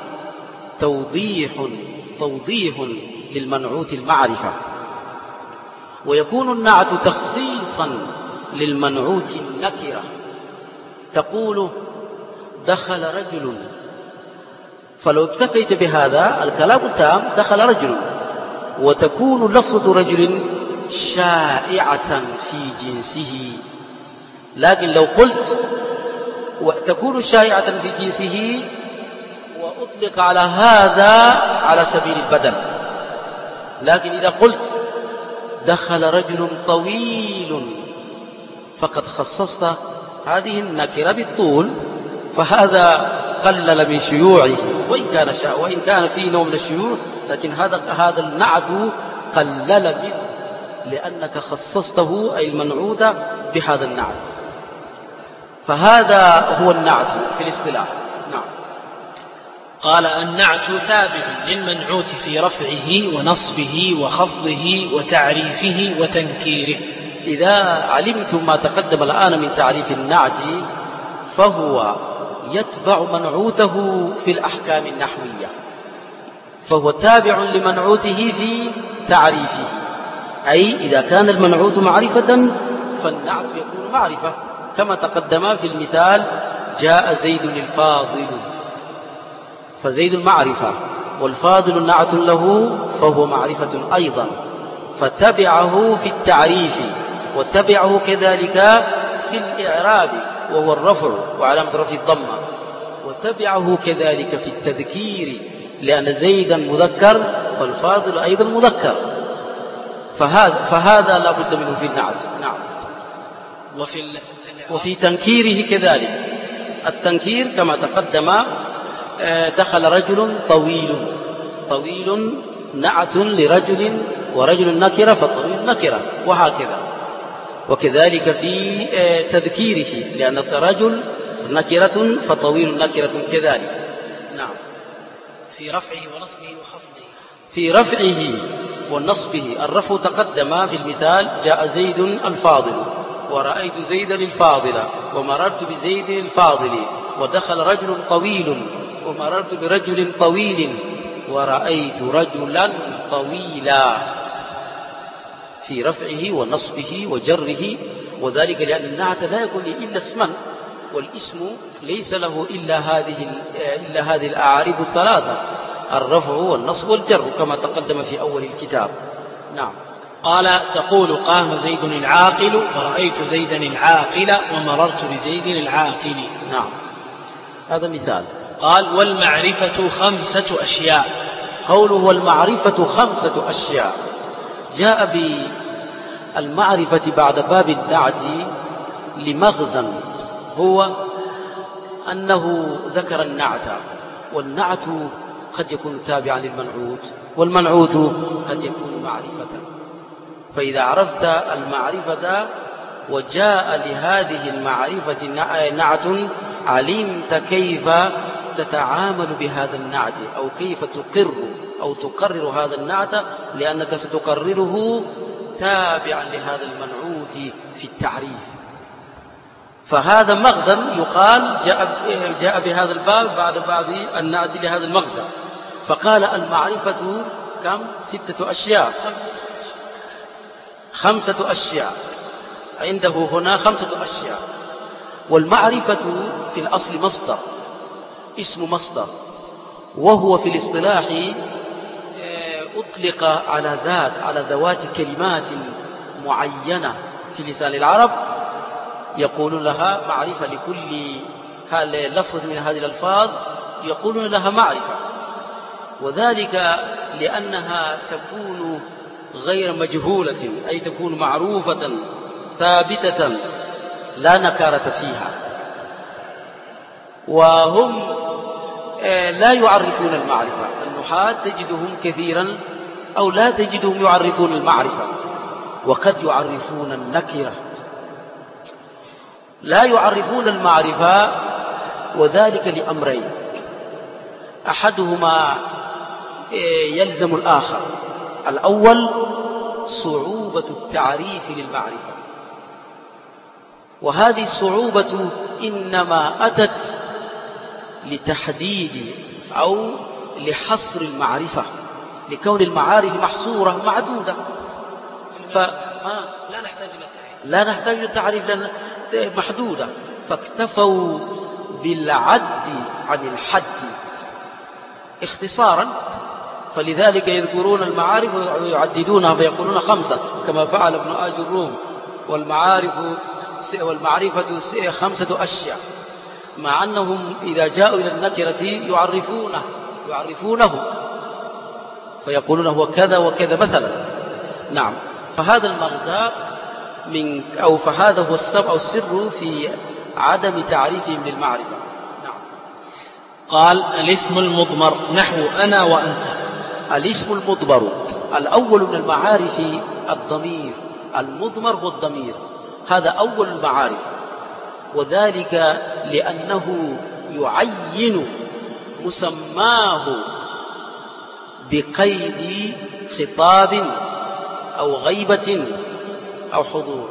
توضيح للمنعوت المعرفة، ويكون النعت تخصيصا للمنعوت النكرة. تقول دخل رجل، فلو اكتفيت بهذا الكلام التام دخل رجل، وتكون لفظة رجل شائعة في جنسه. لكن لو قلت وتكون شائعة في جنسه وأطلق على هذا على سبيل البدل. لكن إذا قلت دخل رجل طويل فقد خصصت هذه النكرة بالطول، فهذا قلل من شيوعه، وإن كان فيه نوع من الشيوع، لكن هذا النعت قلل منه، لأنك خصصته أي المنعوت بهذا النعت. فهذا هو النعت في الاصطلاح. نعم. قال النعت تابع للمنعوت في رفعه ونصبه وخفضه وتعريفه وتنكيره. إذا علمتم ما تقدم الآن من تعريف النعت، فهو يتبع منعوته في الأحكام النحوية، فهو تابع لمنعوته في تعريفه. أي إذا كان المنعوت معرفة فالنعت يكون معرفة، كما تقدم في المثال جاء زيد الفاضل، فزيد معرفة والفاضل نعت له فهو معرفة أيضا، فتبعه في التعريف وتبعه كذلك في الإعراب وهو الرفع وعلامة رفع الضمة، وتبعه كذلك في التذكير لأن زيدا مذكر فالفاضل أيضا مذكر، فهذا لا بد منه في النعت. نعم. وفي تنكيره كذلك. التنكير كما تقدم دخل رجل طويل نعت لرجل، ورجل نكرة فطويل نكرة، وهكذا. وكذلك في تذكيره لأن الرجل نكرة فطويل نكرة كذلك. نعم. في رفعه ونصبه وخفضه. في رفعه ونصبه، الرفع تقدم في المثال جاء زيد الفاضل، ورأيت زيدا الفاضل، ومررت بزيد الفاضل، ودخل رجل طويل ومررت برجل طويل، ورأيت رجلا طويلا. في رفعه ونصبه وجره، وذلك لأن النعت لا يكون إلا اسما، والاسم ليس له إلا هذه الأعارب الثلاثة، الرفع والنصب والجر كما تقدم في أول الكتاب. نعم. قال تقول قام زيد العاقل ورأيت زيدا العاقل ومررت بزيد العاقل. نعم، هذا مثال. قال والمعرفة 5 أشياء. قوله والمعرفة 5 أشياء، جاء بالمعرفة بعد باب النعت لمغزى، هو أنه ذكر النعت، والنعت قد يكون تابعا للمنعوت، والمنعوت قد يكون معرفة. فإذا عرفت المعرفة وجاء لهذه المعرفة نعت، علمت كيف تتعامل بهذا النعت، أو كيف تقر أو تقرر هذا النعت، لأنك ستقرره تابعا لهذا المنعوت في التعريف. فهذا مغزى يقال جاء بهذا الباب بعد النعت لهذا المغزى. فقال المعرفة كم؟ 6 أشياء، 5 أشياء عنده هنا، 5 أشياء. والمعرفة في الأصل مصدر، اسم مصدر، وهو في الاصطلاح أطلق على ذوات كلمات معينة في لسان العرب، يقولون لها معرفة. لكل لفظة من هذه الألفاظ يقولون لها معرفة، وذلك لأنها تكون غير مجهولة، أي تكون معروفة ثابتة لا نكارة فيها. وهم لا يعرفون المعرفة، النحاة تجدهم كثيرا أو لا تجدهم يعرفون المعرفة، وقد يعرفون النكرة. لا يعرفون المعرفة، وذلك لأمرين: أحدهما يلزم الآخر. الأول صعوبة التعريف للمعرفة، وهذه الصعوبة إنما أتت لتحديد أو لحصر المعرفة، لكون المعارف محصورة معدودة. لا نحتاج للتعريف لأنها محدودة، فاكتفوا بالعد عن الحد اختصارا. فلذلك يذكرون المعارف ويعددونها فيقولون 5 كما فعل ابن آج الروم. والمعرفة 5 أشياء، مع أنهم إذا جاءوا إلى النكرة يعرفونه فيقولون هو كذا وكذا مثلا. نعم، فهذا المغزى فهذا هو السبب أو السر في عدم تعريفهم للمعرفة. نعم. قال: الاسم المضمر نحو أنا وأنت. الاسم المضمر الأول من المعارف الضمير، المضمر هو الضمير، هذا أول المعارف، وذلك لأنه يعين مسماه بقيد خطاب أو غيبة أو حضور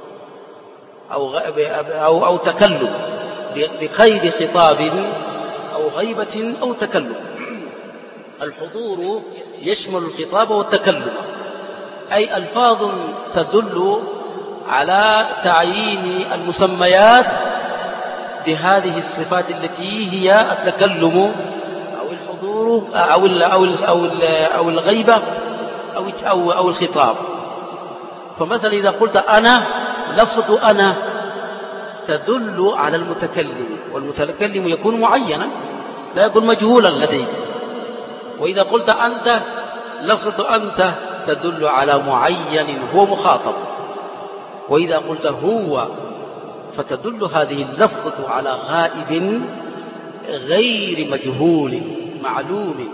أو تكلم، بقيد خطاب أو غيبة أو تكلم. الحضور يشمل الخطاب والتكلم، أي ألفاظ تدل على تعيين المسميات بهذه الصفات التي هي التكلم أو الحضور أو الغيبة أو الخطاب. فمثلا إذا قلت أنا، لفظة أنا تدل على المتكلم، والمتكلم يكون معينا لا يكون مجهولا لديك. وإذا قلت أنت، لفظة أنت تدل على معين هو مخاطب. وإذا قلت هو فتدل هذه اللفظة على غائب غير مجهول معلوم.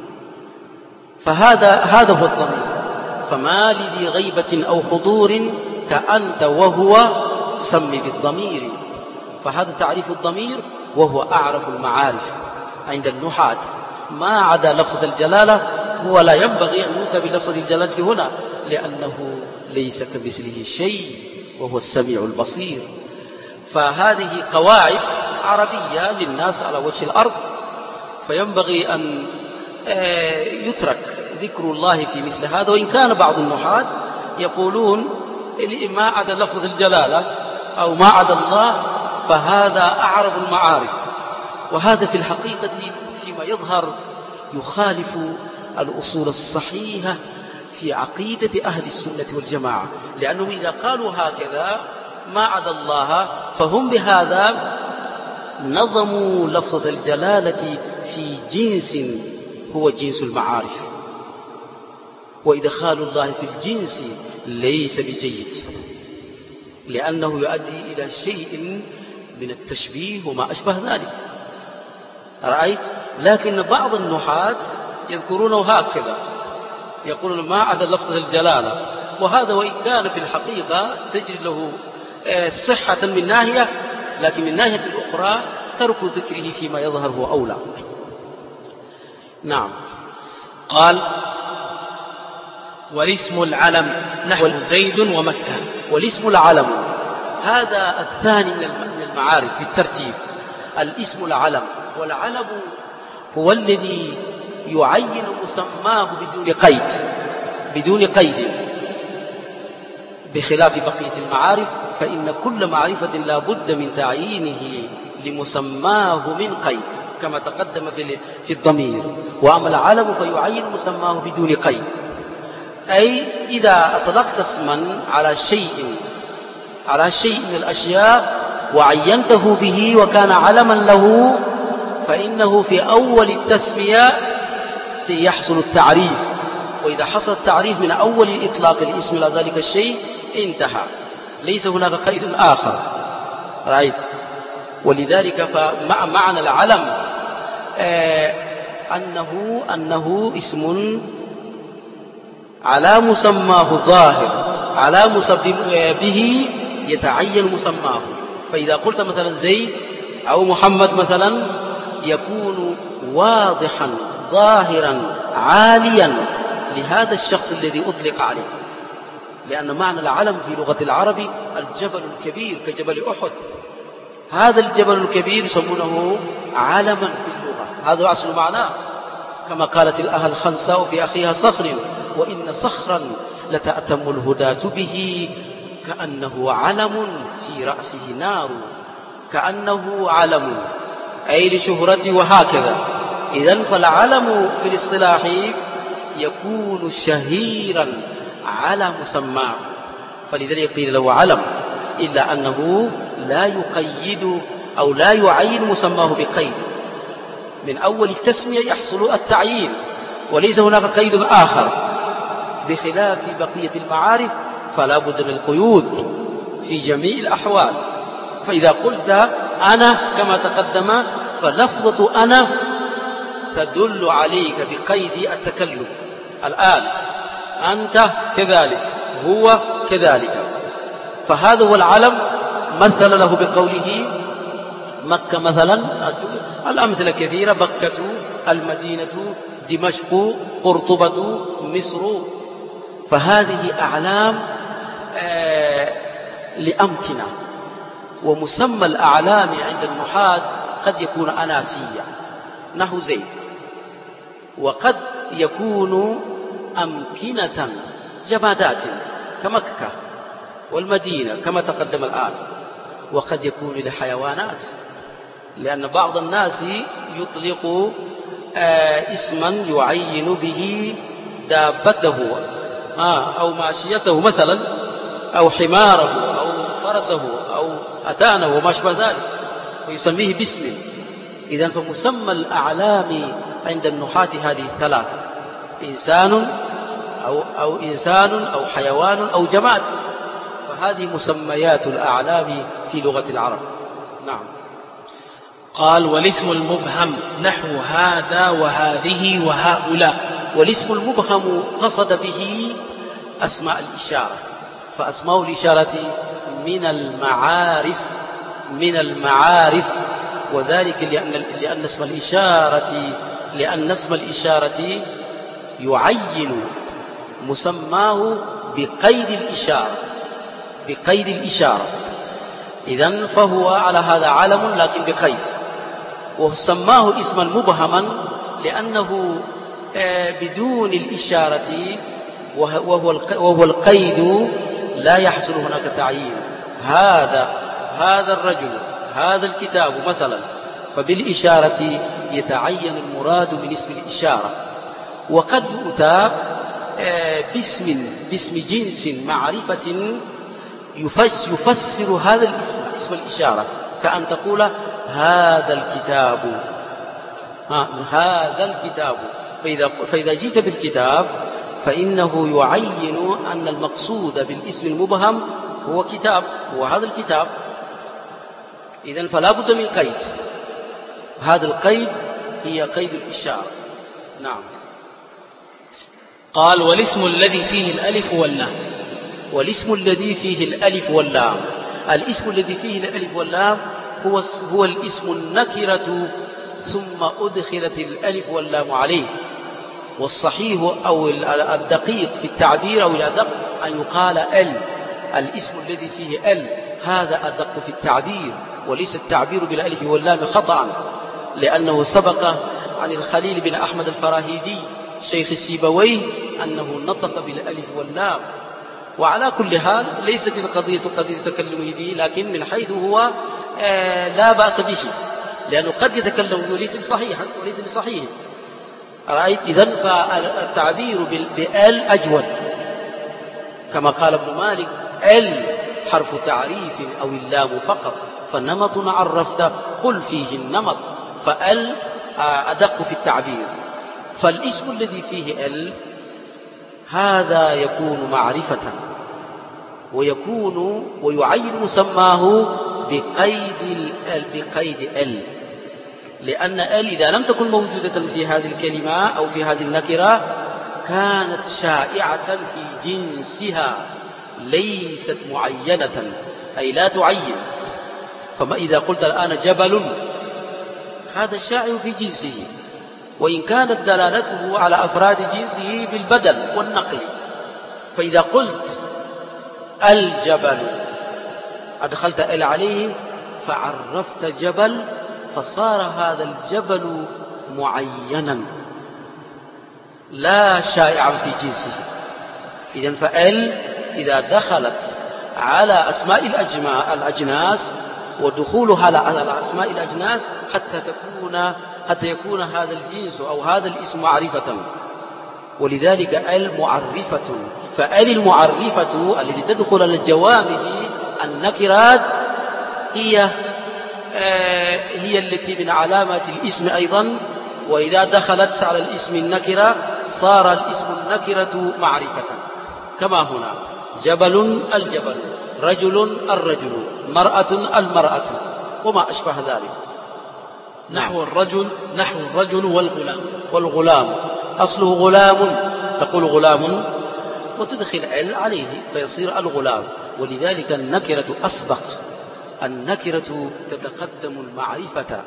فهذا هو الضمير. فما لذي غيبة أو حضور كأنت وهو سم بالضمير. فهذا تعريف الضمير، وهو أعرف المعارف عند النحاة، ما عدا لفظة الجلالة. هو لا ينبغي أن يؤتى بلفظة الجلالة هنا، لأنه ليس كمثله شيء وهو السميع البصير. فهذه قواعد عربية للناس على وجه الأرض، فينبغي أن يترك ذكر الله في مثل هذا. وإن كان بعض النحاة يقولون ما عدا لفظة الجلالة أو ما عدا الله فهذا أعرف المعارف، وهذا في الحقيقة فيما يظهر يخالف الأصول الصحيحة في عقيدة أهل السنة والجماعة، لأنهم إذا قالوا هكذا ما عدا الله فهم بهذا نظموا لفظة الجلالة في جنس هو جنس المعارف، وإدخال الله في الجنس ليس بجيد، لأنه يؤدي إلى شيء من التشبيه وما أشبه ذلك، رأيت؟ لكن بعض النحاة يذكرونه هكذا، يقولون ما عدا لفظ الجلالة، وهذا وإن كان في الحقيقة تجد له صحة من ناحية، لكن من ناحية الأخرى ترك ذكره فيما يظهر هو أولى. نعم. قال: والاسم العلم نحو زيد ومكة. والاسم العلم هذا الثاني من المعارف بالترتيب. الاسم العلم، والعلم هو الذي يعين مسماه بدون قيد، بخلاف بقية المعارف فإن كل معرفة لا بد من تعيينه لمسماه من قيد كما تقدم في الضمير. وأما العلم فيعين مسماه بدون قيد، أي إذا أطلقت اسما على شيء من الأشياء وعينته به وكان علما له، فإنه في أول التسمية يحصل التعريف، وإذا حصل التعريف من أول إطلاق الاسم إلى ذلك الشيء انتهى، ليس هناك قيد آخر، رأيت؟ ولذلك فمعنى العلم أنه اسم على مسماه ظاهر، على به يتعين مسماه. فإذا قلت مثلا زيد أو محمد مثلا يكون واضحا ظاهرا عاليا لهذا الشخص الذي أطلق عليه، لأن معنى العلم في لغة العرب الجبل الكبير كجبل أحد، هذا الجبل الكبير يسمونه علما في اللغة، هذا أصل معناه، كما قالت الأهل الخنساء في أخيها صخر: وإن صخرا لتأتم الهداة به كأنه علم في رأسه نار، كأنه علم أي لشهرته وهكذا. إذن فالعلم في الاصطلاح يكون شهيرا على مسماه، فلذلك قيل له علم، إلا أنه لا يقيد أو لا يعين مسماه بقيد، من أول التسمية يحصل التعيين وليس هناك قيد آخر، بخلاف بقية المعارف فلا بد من القيود في جميع الأحوال. فإذا قلت أنا كما تقدم فلفظة أنا تدل عليك بقيد التكلم، الآن أنت كذلك، هو كذلك، فهذا هو العلم. مثل له بقوله مكة مثلا، الأمثلة كثيرة: بكة، المدينة، دمشق، قرطبة، مصر. فهذه أعلام لأمكنة. ومسمى الأعلام عند النحاة قد يكون أناسيا نحو زيد، وقد يكون أمكنة جمادات كمكة والمدينة كما تقدم الآن، وقد يكون لحيوانات، لأن بعض الناس يطلق اسما يعين به دابته أو ماشيته مثلا، أو حماره أو فرسه أو أتانه وما شابه ذلك، ويسميه باسم. إذن فمسمى الأعلام عند النحاة هذه الثلاثة: إنسان أو حيوان أو جماد، فهذه مسميات الأعلام في لغة العرب. نعم. قال: والاسم المبهم نحو هذا وهذه وهؤلاء. والاسم المبهم قصد به أسماء الإشارة، فأسماء الإشارة من المعارف، وذلك لأن اسم الإشارة يعين مسماه بقيد الإشارة، إذن فهو على هذا علم لكن بقيد. وسماه اسما مبهما لأنه بدون الإشارة وهو القيد لا يحصل هناك تعيين. هذا الرجل، هذا الكتاب مثلا، فبالإشارة يتعين المراد من اسم الإشارة. وقد يؤتى باسم جنس معرفة يفسر هذا الاسم، اسم الإشارة، كأن تقول هذا الكتاب، هذا الكتاب. فإذا جئت بالكتاب فإنه يعين أن المقصود بالاسم المبهم هو كتاب، وهذا الكتاب. إذن فلا بد من قيد. هذا القيد هي قيد الإشارة. نعم. قال: والاسم الذي فيه الألف واللام. والاسم الذي فيه الألف واللام، الاسم الذي فيه الألف واللام هو الاسم النكرة ثم أدخلت الألف واللام عليه. والصحيح أو الدقيق في التعبير أو الأدق أن يقال الاسم الذي فيه هذا أدق في التعبير، وليس التعبير بالألف واللام خطأ، لأنه سبق عن الخليل بن أحمد الفراهيدي شيخ السيبويه أنه نطق بالألف واللام. وعلى كل حال ليست القضية قضية تكلمه به، لكن من حيث هو لا بأس به، لأنه قد يتكلم وليس بصحيح. رأيت؟ إذن فالتعبير بال أجود، كما قال ابن مالك: حرف تعريف أو اللام فقط، فنمط عرفت قل فيه النمط، أدق في التعبير. فالاسم الذي فيه هذا يكون معرفة، ويعين مسماه بقيد لأن إذا لم تكن موجودة في هذه الكلمة أو في هذه النكرة كانت شائعة في جنسها، ليست معينة، أي لا تعين. فما إذا قلت الآن جبل، هذا شائع في جنسه، وإن كانت دلالته على أفراد جنسه بالبدل والنقل. فإذا قلت الجبل أدخلت عليه فعرفت جبل، فصار هذا الجبل معينا لا شائعا في جنسه. إذن إذا دخلت على أسماء الأجناس، ودخولها على أسماء الأجناس حتى يكون هذا الجنس أو هذا الاسم معرفة، ولذلك معرفة. المعرفة التي تدخل على الجوامع النكرات هي التي من علامات الاسم أيضا، وإذا دخلت على الاسم النكرة صار الاسم النكرة معرفة، كما هنا: جبل الجبل، رجل الرجل، مرأة المرأة، وما أشبه ذلك. نحو الرجل والغلام أصله غلام، تقول غلام وتدخل عليه فيصير الغلام. ولذلك النكرة أسبق، النكرة تتقدم المعرفة.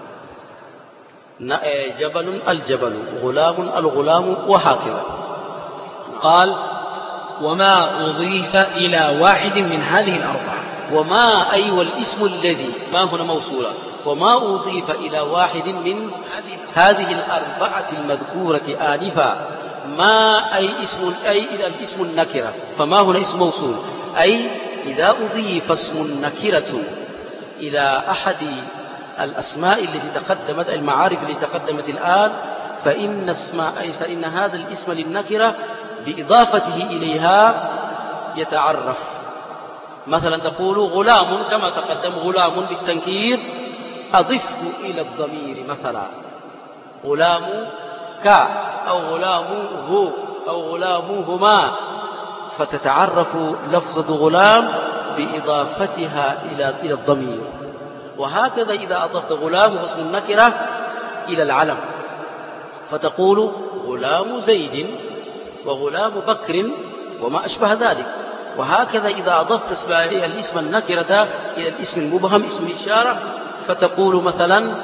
جبل الجبل، غلام الغلام، وهكذا. قال: وما أضيف إلى واحد من هذه الأربعة. وما والاسم الذي، ما هنا موصولة، وما أضيف إلى واحد من هذه الأربعة المذكورة آنفا. ما إلى الاسم النكرة، فما هنا اسم موصول، أي إذا أضيف اسم نكرة إلى أحد الأسماء التي تقدمت، المعارف التي تقدمت الآن، فإن هذا الاسم للنكرة بإضافته إليها يتعرف. مثلا تقول غلام، كما تقدم غلام بالتنكير، أضفه إلى الضمير، مثلا غلام أو غلام هو أو غلام هما، فتتعرف لفظة غلام بإضافتها إلى الضمير. وهكذا إذا أضفت غلام واسم النكرة إلى العلم، فتقول غلام زيد وغلام بكر وما أشبه ذلك. وهكذا إذا أضفت الاسم النكرة إلى الاسم المبهم، اسم الإشارة، فتقول مثلا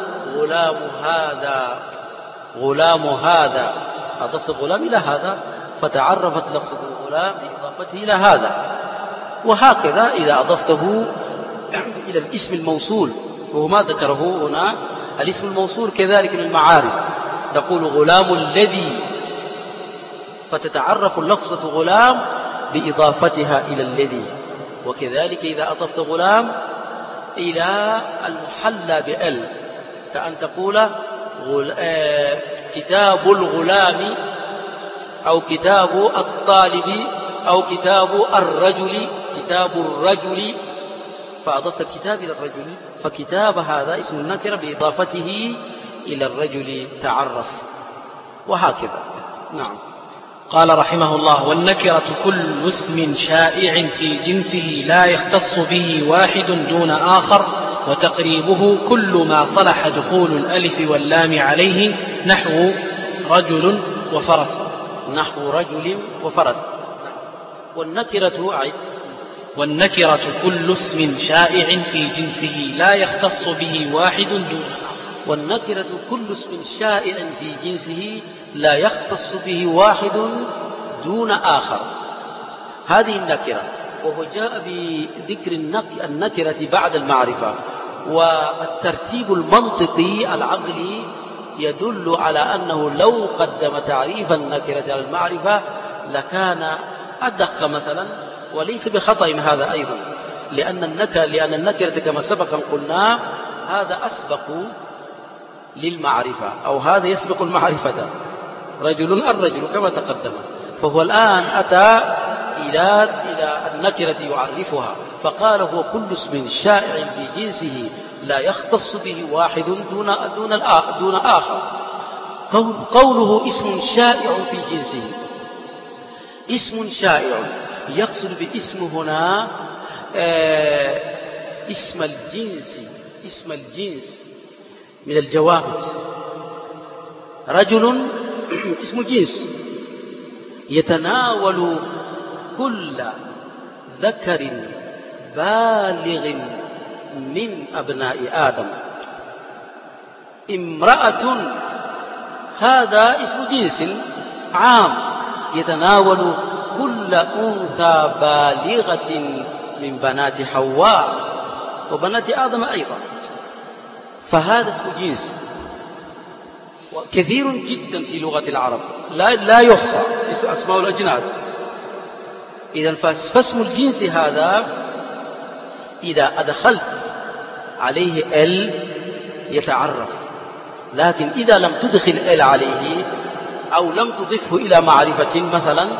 غلام هذا، أضفت الغلام إلى هذا فتعرفت لفظة الغلام بإضافته إلى هذا. وهكذا إذا أضفته إلى الاسم الموصول، وهو ما ذكره هنا، الاسم الموصول كذلك من المعارف، تقول غلام الذي، فتتعرف لفظة غلام بإضافتها إلى الذي. وكذلك إذا أضفت غلام إلى المحلى بأل، كأن تقول كتاب الغلام أو كتاب الطالب أو كتاب الرجل، فأضفت الكتاب إلى الرجل، فكتاب هذا اسم النكرة بإضافته إلى الرجل تعرف، وهكذا. نعم. قال رحمه الله: والنكرة كل اسم شائع في جنسه لا يختص به واحد دون آخر، وتقريبه كل ما صلح دخول الألف واللام عليه نحو رجل وفرس. نحو رجل وفرس. والنكرة أعد. والنكرة كل اسم شائع في جنسه لا يختص به واحد دون آخر. والنكرة كل اسم شائع في جنسه لا يختص به واحد دون آخر. هذه النكرة، وهو جاء بذكر النكرة بعد المعرفة، والترتيب المنطقي العقلي يدل على أنه لو قدم تعريف النكرة على المعرفة لكان أدق مثلا، وليس بخطأ هذا أيضا، لأن النكرة كما سبق قلنا هذا أسبق للمعرفة، أو هذا يسبق المعرفة، رجل الرجل كما تقدم. فهو الآن أتى إلى النكرة يعرفها، فقال هو كل اسم شائع في جنسه لا يختص به واحد دون آخر. قوله اسم شائع في جنسه، اسم شائع يقصد بالاسم هنا اسم الجنس من الجوامد. رجل اسم جنس يتناول كل ذكر بالغ من أبناء آدم. امرأة هذا اسم جنس عام يتناول كل أنثى بالغة من بنات حواء وبنات آدم أيضا، فهذا اسم جنس كثير جدا في لغة العرب لا يحصى أسماء الأجناس. إذن فاسم الجنس هذا إذا أدخلت عليه ال يتعرف، لكن إذا لم تدخل ال عليه أو لم تضفه إلى معرفة مثلا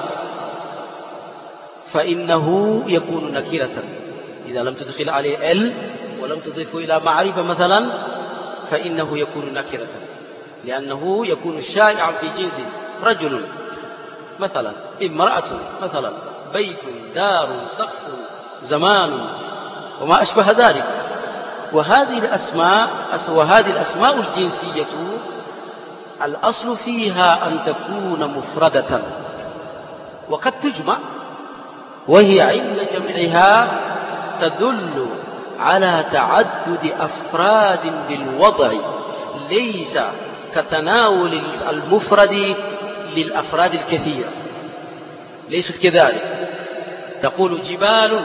فإنه يكون نكرة. إذا لم تدخل عليه ال ولم تضفه إلى معرفة مثلا فإنه يكون نكرة، لأنه يكون شائعا في جنسه. رجل مثلا، امرأة مثلا، بيت، دار، سقف، زمان، وما أشبه ذلك. وهذه الأسماء الجنسية الأصل فيها أن تكون مفردة، وقد تجمع، وهي عند جمعها تدل على تعدد أفراد بالوضع، ليس كتناول المفرد للأفراد الكثيرة، ليست كذلك. تقول جبال،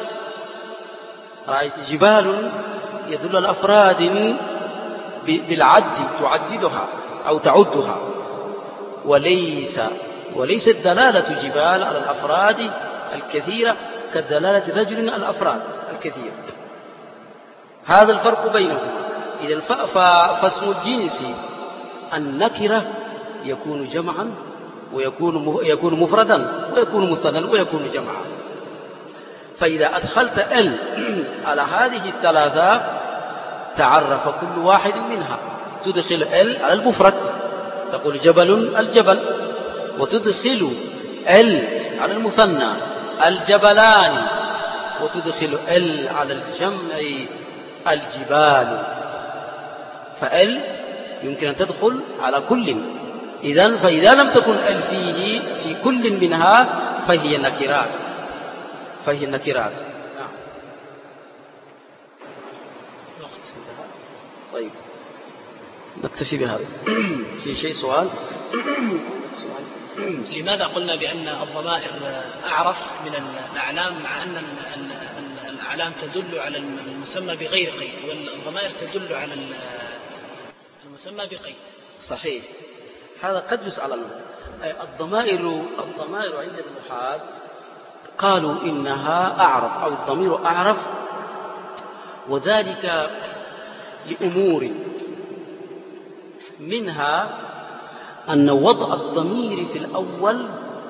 رأيت جبال يدل على الأفراد بالعد، تعددها أو تعدها، وليست دلالة جبال على الأفراد الكثيرة كدلالة رجل على الأفراد الكثيرة. هذا الفرق بينهما. إذن فاسم الجنس النكرة يكون جمعا ويكون مفردا ويكون مثنى ويكون جمعا. فإذا أدخلت ال على هذه الثلاثة تعرف كل واحد منها. تدخل ال على المفرد، تقول جبل الجبل، وتدخل ال على المثنى الجبلان، وتدخل ال على الجمع الجبال. فال يمكن أن تدخل على كل. فإذا لم تكن ال في كل منها فهي نكرات. نعم. طيب نكتفي بهذا. في شيء سؤال؟ لماذا قلنا بأن الضمائر أعرف من الأعلام، مع أن الأعلام تدل على المسمى بغير قيد والضمائر تدل على المسمى بقيد؟ صحيح، هذا قد يسأل عنه. الضمائر عند النحاة قالوا إنها أعرف، أو الضمير أعرف، وذلك لأمور، منها أن وضع الضمير في الأول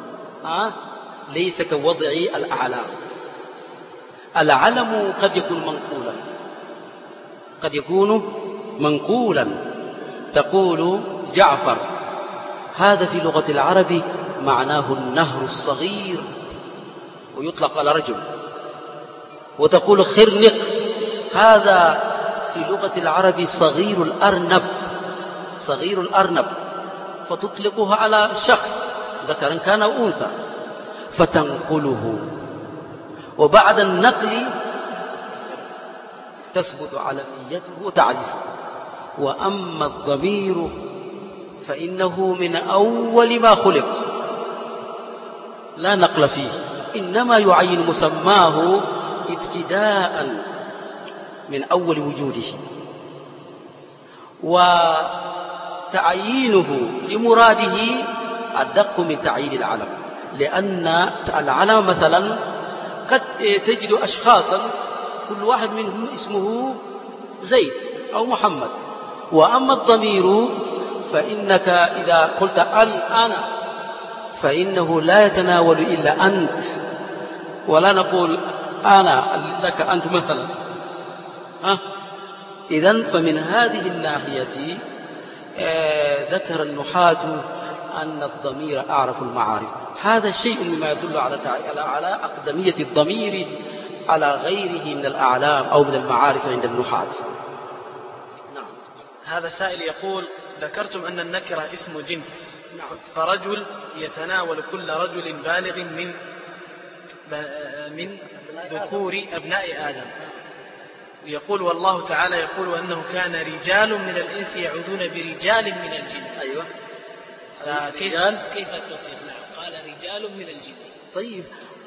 ليس كوضع الأعلام. العلم قد يكون منقولا، تقول جعفر، هذا في لغة العرب معناه النهر الصغير ويطلق على رجل. وتقول خرنق، هذا في لغة العرب صغير الأرنب، صغير الأرنب، فتطلقها على شخص ذكرا كان أو أنثى فتنقله، وبعد النقل تثبت علميته وتعريفه. وأما الضمير فإنه من أول ما خلق لا نقل فيه، إنما يعين مسماه ابتداء من أول وجوده، وتعيينه لمراده أدق من تعيين العلم، لأن العلم مثلا قد تجد أشخاصا كل واحد منهم اسمه زيد أو محمد، وأما الضمير فإنك إذا قلت أنا فإنه لا يتناول إلا أنت، ولا نقول أنا لك أنت مثلا. إذن فمن هذه الناحية ذكر النحاة أن الضمير أعرف المعارف. هذا شيء مما يدل على أقدمية الضمير على غيره من الأعلام أو من المعارف عند النحاة. نعم. هذا سائل يقول: ذكرتم أن النكرة اسم جنس، فرجل يتناول كل رجل بالغ من ذكور أبناء آدم، يقول والله تعالى يقول وأنه كان رجال من الإنس يعودون برجال من الجن. أيوة. كيف التوفيق؟ قال رجال من الجن. طيب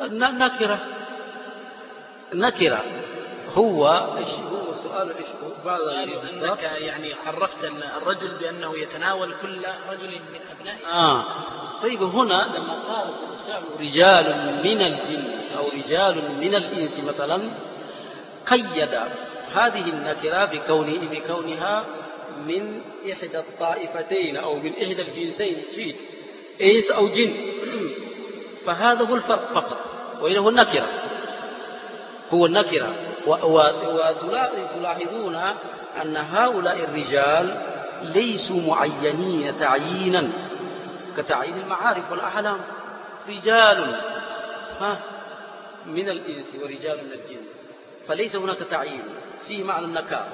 نكرة هو سؤال بعض أنك يعني عرفت الرجل بأنه يتناول كل رجل من أبناء. طيب هنا لما قال رجال من الجن أو رجال من الإنس مثلا، قيد هذه النكرة بكونها من إحدى الطائفتين أو من إحدى الجنسين فيه إنس أو جن، فهذا هو الفرق فقط، وإنه النكرة هو النكرة. وتلاحظون أن هؤلاء الرجال ليسوا معينين تعيينا كتعيين المعارف والأحلام، رجال من الإنس ورجال من الجن، فليس هناك تعيين فيه معنى النكار.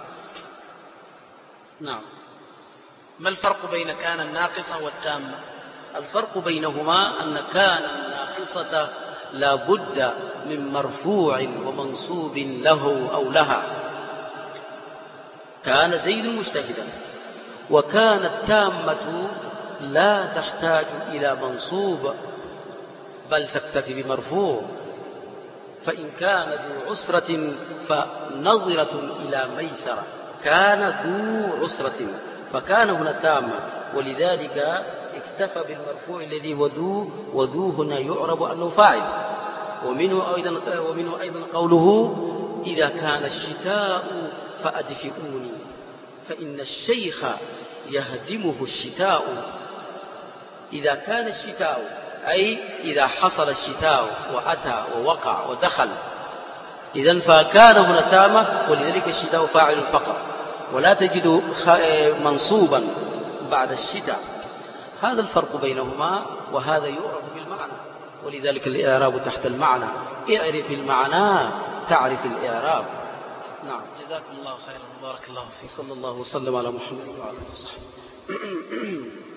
نعم. ما الفرق بين كان الناقصة والتامة؟ الفرق بينهما أن كان الناقصة لا بد من مرفوع ومنصوب له أو لها، كان زيد مجتهدا، وكان التامة لا تحتاج إلى منصوب بل تكتفي بمرفوع، فإن كان ذو عسرة فنظرة إلى ميسرة، كان ذو عسرة فكان هنا تامة، ولذلك اكتفى بالمرفوع الذي وذو هنا يعرب أنه فاعل. ومنه أيضا قوله: إذا كان الشتاء فأدفئوني، فإن الشيخ يهدمه الشتاء. إذا كان الشتاء أي إذا حصل الشتاء وأتى ووقع ودخل، إذن فكان هنا تامة، ولذلك الشتاء فاعل فقط، ولا تجد منصوبا بعد الشتاء. هذا الفرق بينهما، وهذا يعرف بالمعنى، ولذلك الإعراب تحت المعنى. اعرف المعنى تعرف الإعراب. نعم. جزاكم الله خيرا، بارك الله فيك. صلى الله وسلم على محمد وعلى آله وصحبه.